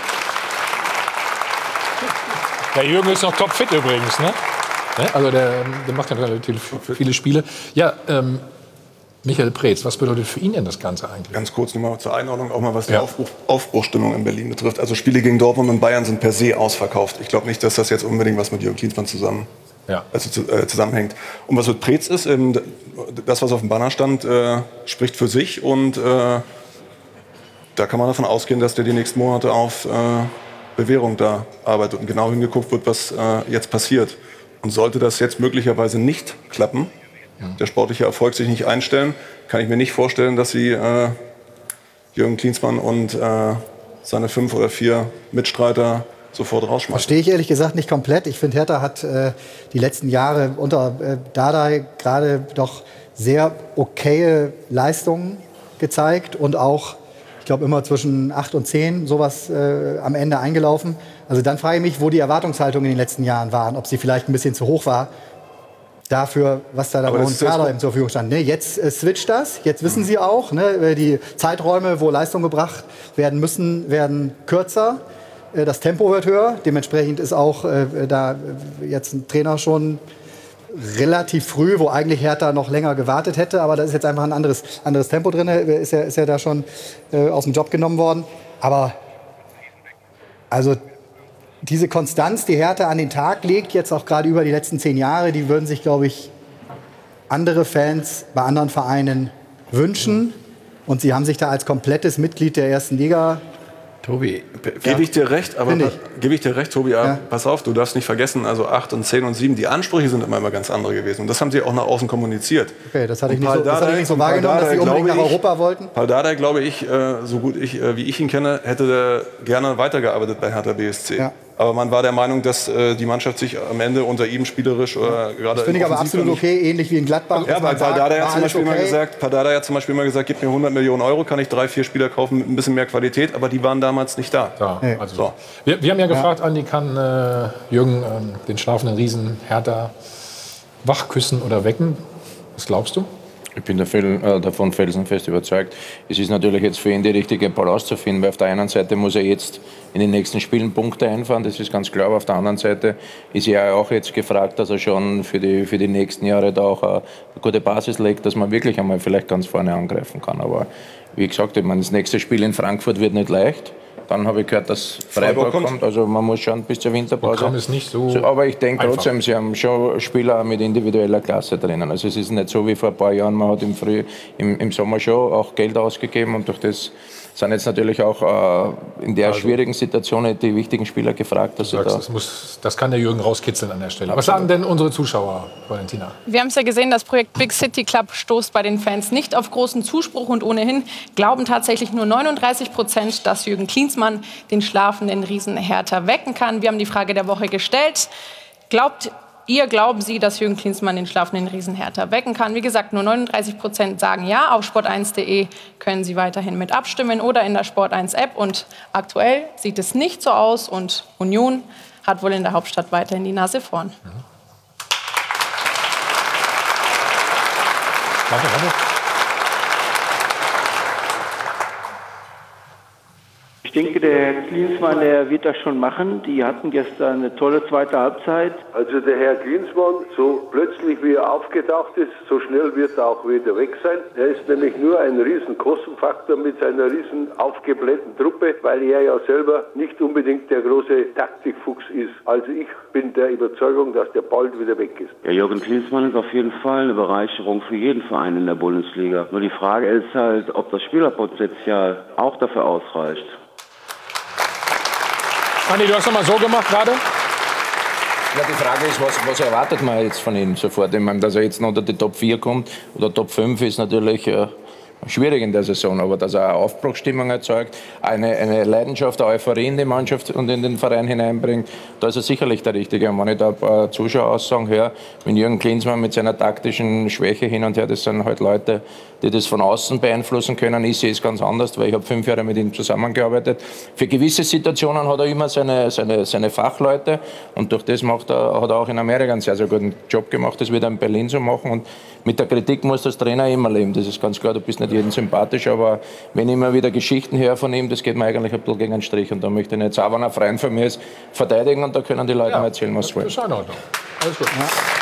Der Jürgen ist noch topfit übrigens, ne? Also der macht ja relativ viele Spiele. Ja, Michael Preetz, was bedeutet für ihn denn das Ganze eigentlich? Ganz kurz nochmal zur Einordnung, auch mal was die Aufbruchstimmung in Berlin betrifft. Also Spiele gegen Dortmund und Bayern sind per se ausverkauft. Ich glaube nicht, dass das jetzt unbedingt was mit Jürgen Klinsmann zusammenhängt. Und was mit Preetz ist, das, was auf dem Banner stand, spricht für sich. Und da kann man davon ausgehen, dass der die nächsten Monate auf Bewährung da arbeitet und genau hingeguckt wird, was jetzt passiert. Und sollte das jetzt möglicherweise nicht klappen, der sportliche Erfolg sich nicht einstellen, kann ich mir nicht vorstellen, dass sie Jürgen Klinsmann und seine 5 oder 4 Mitstreiter sofort rausschmeißen. Verstehe ich ehrlich gesagt nicht komplett. Ich finde, Hertha hat die letzten Jahre unter Dardai gerade doch sehr okaye Leistungen gezeigt und auch, ich glaube, immer zwischen 8 und 10 sowas am Ende eingelaufen. Also dann frage ich mich, wo die Erwartungshaltung in den letzten Jahren waren, ob sie vielleicht ein bisschen zu hoch war. Dafür, was da bei uns Kader zur Verfügung stand. Ne, jetzt switcht das, jetzt wissen Sie auch, ne, die Zeiträume, wo Leistung gebracht werden müssen, werden kürzer. Das Tempo wird höher. Dementsprechend ist auch da jetzt ein Trainer schon relativ früh, wo eigentlich Hertha noch länger gewartet hätte. Aber da ist jetzt einfach ein anderes Tempo drin. Ist ja da schon aus dem Job genommen worden. Aber also diese Konstanz, die Hertha an den Tag legt, jetzt auch gerade über die letzten 10 Jahre, die würden sich, glaube ich, andere Fans bei anderen Vereinen wünschen. Und sie haben sich da als komplettes Mitglied der ersten Liga... Tobi, gebe ich dir recht, Tobi, pass auf, du darfst nicht vergessen, also 8 und 10 und 7, die Ansprüche sind immer ganz andere gewesen. Und das haben sie auch nach außen kommuniziert. Okay, das hatte ich nicht so wahrgenommen, dass sie unbedingt nach Europa wollten. Paul Dardai, glaube ich, so gut wie ich ihn kenne, hätte gerne weitergearbeitet bei Hertha BSC. Ja. Aber man war der Meinung, dass die Mannschaft sich am Ende unter ihm spielerisch oder gerade... Das finde ich aber absolut okay, ähnlich wie in Gladbach. Ja, weil Paul Dardai hat zum Beispiel immer gesagt, gib mir 100 Millionen Euro, kann ich 3, 4 Spieler kaufen mit ein bisschen mehr Qualität, aber die waren damals nicht da. Ja, also so. Wir haben ja gefragt, Andi, kann Jürgen den schlafenden Riesen Hertha wachküssen oder wecken? Was glaubst du? Ich bin davon felsenfest überzeugt. Es ist natürlich jetzt für ihn die richtige Balance zu finden, weil auf der einen Seite muss er jetzt in den nächsten Spielen Punkte einfahren, das ist ganz klar, aber auf der anderen Seite ist er auch jetzt gefragt, dass er schon für die nächsten Jahre da auch eine gute Basis legt, dass man wirklich einmal vielleicht ganz vorne angreifen kann. Aber wie gesagt, ich meine, das nächste Spiel in Frankfurt wird nicht leicht. Dann habe ich gehört, dass Freiburg kommt. Also man muss schauen bis zur Winterpause. Ist nicht so aber ich denke trotzdem, sie haben schon Spieler mit individueller Klasse drinnen. Also es ist nicht so wie vor ein paar Jahren. Man hat im Sommer schon auch Geld ausgegeben und durch das sind jetzt natürlich auch in der schwierigen Situation die wichtigen Spieler gefragt. Dass das kann der Jürgen rauskitzeln an der Stelle. Aber was sagen denn unsere Zuschauer, Valentina? Wir haben es ja gesehen, das Projekt Big City Club stoßt bei den Fans nicht auf großen Zuspruch und ohnehin glauben tatsächlich nur 39%, dass Jürgen Klinsmann den schlafenden Riesen Hertha wecken kann. Wir haben die Frage der Woche gestellt. Glauben Sie, dass Jürgen Klinsmann den schlafenden Riesen Hertha wecken kann? Wie gesagt, nur 39% sagen ja. Auf sport1.de können Sie weiterhin mit abstimmen oder in der Sport1-App. Und aktuell sieht es nicht so aus und Union hat wohl in der Hauptstadt weiterhin die Nase vorn. Warte. Ich denke, der Herr Klinsmann, der wird das schon machen. Die hatten gestern eine tolle zweite Halbzeit. Also der Herr Klinsmann, so plötzlich wie er aufgetaucht ist, so schnell wird er auch wieder weg sein. Er ist nämlich nur ein riesen Kostenfaktor mit seiner riesen aufgeblähten Truppe, weil er ja selber nicht unbedingt der große Taktikfuchs ist. Also ich bin der Überzeugung, dass der bald wieder weg ist. Ja, Jürgen Klinsmann ist auf jeden Fall eine Bereicherung für jeden Verein in der Bundesliga. Nur die Frage ist halt, ob das Spielerpotenzial auch dafür ausreicht. Andi, du hast noch mal so gemacht gerade? Ja, die Frage ist, was erwartet man jetzt von ihm sofort? Ich meine, dass er jetzt noch unter die Top 4 kommt oder Top 5 ist natürlich schwierig in der Saison, aber dass er eine Aufbruchsstimmung erzeugt, eine Leidenschaft, eine Euphorie in die Mannschaft und in den Verein hineinbringt, da ist er sicherlich der Richtige. Und wenn ich da ein paar Zuschaueraussagen höre, mit Jürgen Klinsmann mit seiner taktischen Schwäche hin und her, das sind halt Leute, die das von außen beeinflussen können. Ich sehe es ganz anders, weil ich habe 5 Jahre mit ihm zusammengearbeitet. Für gewisse Situationen hat er immer seine Fachleute und durch das hat er auch in Amerika einen sehr, sehr guten Job gemacht. Das wird er in Berlin so machen und mit der Kritik muss das Trainer immer leben. Das ist ganz klar, du bist nicht jedem sympathisch, aber wenn ich immer wieder Geschichten höre von ihm, das geht mir eigentlich ein bisschen gegen den Strich und da möchte ich jetzt auch, wenn er Freund von mir ist, verteidigen und da können die Leute mir erzählen, was sie wollen. Das ist in Ordnung. Alles gut.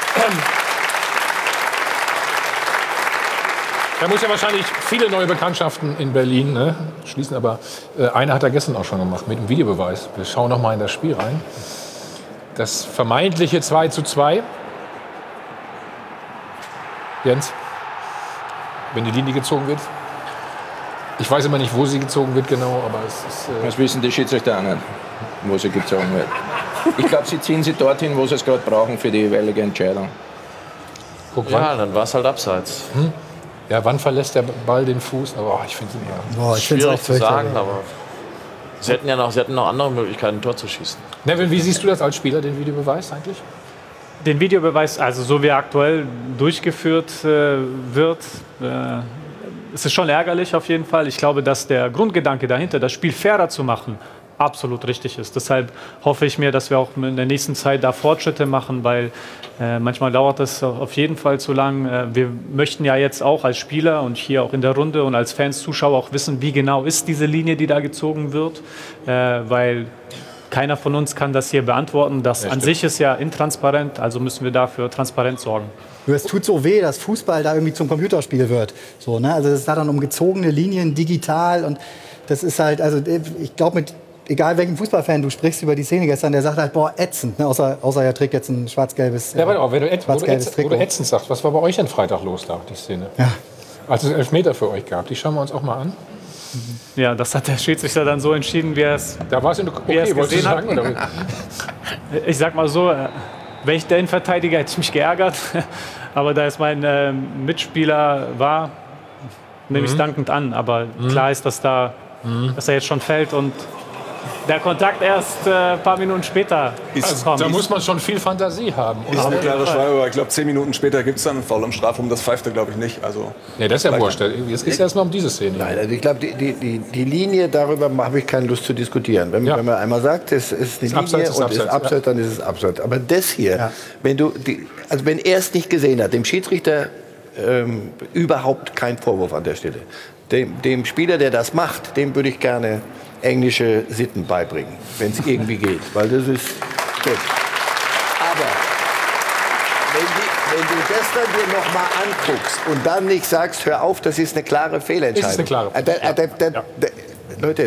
Er muss ja wahrscheinlich viele neue Bekanntschaften in Berlin schließen, aber eine hat er gestern auch schon gemacht mit dem Videobeweis. Wir schauen noch mal in das Spiel rein. Das vermeintliche 2:2. Jens, wenn die Linie gezogen wird. Ich weiß immer nicht, wo sie gezogen wird genau, aber es ist... Das wissen die Schiedsrichter auch nicht, wo sie gezogen wird. Ich glaube, sie ziehen sie dorthin, wo sie es gerade brauchen für die jeweilige Entscheidung. Guck, ja, dann war es halt abseits. Ja, wann verlässt der Ball den Fuß? Aber ich finde es schwierig zu sagen, aber sie hätten noch andere Möglichkeiten, ein Tor zu schießen. Nevin, wie siehst du das als Spieler, den Videobeweis eigentlich? Den Videobeweis, also so wie er aktuell durchgeführt wird, es ist schon ärgerlich auf jeden Fall. Ich glaube, dass der Grundgedanke dahinter, das Spiel fairer zu machen, absolut richtig ist. Deshalb hoffe ich mir, dass wir auch in der nächsten Zeit da Fortschritte machen, weil manchmal dauert das auf jeden Fall zu lang. Wir möchten ja jetzt auch als Spieler und hier auch in der Runde und als Fans, Zuschauer auch wissen, wie genau ist diese Linie, die da gezogen wird, weil keiner von uns kann das hier beantworten. Das an sich ist ja intransparent, also müssen wir dafür transparent sorgen. Es tut so weh, dass Fußball da irgendwie zum Computerspiel wird. So, ne? Also es da dann um gezogene Linien, digital und das ist halt, also ich glaube, egal welchen Fußballfan du sprichst über die Szene gestern, der sagt halt, boah, ätzend, ne? außer er trägt jetzt ein schwarz-gelbes Ja, aber wenn du Trikot. ätzend sagst, was war bei euch denn Freitag los da, die Szene? Ja. Als es 11 Meter für euch gab, die schauen wir uns auch mal an. Ja, das hat der Schiedsrichter dann so entschieden, wie er es gesehen hat. Ich sag mal so, wenn ich der Innenverteidiger, hätte ich mich geärgert. Aber da es mein Mitspieler war, nehme ich es dankend an. Aber klar ist, dass er jetzt schon fällt und der Kontakt erst ein paar Minuten später kommt. Da muss man schon viel Fantasie haben. Ist eine klare Schweibe, aber ich glaube, 10 Minuten später gibt es dann einen Foul am Strafraum. Das pfeift er, glaube ich, nicht. Also, nee, das ist ja wurscht. Jetzt geht es erstmal um diese Szene. Nein, also ich glaube, die Linie, darüber habe ich keine Lust zu diskutieren. Wenn man einmal sagt, es ist eine Linie und es ist Abseits, dann ist es Abseits. Aber das hier, wenn er es nicht gesehen hat, dem Schiedsrichter überhaupt kein Vorwurf an der Stelle. Dem Spieler, der das macht, dem würde ich gerne englische Sitten beibringen, wenn es irgendwie geht. Weil das ist gut. Aber wenn du das dann dir noch mal anguckst und dann nicht sagst, hör auf, das ist eine klare Fehlentscheidung. Ist eine klare Leute,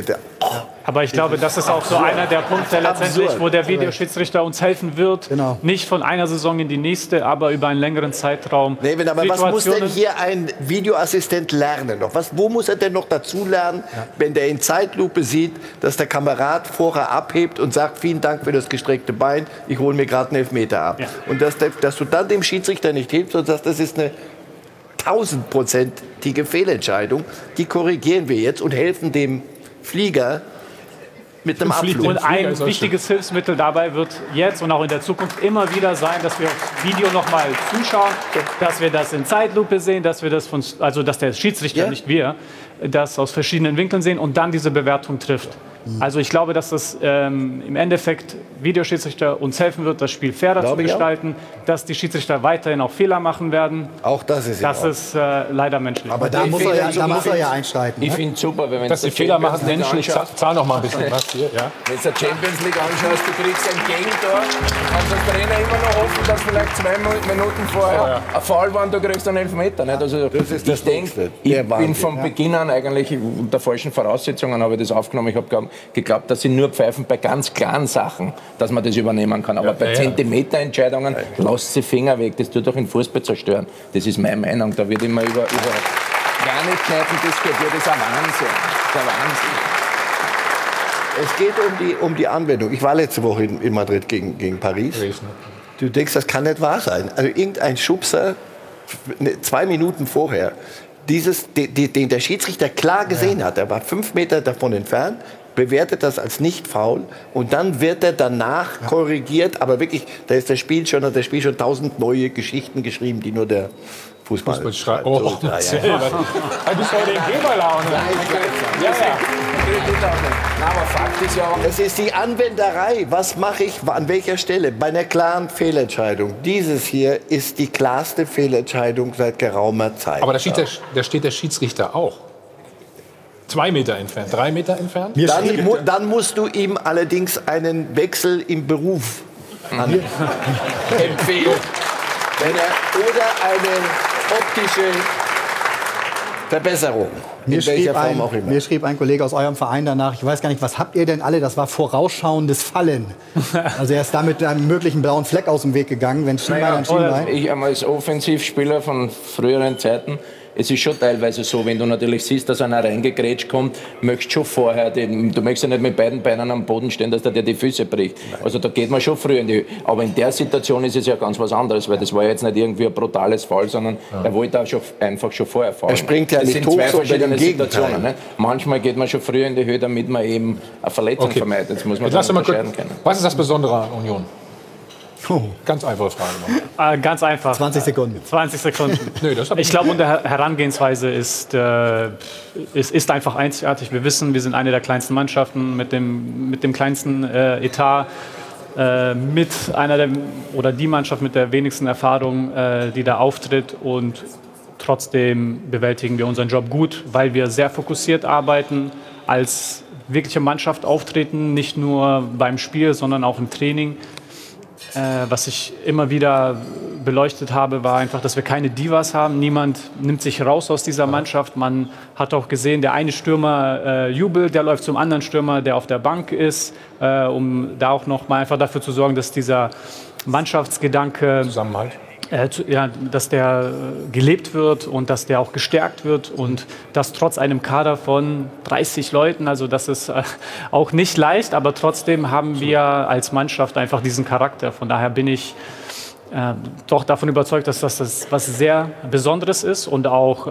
Aber ich glaube, das ist auch so einer der Punkte letztendlich, wo der Videoschiedsrichter uns helfen wird. Genau. Nicht von einer Saison in die nächste, aber über einen längeren Zeitraum. David, aber was muss denn hier ein Videoassistent lernen noch? Wo muss er denn noch dazu lernen, wenn der in Zeitlupe sieht, dass der Kamerad vorher abhebt und sagt, vielen Dank für das gestreckte Bein, ich hole mir gerade einen Elfmeter ab. Ja. Und dass du dann dem Schiedsrichter nicht hilfst und sagst, das ist eine 1000-prozentige Fehlentscheidung, die korrigieren wir jetzt und helfen dem Flieger mit einem Abflug. Und ein wichtiges Hilfsmittel dabei wird jetzt und auch in der Zukunft immer wieder sein, dass wir aufs Video noch mal zuschauen, dass wir das in Zeitlupe sehen, dass wir das dass der Schiedsrichter, nicht wir, das aus verschiedenen Winkeln sehen und dann diese Bewertung trifft. Also ich glaube, dass das im Endeffekt Videoschiedsrichter uns helfen wird, das Spiel fairer zu gestalten, dass die Schiedsrichter weiterhin auch Fehler machen werden. Auch das ist leider menschlich. Aber da muss er ja einschreiten. Ich finde es super, wenn dass die Fehler machen menschlich. Zahl noch mal ein bisschen was hier. Ja. Wenn du die Champions League anschaust, du kriegst ein Gegentor, kannst als Trainer immer noch hoffen, dass vielleicht 2 Minuten vorher ein Foul war und du kriegst einen Elfmeter. Nicht? Also ich denke, ich bin von Beginn an eigentlich unter falschen Voraussetzungen habe ich das aufgenommen. Ich habe geglaubt, dass sie nur pfeifen bei ganz klaren Sachen, dass man das übernehmen kann. Aber bei Zentimeterentscheidungen lasst sie Finger weg. Das tut doch den Fußball zerstören. Das ist meine Meinung. Da wird immer über Kleinigkeiten diskutiert. Das ist ein Wahnsinn. Der Wahnsinn. Es geht um die Anwendung. Ich war letzte Woche in Madrid gegen Paris. Du denkst, das kann nicht wahr sein. Also irgendein Schubser, 2 Minuten vorher, den der Schiedsrichter klar gesehen hat, er war 5 Meter davon entfernt, bewertet das als nicht faul und dann wird er danach korrigiert, aber wirklich, da ist das Spiel schon 1000 neue Geschichten geschrieben, die nur der Fußball schreibt. Oh, du bist heute in Geberlaune. Aber Fakt ist ja auch, es ist die Anwenderei. Was mache ich an welcher Stelle? Bei einer klaren Fehlentscheidung. Dieses hier ist die klarste Fehlentscheidung seit geraumer Zeit. Aber da steht der Schiedsrichter auch. 2 Meter entfernt, 3 Meter entfernt? Dann musst du ihm allerdings einen Wechsel im Beruf empfehlen. Oder eine optische Verbesserung. Mir schrieb ein Kollege aus eurem Verein danach, ich weiß gar nicht, was habt ihr denn alle? Das war vorausschauendes Fallen. Also er ist damit einem möglichen blauen Fleck aus dem Weg gegangen, wenn Schienbein an Schienbein. Ich als Offensivspieler von früheren Zeiten, es ist schon teilweise so, wenn du natürlich siehst, dass einer reingegrätscht kommt, möchtest schon vorher, du möchtest ja nicht mit beiden Beinen am Boden stehen, dass der dir die Füße bricht. Also da geht man schon früher in die Höhe. Aber in der Situation ist es ja ganz was anderes, weil das war ja jetzt nicht irgendwie ein brutales Foul, sondern er wollte auch einfach schon vorher faulen. Er springt ja nicht hoch, sondern im Gegenteil. Ne? Manchmal geht man schon früher in die Höhe, damit man eben eine Verletzung vermeidet. Jetzt muss man dann unterscheiden können. Was ist das Besondere an Union? Ganz einfache Frage. Ganz einfach. 20 Sekunden. 20 Sekunden. Ich glaube, unsere Herangehensweise ist einfach einzigartig. Wir wissen, wir sind eine der kleinsten Mannschaften mit dem kleinsten Etat. Mit einer die Mannschaft mit der wenigsten Erfahrung, die da auftritt. Und trotzdem bewältigen wir unseren Job gut, weil wir sehr fokussiert arbeiten, als wirkliche Mannschaft auftreten, nicht nur beim Spiel, sondern auch im Training. Was ich immer wieder beleuchtet habe, war einfach, dass wir keine Divas haben. Niemand nimmt sich raus aus dieser Mannschaft. Man hat auch gesehen, der eine Stürmer jubelt, der läuft zum anderen Stürmer, der auf der Bank ist, um da auch noch mal einfach dafür zu sorgen, dass dieser Mannschaftsgedanke Zusammenhalt. Dass der gelebt wird und dass der auch gestärkt wird und das trotz einem Kader von 30 Leuten, also das ist auch nicht leicht, aber trotzdem haben wir als Mannschaft einfach diesen Charakter. Von daher bin ich doch davon überzeugt, dass das was sehr Besonderes ist und auch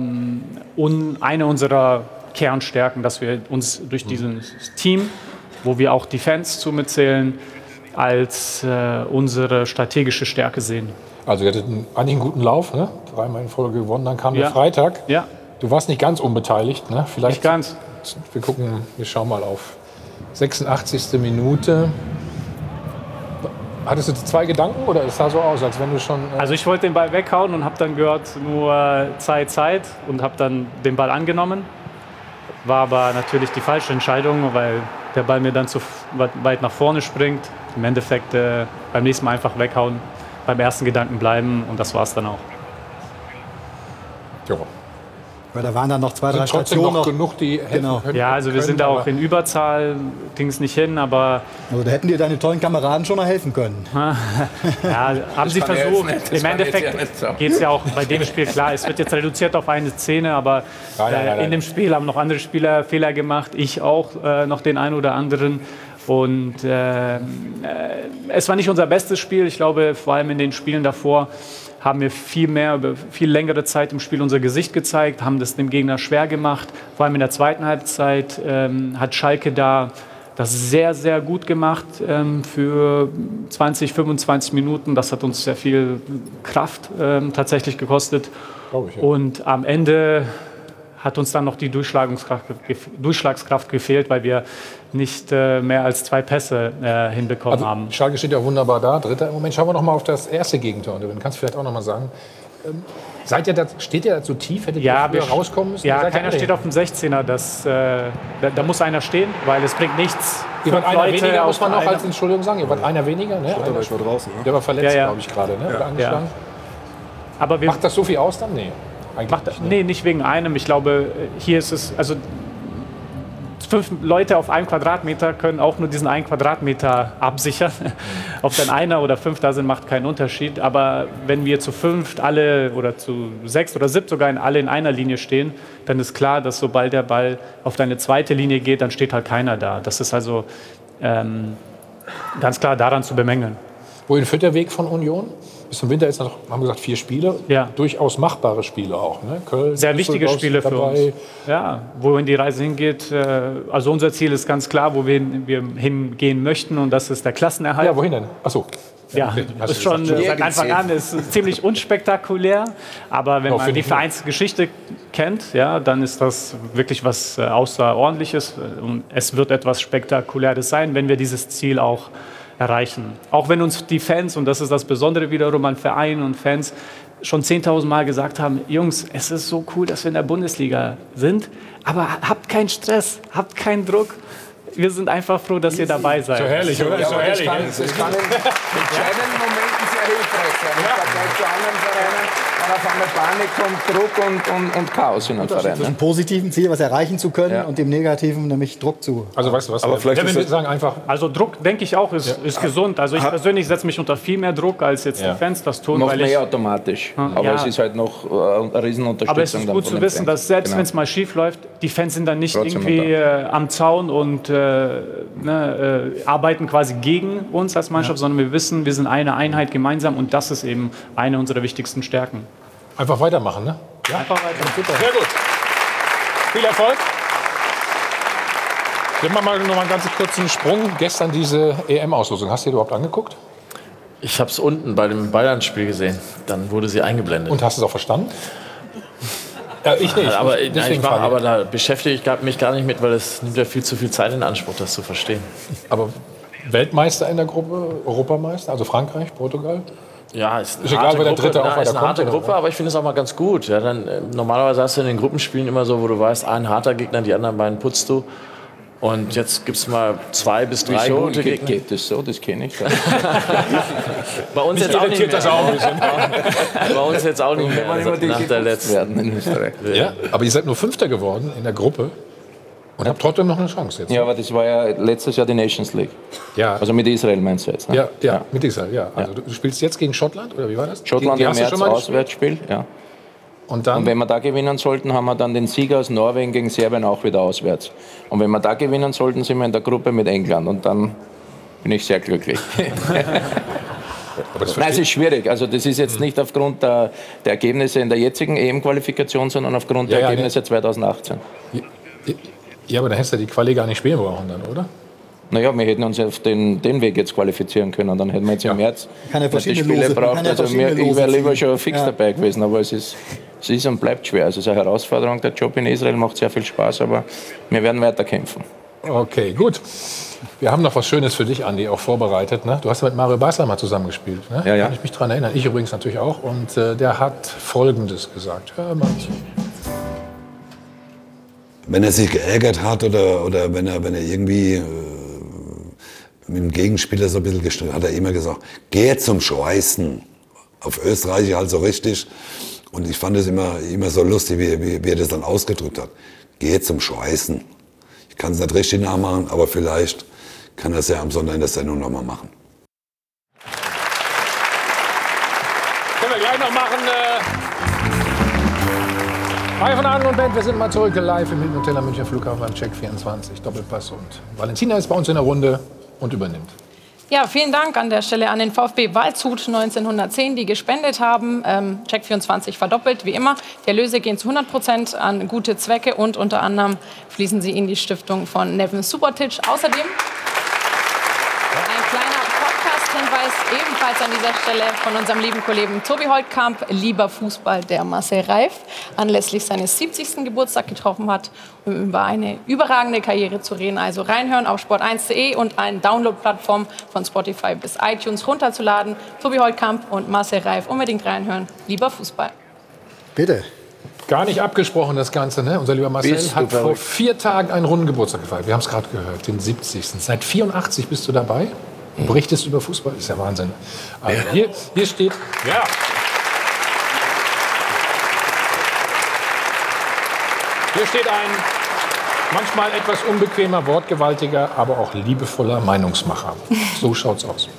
eine unserer Kernstärken, dass wir uns durch dieses Team, wo wir auch die Fans zu mitzählen, als unsere strategische Stärke sehen. Also ihr hattet eigentlich einen guten Lauf, ne? 3-mal in Folge gewonnen, dann kam der Freitag. Ja. Du warst nicht ganz unbeteiligt, ne? Nicht Vielleicht ganz. Wir schauen mal auf 86. Minute. Hattest du 2 Gedanken oder es sah so aus, als wenn du schon... Also ich wollte den Ball weghauen und habe dann gehört, nur Zeit und habe dann den Ball angenommen. War aber natürlich die falsche Entscheidung, weil der Ball mir dann zu weit nach vorne springt. Im Endeffekt beim nächsten Mal einfach weghauen, beim ersten Gedanken bleiben und das war es dann auch. Jo. Weil da waren dann noch 2, 3 trotzdem Stationen. noch genug, die helfen können. Ja, also wir sind da auch in Überzahl, ging es nicht hin, aber... Also da hätten dir deine tollen Kameraden schon noch helfen können. Ja, haben sie versucht. Im Endeffekt geht es ja auch bei dem Spiel klar. Es wird jetzt reduziert auf eine Szene, aber in dem Spiel haben noch andere Spieler Fehler gemacht. Ich auch noch den einen oder anderen. Und es war nicht unser bestes Spiel. Ich glaube, vor allem in den Spielen davor haben wir viel mehr, über viel längere Zeit im Spiel unser Gesicht gezeigt, haben das dem Gegner schwer gemacht. Vor allem in der zweiten Halbzeit hat Schalke da das sehr, sehr gut gemacht für 20, 25 Minuten. Das hat uns sehr viel Kraft tatsächlich gekostet. Und am Ende hat uns dann noch die Durchschlagskraft gefehlt, weil wir nicht mehr als 2 Pässe hinbekommen haben. Schalke steht ja wunderbar da, Dritter im Moment. Schauen wir noch mal auf das erste Gegentor. Du kannst vielleicht auch noch mal sagen, steht ihr da zu tief? Hättet ihr früher rauskommen müssen? Ja, keiner steht auf dem 16er. Da muss einer stehen, weil es bringt nichts. Ihr wart einer weniger, muss man noch als Entschuldigung sagen. Ihr wart einer weniger. Ne? Ich war draußen. Ne? Der war verletzt, glaube ich, gerade. Ne? Angeschlagen. Aber macht das so viel aus dann? Nee. Nee, nicht wegen einem. Ich glaube, hier ist es, also 5 Leute auf einem Quadratmeter können auch nur diesen 1 Quadratmeter absichern. Ob dann einer oder 5 da sind, macht keinen Unterschied. Aber wenn wir zu 5 alle oder zu 6 oder 7 sogar alle in einer Linie stehen, dann ist klar, dass sobald der Ball auf deine zweite Linie geht, dann steht halt keiner da. Das ist also ganz klar daran zu bemängeln. Wohin führt der Weg von Union? Bis zum Winter ist noch, haben wir gesagt, 4 Spiele. Ja. Durchaus machbare Spiele auch. Ne? Köln, sehr wichtige Spiele für uns. Ja, wohin die Reise hingeht. Also unser Ziel ist ganz klar, wo wir hingehen möchten. Und das ist der Klassenerhalt. Ja, wohin denn? Achso. Ja, das ist schon seit Anfang an ist ziemlich unspektakulär. Aber wenn man die Vereinsgeschichte kennt, ja, dann ist das wirklich was Außerordentliches. Und es wird etwas Spektakuläres sein, wenn wir dieses Ziel auch erreichen. Auch wenn uns die Fans, und das ist das Besondere wiederum an Vereinen und Fans, schon 10.000 Mal gesagt haben, Jungs, es ist so cool, dass wir in der Bundesliga sind, aber habt keinen Stress, habt keinen Druck. Wir sind einfach froh, dass ihr dabei seid. So herrlich, oder? So herrlich. Das kann in entscheidenden Momenten sehr hilfreich sein. Im Vergleich zu anderen Vereinen, wenn auf einmal Panik kommt, Druck und Chaos in einem Verein. Zwischen positiven Ziel, was erreichen zu können, und dem negativen, nämlich Druck zu. Also weißt du was? Aber vielleicht wir sagen einfach. Also Druck, denke ich auch, ist gesund. Also ich persönlich setze mich unter viel mehr Druck, als jetzt die Fans das tun. Noch mehr automatisch. Aber es ist halt noch eine Riesenunterstützung. Aber es ist gut zu wissen, dass selbst wenn es mal schief läuft, die Fans sind dann nicht irgendwie am Zaun und arbeiten quasi gegen uns als Mannschaft, sondern wir wissen, wir sind eine Einheit gemeinsam und das ist eben eine unserer wichtigsten Stärken. Einfach weitermachen, ne? Ja, einfach weitermachen. Super. Sehr gut. Viel Erfolg. Wir machen mal noch mal einen ganz kurzen Sprung. Gestern diese EM-Auslosung. Hast du dir überhaupt angeguckt? Ich habe es unten bei dem Bayern-Spiel gesehen. Dann wurde sie eingeblendet. Und hast du es auch verstanden? Ich nicht. Aber da beschäftige ich mich gar nicht mit, weil es nimmt ja viel zu viel Zeit in Anspruch, das zu verstehen. Aber Weltmeister in der Gruppe, Europameister, also Frankreich, Portugal? Ja, ist eine egal, harte wer der Gruppe, Dritte auch ist eine harte kommt, Gruppe, aber ich finde es auch mal ganz gut. Ja, dann, normalerweise hast du in den Gruppenspielen immer so, wo du weißt, ein harter Gegner, die anderen beiden putzt du. Und jetzt gibt es mal 2 bis 3 gute Gegner. Geht das so? Das kenne ich. Bei uns jetzt auch nicht mehr. Bei uns jetzt auch nicht mehr. Nach der letzten. In Österreich. Ja, aber ihr seid nur Fünfter geworden in der Gruppe. Und habt trotzdem noch eine Chance jetzt. Ja, aber das war ja letztes Jahr die Nations League. Ja. Also mit Israel meinst du jetzt? Ne? Ja, mit Israel, ja. Also du spielst jetzt gegen Schottland, oder wie war das? Schottland im März Auswärtsspiel, ja. Und wenn wir da gewinnen sollten, haben wir dann den Sieger aus Norwegen gegen Serbien auch wieder auswärts. Und wenn wir da gewinnen sollten, sind wir in der Gruppe mit England. Und dann bin ich sehr glücklich. Nein, es ist schwierig. Also das ist jetzt nicht aufgrund der Ergebnisse in der jetzigen EM-Qualifikation, sondern aufgrund der Ergebnisse 2018. Ja, aber dann hättest du die Quali gar nicht spielen brauchen dann, oder? Naja, wir hätten uns auf den Weg jetzt qualifizieren können. Dann hätten wir jetzt im März die Spiele braucht. Also ich wäre lieber schon fix dabei gewesen. Aber es ist und bleibt schwer. Also es ist eine Herausforderung. Der Job in Israel macht sehr viel Spaß, aber wir werden weiter kämpfen. Okay, gut. Wir haben noch was Schönes für dich, Andi, auch vorbereitet. Ne? Du hast mit Mario Basler mal zusammengespielt. Ne? Ja. Kann ich mich daran erinnern. Ich übrigens natürlich auch. Und der hat Folgendes gesagt. Hör mal zu. Wenn er sich geärgert hat oder wenn er irgendwie mit dem Gegenspieler so ein bisschen gestritten hat, er immer gesagt, geh zum Schweißen. Auf Österreich halt so richtig. Und ich fand es immer so lustig, wie er das dann ausgedrückt hat. Geh zum Schweißen. Ich kann es nicht richtig nachmachen, aber vielleicht kann er es ja am Sonntag in der Sendung nochmal machen. Können wir gleich noch machen. Hi von Adel und Band, wir sind mal zurück live im Hilton Hotel am Münchner Flughafen beim Check 24 Doppelpass. Und Valentina ist bei uns in der Runde und übernimmt. Ja, vielen Dank an der Stelle an den VfB Waldshut 1910, die gespendet haben. Check 24 verdoppelt, wie immer. Die Erlöse gehen zu 100% an gute Zwecke und unter anderem fließen sie in die Stiftung von Neven Subotic. Außerdem ein kleiner Podcast-Hinweis ebenfalls an dieser Stelle von unserem lieben Kollegen Tobi Holtkamp, lieber Fußball, der Marcel Reif, anlässlich seines 70. Geburtstag getroffen hat, um über eine überragende Karriere zu reden. Also reinhören auf sport1.de und eine Download-Plattform von Spotify bis iTunes runterzuladen. Tobi Holtkamp und Marcel Reif, unbedingt reinhören. Lieber Fußball. Bitte. Gar nicht abgesprochen, das Ganze, ne? Unser lieber Marcel hat vor 4 Tagen einen runden Geburtstag gefeiert. Wir haben es gerade gehört, den 70. Seit 84 bist du dabei. Du berichtest über Fußball, ist ja Wahnsinn. Also hier steht, ja. Hier steht ein manchmal etwas unbequemer, wortgewaltiger, aber auch liebevoller Meinungsmacher. So schaut's aus.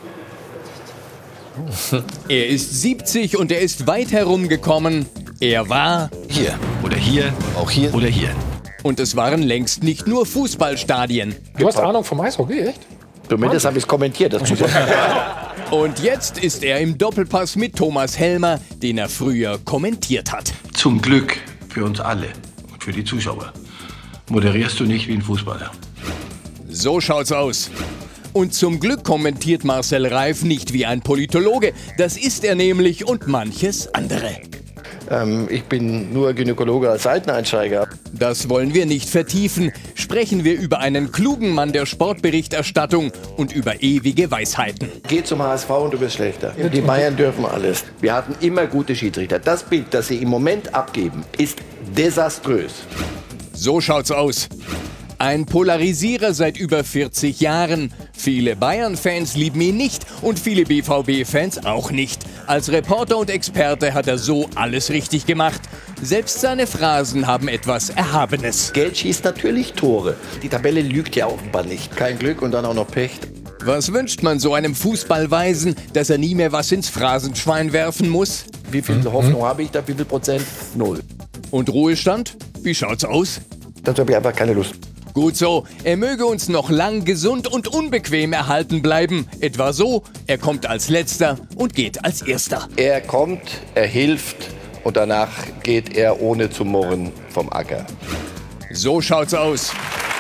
Er ist 70 und er ist weit herumgekommen. Er war hier oder hier, auch hier oder hier. Und es waren längst nicht nur Fußballstadien. Du hast Ahnung vom Eishockey, echt? Zumindest habe ich es kommentiert. Das Und jetzt ist er im Doppelpass mit Thomas Helmer, den er früher kommentiert hat. Zum Glück für uns alle und für die Zuschauer moderierst du nicht wie ein Fußballer. So schaut's aus. Und zum Glück kommentiert Marcel Reif nicht wie ein Politologe. Das ist er nämlich und manches andere. Ich bin nur Gynäkologe als Seiteneinsteiger. Das wollen wir nicht vertiefen. Sprechen wir über einen klugen Mann der Sportberichterstattung und über ewige Weisheiten. Geh zum HSV und du wirst schlechter. Die Bayern dürfen alles. Wir hatten immer gute Schiedsrichter. Das Bild, das sie im Moment abgeben, ist desaströs. So schaut's aus. Ein Polarisierer seit über 40 Jahren. Viele Bayern-Fans lieben ihn nicht und viele BVB-Fans auch nicht. Als Reporter und Experte hat er so alles richtig gemacht. Selbst seine Phrasen haben etwas Erhabenes. Geld schießt natürlich Tore. Die Tabelle lügt ja offenbar nicht. Kein Glück und dann auch noch Pech. Was wünscht man so einem Fußballweisen, dass er nie mehr was ins Phrasenschwein werfen muss? Wie viel Hoffnung habe ich da? Wie viel Prozent? 0. Und Ruhestand? Wie schaut's aus? Dazu habe ich einfach keine Lust. Gut so, er möge uns noch lang gesund und unbequem erhalten bleiben. Etwa so, er kommt als Letzter und geht als Erster. Er kommt, er hilft und danach geht er ohne zu murren vom Acker. So schaut's aus.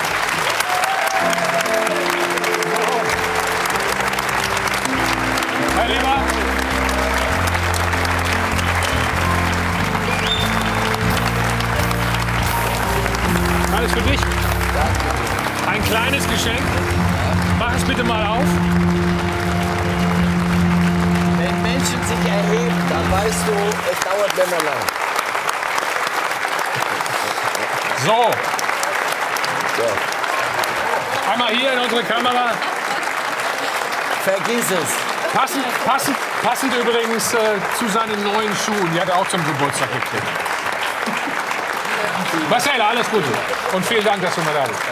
Herr Lieber. Alles für dich. Ein kleines Geschenk. Mach es bitte mal auf. Wenn Menschen sich erheben, dann weißt du, es dauert länger lang. So. Einmal hier in unsere Kamera. Vergiss es. Passend übrigens zu seinen neuen Schuhen. Die hat er auch zum Geburtstag gekriegt. Marcel, alles Gute. Und vielen Dank, dass du mal da bist.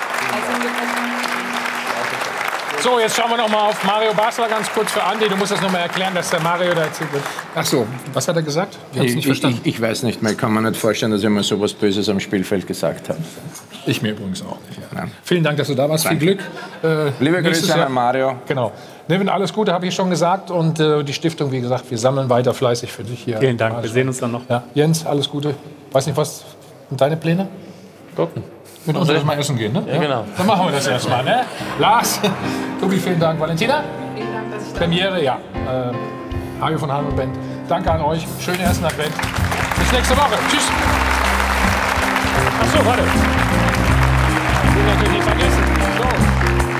So, jetzt schauen wir noch mal auf Mario Basler ganz kurz für Andi. Du musst das noch mal erklären, dass der Mario da erzählt wird. Ach so, was hat er gesagt? Wir haben es nicht verstanden. Ich weiß nicht mehr. Ich kann mir nicht vorstellen, dass ich mal so was Böses am Spielfeld gesagt habe. Ich mir übrigens auch nicht. Ja. Vielen Dank, dass du da warst. Danke. Viel Glück. Liebe Grüße an Mario. Genau. Neven, alles Gute, habe ich schon gesagt. Und die Stiftung, wie gesagt, wir sammeln weiter fleißig für dich hier. Vielen Dank, wir sehen uns dann noch. Ja. Jens, alles Gute. Weiß nicht, was sind deine Pläne? Gucken. Mit uns erstmal essen gehen, ne? Ja, genau. Dann machen wir das erstmal, ne? Lars, Tobi, vielen Dank. Valentina? Vielen Dank, dass ich da Premiere, ja. Mario von Hahn und Band. Danke an euch. Schönen ersten Advent. Bis nächste Woche. Tschüss. Ach so, warte. Ich will natürlich nicht vergessen. So.